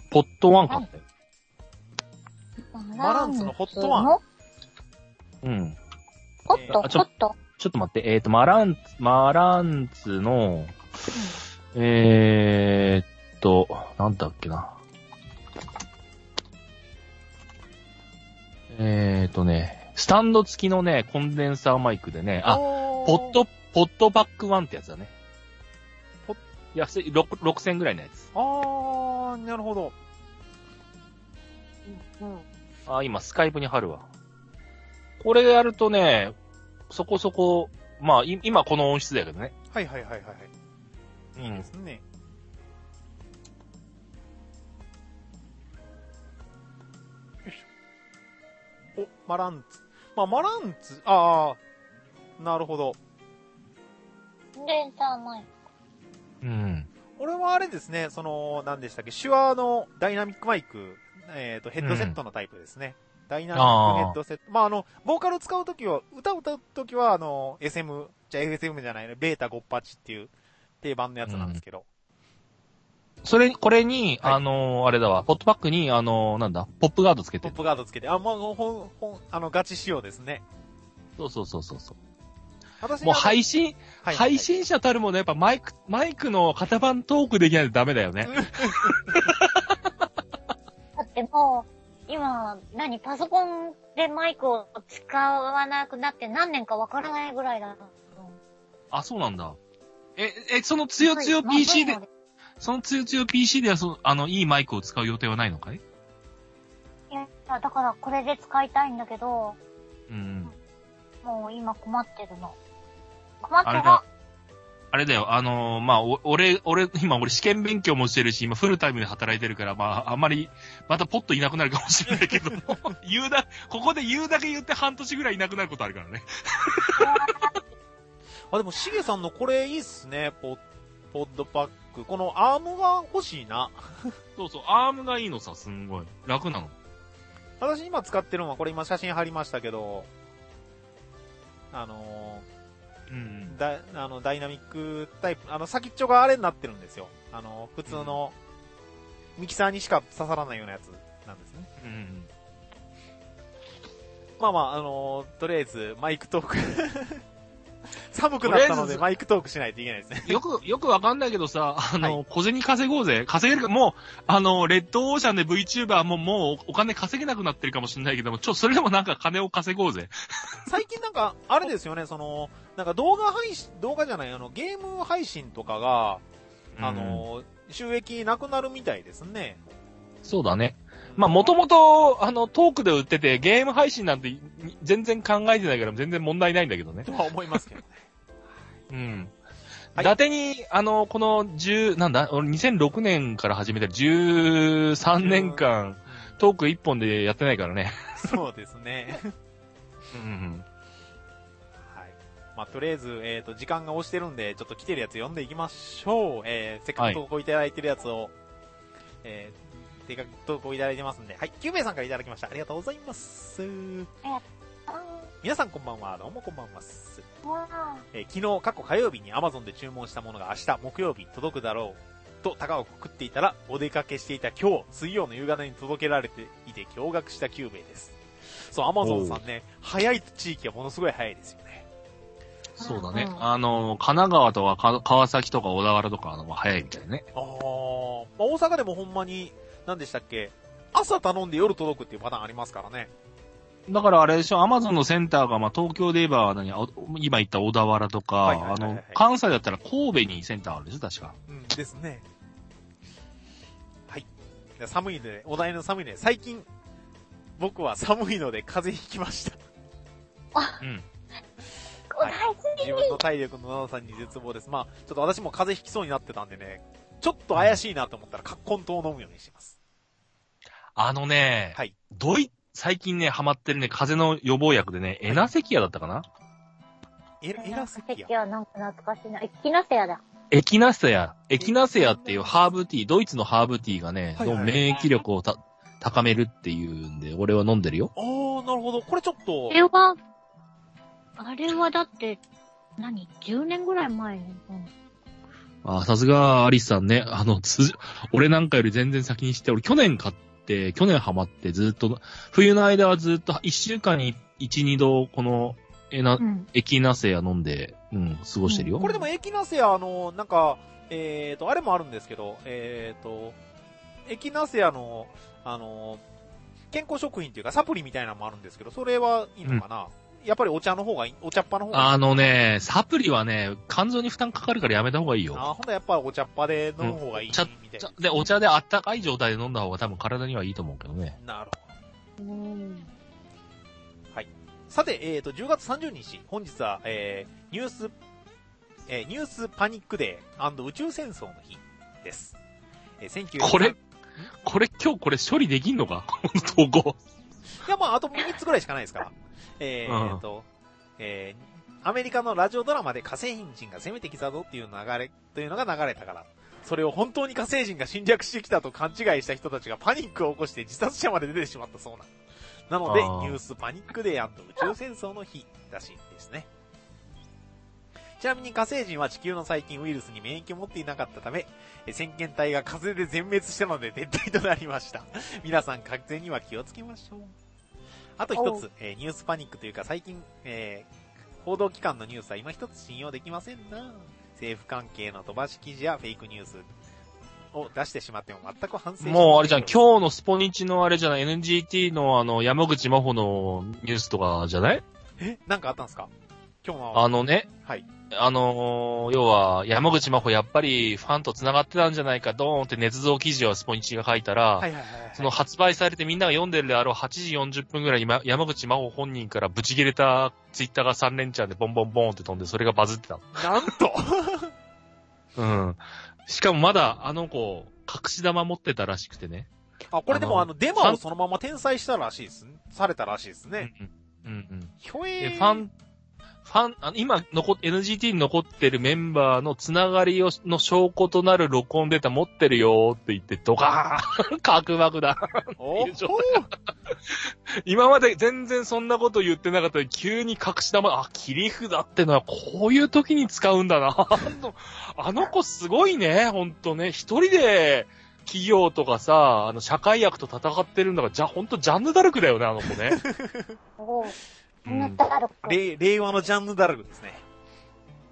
ポットワン買ったよ。 マランツのホットワンうん。 ホット、ホットちょっと待って、えっ、ー、と、マランツ、マランツの、うん、えーっと、なんだっけな。えーっとね、スタンド付きのね、コンデンサーマイクでね、あ、ポット、ポットバックワンってやつだね。安い、ろくせんえんぐらいのやつ。 あー、なるほど。 うん。 あ、今、スカイプに貼るわ。これやるとね、そこそこ、まあ、今この音質だけどね。 はいはいはいはい。 うん。いいですね。よいしょ。お、マランツ。まあ、マランツ、あー、なるほど。 コンデンサーマイク。 うん。 俺はあれですね、その、何でしたっけ、手話のダイナミックマイク、えっ、ー、と、ヘッドセットのタイプですね。うん、ダイナミックヘッドセット。まあ、あの、ボーカル使うときは、歌を歌うときは、あの、エスエム、じゃあ エフエスエム じゃないね、ベータごじゅうはちっていう定番のやつなんですけど。 うん、それ、これに、はい、あのー、あれだわ、ポットバックに、あのー、なんだ、ポップガードつけてポップガードつけて、あ、もう、ほん、ほん、あの、ガチ仕様ですね。 そうそうそうそうそう。 私もう配信、 はい、 配信者たるもね、やっぱマイク、マイクの型番トークできないとダメだよね。 だってもう、今、何、パソコンでマイクを使わなくなって何年かわからないぐらいだ。 あ、そうなんだ。え、え、そのつよつよ ピーシー で、そのつよつよ ピーシー ではそ、あの、いいマイクを使う予定はないのかい？ いや、だからこれで使いたいんだけど、 うん。 もう今困ってるの。困ってるあれだ。あれだよ、あのー、まあ、お、俺、俺、今俺試験勉強もしてるし、今フルタイムで働いてるから、まあ、あんまり、またポッといなくなるかもしれないけども、言うだ、ここで言うだけ言って半年ぐらいいなくなることあるからね。 あ、でも、しげさんのこれいいっすね、ポ、ポッドパック。このアームが欲しいな。 そうそう、アームがいいのさ、すんごい。楽なの。 私今使ってるのは、これ今写真貼りましたけど、あのー、 うん、 だあのダイナミックタイプ、あの先っちょがあれになってるんですよ。あの普通のミキサーにしか刺さらないようなやつなんですね。 うん、 まあまあ、あのー、とりあえずマイクトーク寒くなったのでマイクトークしないといけないですね。 よく、よくわかんないけどさ、あの、はい、小銭稼ごうぜ。稼げるか、もう、あの、レッドオーシャンで VTuber ももうお金稼げなくなってるかもしれないけども、ちょ、それでもなんか金を稼ごうぜ。 最近なんか、あれですよね、その、なんか動画配信、動画じゃない、あの、ゲーム配信とかが、あの、うん、収益なくなるみたいですね。 そうだね。まあ、もともと、あの、トークで売ってて、ゲーム配信なんて全然考えてないから全然問題ないんだけどね。 とは思いますけどね。 うん。伊達に、あの、この10、なんだ、俺にせんろくねんから始めてじゅうさんねんかん、トーク一本でやってないからね。 そうですね。 うん。 はい。まあ、とりあえず、えっと、時間が押してるんで、ちょっと来てるやつ読んでいきましょう。えー、せっかく投稿いただいてるやつを、はい、えー、せっかく投稿いただいてますんで、はい、きゅうめいさんからいただきました。ありがとうございます。皆さんこんばんは。どうもこんばんは。えー、昨日、過去火曜日に Amazon で注文したものが明日、木曜日届くだろうと高をくくっていたら、お出かけしていた今日、水曜の夕方に届けられていて驚愕したきゅうめいです。そう、Amazon さんね、早い地域はものすごい早いですよね。 そうだね。うん、あの、神奈川とか川崎とか小田原とかの早いみたいね。 ああ、まあ、大阪でもほんまに、何でしたっけ、朝頼んで夜届くっていうパターンありますからね。 だからあれでしょ、アマゾンのセンターが、まあ、東京で言えば何、今言った小田原とか、はいはいはいはい、あの、関西だったら神戸にセンターあるでしょ、確か。 うんですね。はい。寒いので、お題の寒いので、最近、僕は寒いので風邪ひきました。 あ、 うん。 はい、自分の体力のななさに絶望です。まあ、ちょっと私も風邪ひきそうになってたんでね、ちょっと怪しいなと思ったら、葛根湯を飲むようにしてます。 あのね、はい。ドイ最近ね、ハマってるね、風邪の予防薬でね、エナセキアだったかな、 エラ、エラセキア。 エナセキアなんか懐かしいな。エキナセアだ。 エキナセア。エキナセアっていうハーブティー、ドイツのハーブティーがね、はいはい、免疫力をた高めるっていうんで、俺は飲んでるよ。 あー、なるほど。これちょっと。 あれは、あれはだって、何 ?じゅう 年ぐらい前に。うん、 あ、さすがアリスさんね。あの、つ、俺なんかより全然先に知って、俺去年買って、去年ハマってずっと、冬の間はずっといっしゅうかんにいち、にど、この、エナ、うん、エキナセア飲んで、うん、過ごしてるよ。うん、 これでもエキナセア、あの、なんか、えーと、あれもあるんですけど、えーと、エキナセアの、あの、健康食品っていうかサプリみたいなのもあるんですけど、それはいいのかな、うん、やっぱりお茶の方がいい、お茶っ葉の方がいい。 あのね、サプリはね、肝臓に負担かかるからやめた方がいいよ。 あ、ほんとやっぱお茶っ葉で飲む方がいい、うん、みたいな。 で、お茶であったかい状態で飲んだ方が多分体にはいいと思うけどね。 なるほど。うん。はい。さて、えーと、じゅうがつさんじゅうにち、本日は、えー、ニュース、えー、ニュースパニックデー&宇宙戦争の日です。えー、せんきゅうひゃくこれ、これ今日これ処理できんのかこの投稿。 いや、まあ、あとみっつぐらいしかないですから。えーと、うん、えー、アメリカのラジオドラマで火星人が攻めてきたぞっていう流れ、というのが流れたから。それを本当に火星人が侵略してきたと勘違いした人たちがパニックを起こして自殺者まで出てしまったそうな。なので、ニュースパニックデー&宇宙戦争の日らしいですね。ちなみに火星人は地球の細菌ウイルスに免疫を持っていなかったため、先遣隊が風で全滅したので撤退となりました。皆さん風邪には気をつけましょう。あと一つ、えー、ニュースパニックというか最近、えー、報道機関のニュースは今一つ信用できませんな。政府関係の飛ばし記事やフェイクニュースを出してしまっても全く反省しない。 もうあれじゃん、今日のスポニチのあれじゃない、エヌジーティー のあの、山口真帆のニュースとかじゃない？ え？なんかあったんですか？今日の。 あのね。 はい。 あのー、要は、山口真帆やっぱりファンと繋がってたんじゃないか、ドーンって捏造記事をスポニチが書いたら、はいはいはいはい、その発売されてみんなが読んでるであろうはちじよんじゅっぷんぐらいに山口真帆本人からブチ切れたツイッターがさん連チャンでボンボンボンって飛んで、それがバズってた。 なんとうん。しかもまだあの子、隠し玉持ってたらしくてね。 あ、これでもあの、デマをそのまま転載したらしいです。されたらしいですね。 うんうん。うんうん。 ひょえー。 ファン、ファン、あの今残、エヌジーティー に残ってるメンバーのつながりをの証拠となる録音データ持ってるよって言って、ドカーン核爆弾今まで全然そんなこと言ってなかったのに、急に隠し玉、あ、切り札ってのはこういう時に使うんだな。あの子すごいね、ほんとね。一人で企業とかさ、あの、社会役と戦ってるんだから、じゃ、ほんとジャンヌダルクだよね、あの子ね。 うん、 令和のジャンヌダルクですね。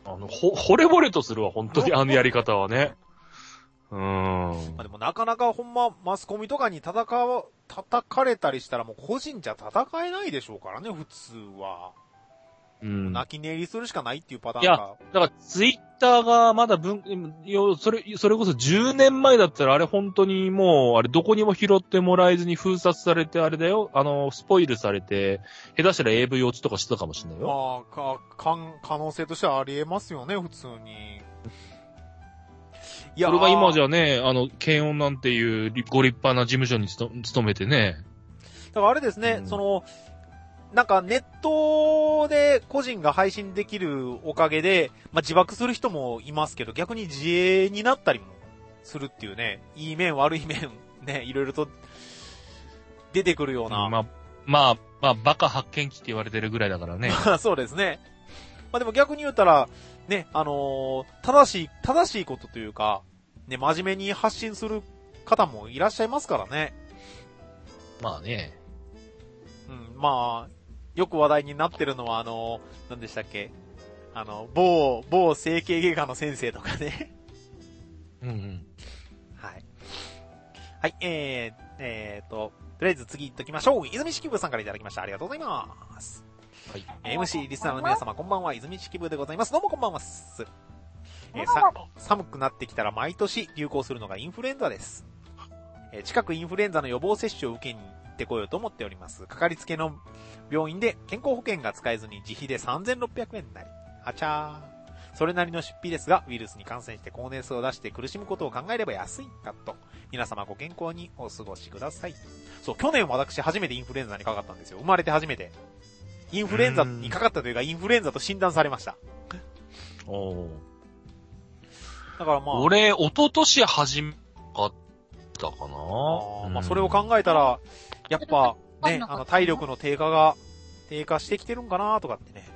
あの、ほ、惚れ惚れとするわ、本当にあのやり方はね。うーん。 まあでもなかなかほんま、マスコミとかに戦う、叩かれたりしたらもう個人じゃ戦えないでしょうからね、普通は。 うん。 泣き寝入りするしかないっていうパターいやンが。 だからツイッターがまだ文、よ、それ、それこそじゅうねんまえだったらあれ本当にもう、あれどこにも拾ってもらえずに封殺されてあれだよ。あの、スポイルされて、下手したら エーブイ 落ちとかしてたかもしれないよ。 まあ、か、かん、可能性としてはありえますよね、普通に。いそれが今じゃね、あの、検温なんていうご立派な事務所に勤めてね。 だからあれですね、うん、その、なんかネットで個人が配信できるおかげで、まあ、自爆する人もいますけど、逆に自衛になったりもするっていうね、いい面悪い面、ね、いろいろと出てくるような。 うん、まあ、まあ、まあ、バカ発見器って言われてるぐらいだからね。 そうですね。まあでも逆に言ったら、ね、あのー、正しい、正しいことというか、ね、真面目に発信する方もいらっしゃいますからね。 まあね。 うん、まあ、よく話題になってるのは、あの、何でしたっけ？あの、某、某整形外科の先生とかね。 うんうん。 はい。はい、えー、えーと、とりあえず次行っときましょう。泉式部さんからいただきました。ありがとうございます。はい。エムシー リスナーの皆様、こんばんは。泉式部でございます。どうもこんばんは。えー、さ、寒くなってきたら毎年流行するのがインフルエンザです。えー、近くインフルエンザの予防接種を受けに行ってこようと思っております。かかりつけの病院で健康保険が使えずに自費でさんぜんろっぴゃくえんになり、あちゃー。それなりの出費ですが、ウイルスに感染して高熱を出して苦しむことを考えれば安いかと。皆様ご健康にお過ごしください。そう、去年私初めてインフルエンザにかかったんですよ。生まれて初めて。インフルエンザにかかったというか、インフルエンザと診断されました。 おー。 だからまあ。 俺、一昨年始めかったかな。 あまあ、それを考えたら、やっぱ、ね、あの、体力の低下が、低下してきてるんかなとかってね。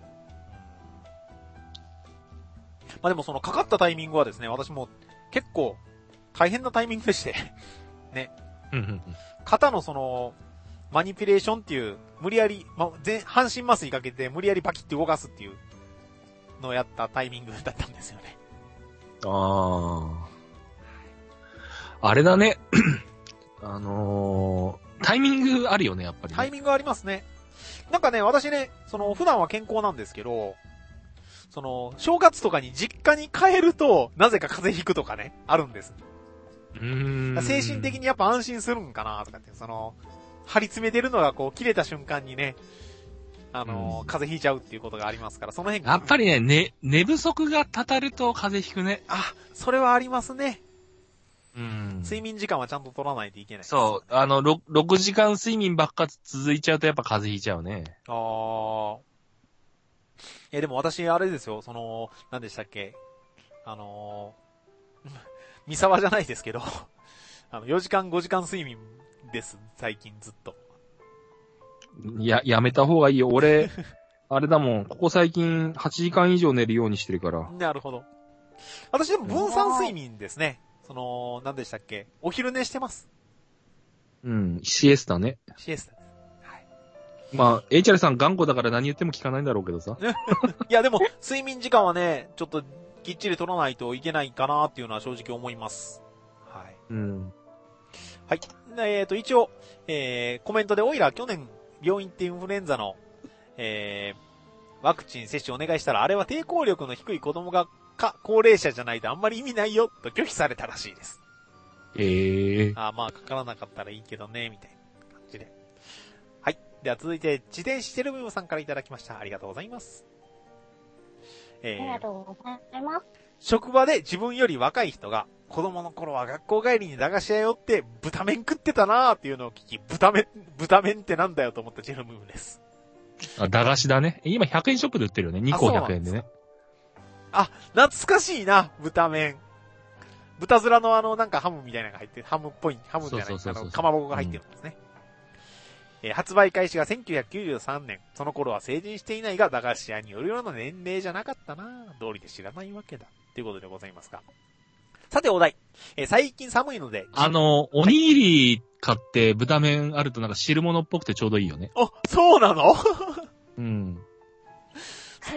まあでもその、かかったタイミングはですね、私も結構、大変なタイミングでして、ね。肩のその、マニピュレーションっていう、無理やり、ま、全、半身麻酔かけて無理やりパキって動かすっていうのをやったタイミングだったんですよね。 ああ。あれだね。あのー、タイミングあるよね、やっぱり、ね。 タイミングありますね。なんかね、私ね、その、普段は健康なんですけど、その、正月とかに実家に帰ると、なぜか風邪ひくとかね、あるんです。 うーん。 精神的にやっぱ安心するんかなとかって、その、張り詰めてるのがこう、切れた瞬間にね、あのー、風邪ひいちゃうっていうことがありますから、その辺やっぱりね、ね、寝不足がたたると風邪ひくね。 あ、それはありますね。 うん。 睡眠時間はちゃんと取らないといけない。 そう。あの、ろくじかん睡眠ばっか続いちゃうとやっぱ風邪ひいちゃうね。 あー。え、でも私、あれですよ、その、何でしたっけ。あのー、三沢じゃないですけど、あの、よじかんごじかん睡眠です、最近ずっと。 いや、やめた方がいいよ。俺、あれだもん、ここ最近はちじかん以上寝るようにしてるから。 なるほど。私でも分散睡眠ですね。その、何でしたっけ。お昼寝してます。 うん、シエスタね。 シエスタ。はい。 まあ、エイチアール さん頑固だから何言っても聞かないんだろうけどさ。 いやでも、睡眠時間はね、ちょっときっちり取らないといけないかなっていうのは正直思います。はい。 うん。 はい。えっと、一応、えー、コメントでオイラ去年病院ってインフルエンザの、えー、ワクチン接種お願いしたら、あれは抵抗力の低い子供がか、高齢者じゃないとあんまり意味ないよ、と拒否されたらしいです。 ええー。 あまあ、かからなかったらいいけどね、みたいな感じで。はい。では続いて、自転してる部分さんからいただきました。ありがとうございます。 えー、ありがとうございます。 職場で自分より若い人が、子供の頃は学校帰りに駄菓子屋寄って豚麺食ってたなーっていうのを聞き、豚麺、豚麺ってなんだよと思ったジェルムームです。 あ、駄菓子だね。今ひゃくえんショップで売ってるよね。にこひゃくえんでね。 あ、懐かしいな、豚麺。豚面のあの、なんかハムみたいなのが入ってる、ハムっぽい、ハムみたいな、そうそうそうそう、あの、かまぼこが入ってるんですね。うん、えー、発売開始がせんきゅうひゃくきゅうじゅうさんねん。その頃は成人していないが、駄菓子屋によるような年齢じゃなかったな。道理で知らないわけだ。ということでございますが。さてお題。えー、最近寒いので。 あの、おにぎり買って豚麺あるとなんか汁物っぽくてちょうどいいよね。 あ、そうなのそうん。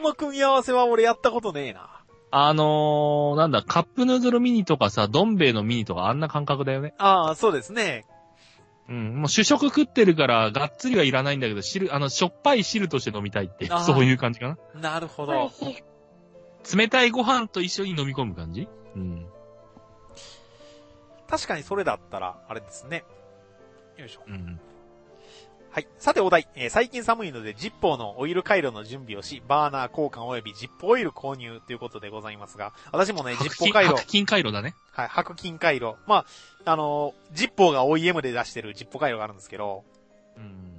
の組み合わせは俺やったことねえな。 あのー、なんだ、カップヌードルミニとかさ、どん兵衛のミニとかあんな感覚だよね。 ああ、そうですね。 うん、もう主食食ってるから、がっつりはいらないんだけど、汁、あの、しょっぱい汁として飲みたいって、そういう感じかな。 なるほど。 冷たいご飯と一緒に飲み込む感じ？うん。 確かにそれだったら、あれですね。よいしょ。 うん。 はい。さてお題、えー、最近寒いのでジッポーのオイル回路の準備をし、バーナー交換及びジッポーオイル購入ということでございますが、私もね、ジッポー回路。 白金回路だね。 はい、白金回路。まあ、あのー、ジッポーが オーイーエム で出してるジッポー回路があるんですけど、 うん。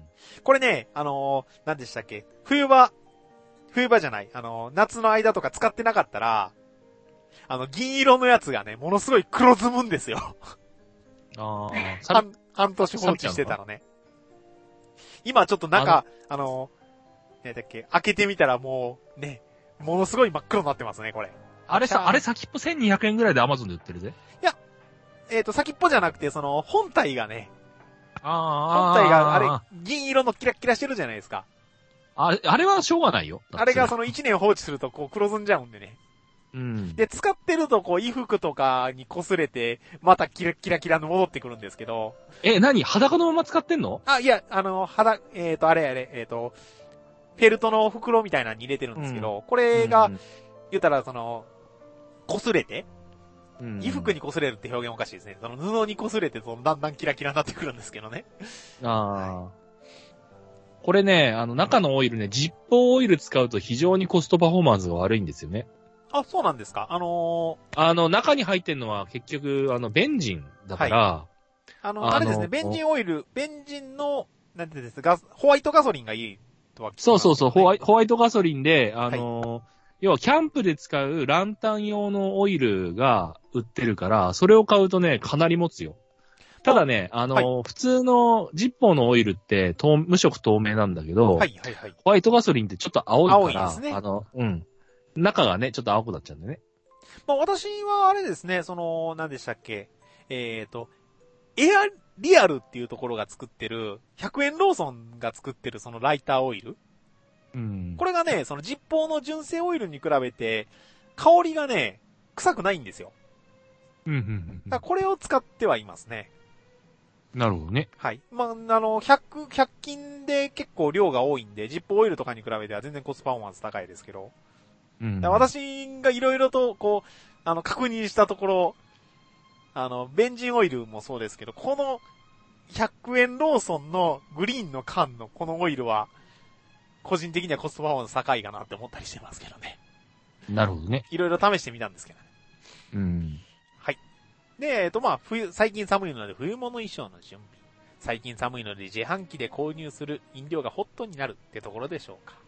これね、あのー、何でしたっけ？冬場、冬場じゃない、あのー、夏の間とか使ってなかったら、あの、銀色のやつがね、ものすごい黒ずむんですよ。 ああ、 半、半年放置してたのね。今ちょっと中、あ, あの、ねだっけ、開けてみたらもう、ね、ものすごい真っ黒になってますね、これ。 あれさ、あれ先っぽせんにひゃくえんぐらいで Amazon で売ってるぜ。 いや、えっと、先っぽじゃなくて、その、本体がね、 あ本体が、あれ、銀色のキラキラしてるじゃないですか。 あれ、あれはしょうがないよ。 あれがそのいちねん放置すると、こう、黒ずんじゃうんでね。 うん。 で、使ってると、こう、衣服とかに擦れて、またキラキラキラの戻ってくるんですけど。 え、何裸のまま使ってんの？ あ、いや、あの、肌、えっと、あれあれ、えっと、フェルトの袋みたいなのに入れてるんですけど、うん、これが、うん、言ったら、その、擦れて、うん、衣服に擦れるって表現おかしいですね。その布に擦れて、そのだんだんキラキラになってくるんですけどね。 ああ。はい、これね、あの、中のオイルね、ジッポーオイル使うと非常にコストパフォーマンスが悪いんですよね。 あ、そうなんですか。あのー、あの、中に入ってるのは結局、あの、ベンジンだから、はい、 あの、あれですね、ベンジンオイル、ベンジンの、なんていうんですか、ホワイトガソリンがいいとは聞きます、ね。 そうそうそう、ホワイ、ホワイトガソリンで、あのーはい、要はキャンプで使うランタン用のオイルが売ってるから、それを買うとね、かなり持つよ。ただね、あのーはい、普通のジッポーのオイルって透無色透明なんだけど、 はいはいはい、 ホワイトガソリンってちょっと青いから、 青いですね。 あの、うん。中がね、ちょっと青くなっちゃうんだよね。 まあ私はあれですね、その、何でしたっけ、えっと、エアリアルっていうところが作ってる、ひゃくえんローソンが作ってるそのライターオイル。 うん。 これがね、そのジッポーの純正オイルに比べて、香りがね、臭くないんですよ。 うんうんうん。 だからこれを使ってはいますね。 なるほどね。 はい。まあ、あの、ひゃく、ひゃく均で結構量が多いんで、ジッポーオイルとかに比べては全然コストパフォーマンス高いですけど。うん、私がいろいろと、こう、あの、確認したところ、あの、ベンジンオイルもそうですけど、このひゃくえんローソンのグリーンの缶のこのオイルは、個人的にはコストパフォーマンス高いかなって思ったりしてますけどね。 なるほどね。 いろいろ試してみたんですけどね。 うん。 はい。で、えっと、まあ、冬、最近寒いので冬物衣装の準備。最近寒いので自販機で購入する飲料がホットになるってところでしょうか。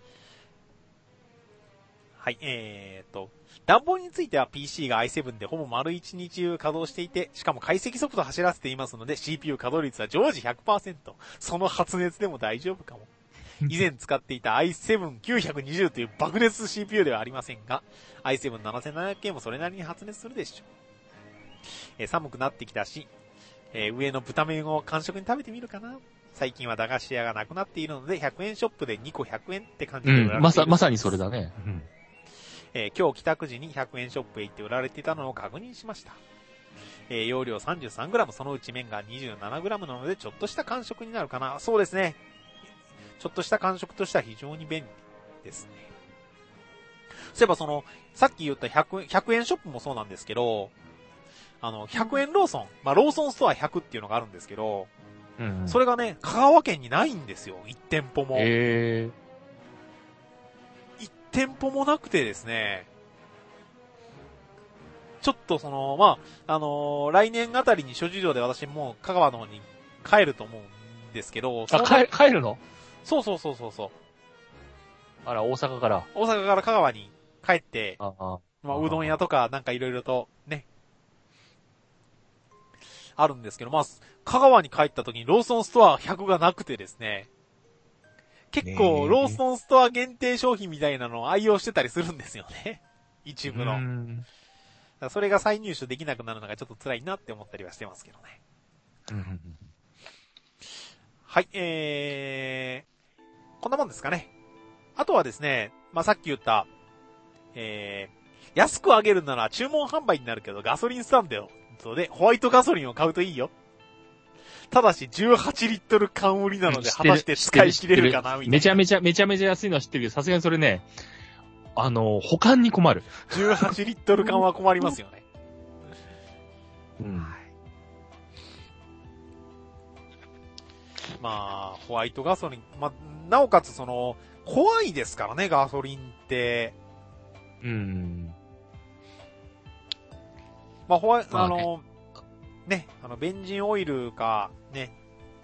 はい、えーと、暖房については ピーシー が アイセブン でほぼ丸一日中稼働していて、しかも解析ソフト走らせていますので シーピーユー 稼働率は常時 ひゃくパーセント。その発熱でも大丈夫かも。以前使っていた アイセブンきゅうひゃくにじゅう という爆熱 シーピーユー ではありませんが、アイセブンななせんななひゃくケー もそれなりに発熱するでしょう。えー、寒くなってきたし、えー、上の豚麺を完食に食べてみるかな。最近は駄菓子屋がなくなっているのでひゃくえんショップでにこひゃくえんって感じで売られている、 うん、まさ、まさにそれだね。うんえー、今日帰宅時にひゃくえんショップへ行って売られていたのを確認しました。えー、容量 さんじゅうさんグラム、そのうち麺が にじゅうななグラム なのでちょっとした間食になるかな。そうですね。ちょっとした間食としては非常に便利ですね。そういえばその、さっき言ったひゃくえん、ひゃくえんショップもそうなんですけど、あの、ひゃくえんローソン、まあ、ローソンストアひゃくっていうのがあるんですけど、うん、それがね、香川県にないんですよ、いち店舗も。 へー。 いち店舗もなくてですね、ちょっとその、まあ、あのー、来年あたりに諸事情で私も香川の方に帰ると思うんですけど、 あ、帰、帰るの？ そうそうそうそうそう。 あら、大阪から。 大阪から香川に帰って、 ああまあ、うどん屋とかなんかいろいろとね、あるんですけど、まあ、香川に帰った時にローソンストアひゃくがなくてですね、結構ローソンストア限定商品みたいなのを愛用してたりするんですよね。一部の。それが再入手できなくなるのがちょっと辛いなって思ったりはしてますけどね。はい、えー、こんなもんですかね。あとはですね、 まあ、さっき言った、えー、安く上げるなら注文販売になるけどガソリンスタンドよ。そうで、ホワイトガソリンを買うといいよ。ただしじゅうはちリットル缶売りなので、果たして使い切れるかなみたいな。 めちゃめちゃ、めちゃめちゃ安いのは知ってるけど、さすがにそれね、あの、保管に困る。 じゅうはちリットル缶は困りますよね。 うん。 まあ、ホワイトガソリン、まあ、なおかつその、怖いですからね、ガソリンって。 うん。 まあ、ホワイト、あの、ね、あの、ベンジンオイルか、ね、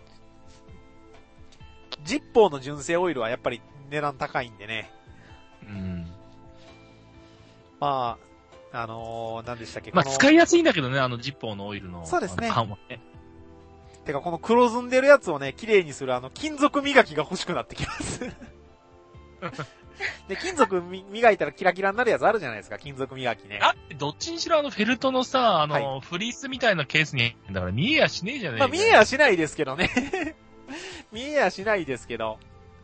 ジッポーの純正オイルはやっぱり値段高いんでね。 うん。 まあ、あのー、何でしたっけ。 まあ、使いやすいんだけどね、あのジッポーのオイルの。 そうですね。 缶はね。 てか、この黒ずんでるやつをね、綺麗にするあの、金属磨きが欲しくなってきます。で、金属磨いたらキラキラになるやつあるじゃないですか、金属磨きね。 あ、どっちにしろあのフェルトのさ、あの、 はい、 フリースみたいなケースに、だから見えやしねえじゃねえか。 まあ見えやしないですけどね。見えやしないですけど。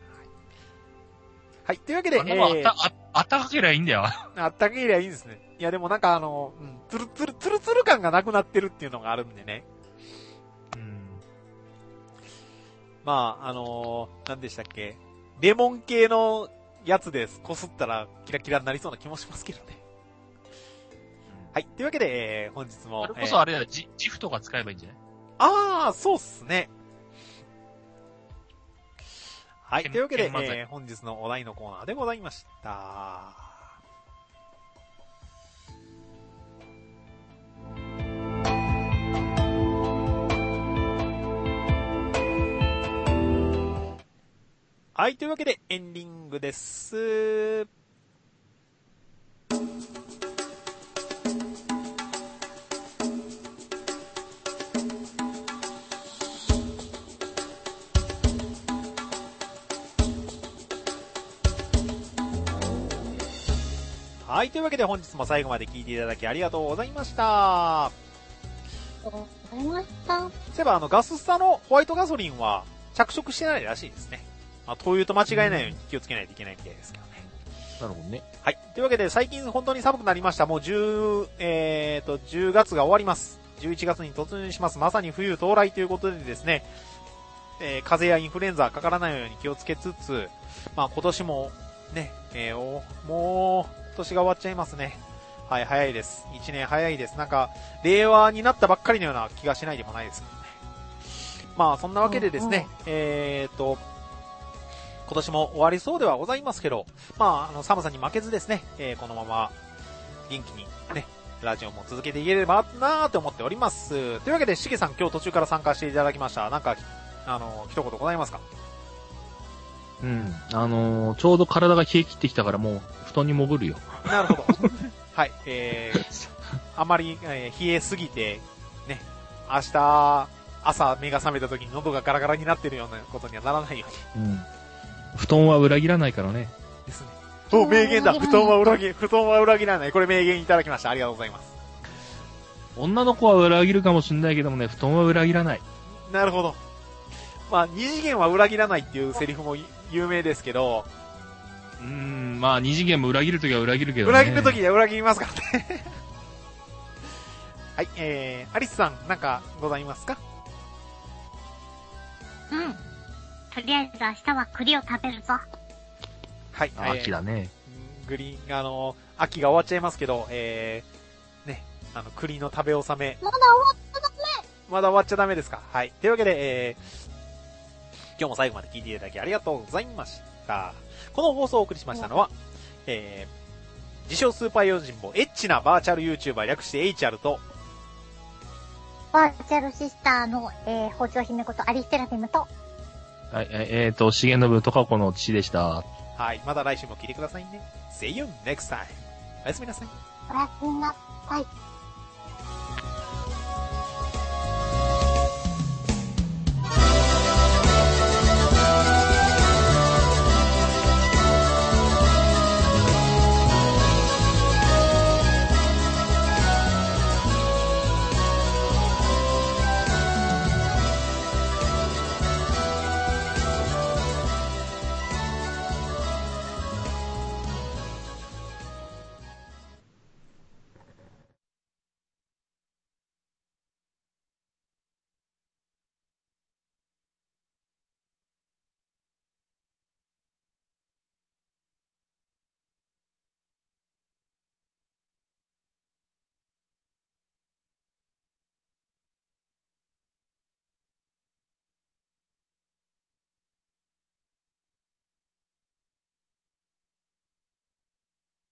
はい、というわけで、 あんなもんあった、あ、あったかけりゃいいんだよ。 あったかけりゃいいんですね。いやでもなんかあの、うん、ツルツル、ツルツル感がなくなってるっていうのがあるんでね。 うん。 まあ、あのー、何でしたっけ。レモン系のやつです。こすったらキラキラになりそうな気もしますけどね。はい。というわけで、えー、本日も。 それこそあれだよ、ジ、ジフとか使えばいいんじゃない？ あー、そうっすね。はい。というわけで、えー、本日のお題のコーナーでございました。はい。というわけで、エンディングです。はい。というわけで本日も最後まで聞いていただきありがとうございました。 ありがとうございました。そういえば、あの、ガススタのホワイトガソリンは着色してないらしいですね。まあ、灯油と間違えないように気をつけないといけないみたいですけどね。 なるほどね。 はい。というわけで、最近本当に寒くなりました。もう10、えーと、じゅうがつが終わります。じゅういちがつに突入します。まさに冬到来ということでですね、えー、風邪やインフルエンザかからないように気をつけつつ、まあ今年もね、えー、おもう、今年が終わっちゃいますね。はい、早いです。いちねん早いです。なんか、令和になったばっかりのような気がしないでもないですけどね。まあそんなわけでですね、うんうん、えーと、今年も終わりそうではございますけど、まあ、あの、寒さに負けずですね、えー、このまま、元気にね、ラジオも続けていければなーと思っております。というわけで、しげさん今日途中から参加していただきました。なんか、あの、一言ございますか？ うん。あのー、ちょうど体が冷え切ってきたからもう、布団に潜るよ。 なるほど。はい、えー、あまり、えー、冷えすぎて、ね、明日、朝目が覚めた時に喉がガラガラになってるようなことにはならないように。うん。 布団は裏切らないからね。 ですね。お、名言だ。布団は裏切、布団は裏切らない。これ名言いただきました。ありがとうございます。 女の子は裏切るかもしれないけどもね、布団は裏切らない。 なるほど。まあ、二次元は裏切らないっていうセリフも有名ですけど。 うーん、まあ二次元も裏切るときは裏切るけどね。 裏切るときは裏切りますからね。はい、えー、アリスさん、なんかございますか？ うん。とりあえず明日は栗を食べるぞ。 はい。 秋だね。 えー、グリーン、あの、秋が終わっちゃいますけど、えー、ね、あの、栗の食べ納め。 まだ終わっちゃダメ。 まだ終わっちゃダメですか？はい。というわけで、えー、今日も最後まで聞いていただきありがとうございました。この放送をお送りしましたのは、えー、自称スーパー用心棒、エッチなバーチャル YouTuber 略して エイチアール と、 バーチャルシスターの、えー、包丁姫ことアリステラフィムと、 はい、えっ、ー、と、重信とかこの父でした。 はい、また来週も聞いてくださいね。See you next time. おやすみなさい。 おやすみなさい。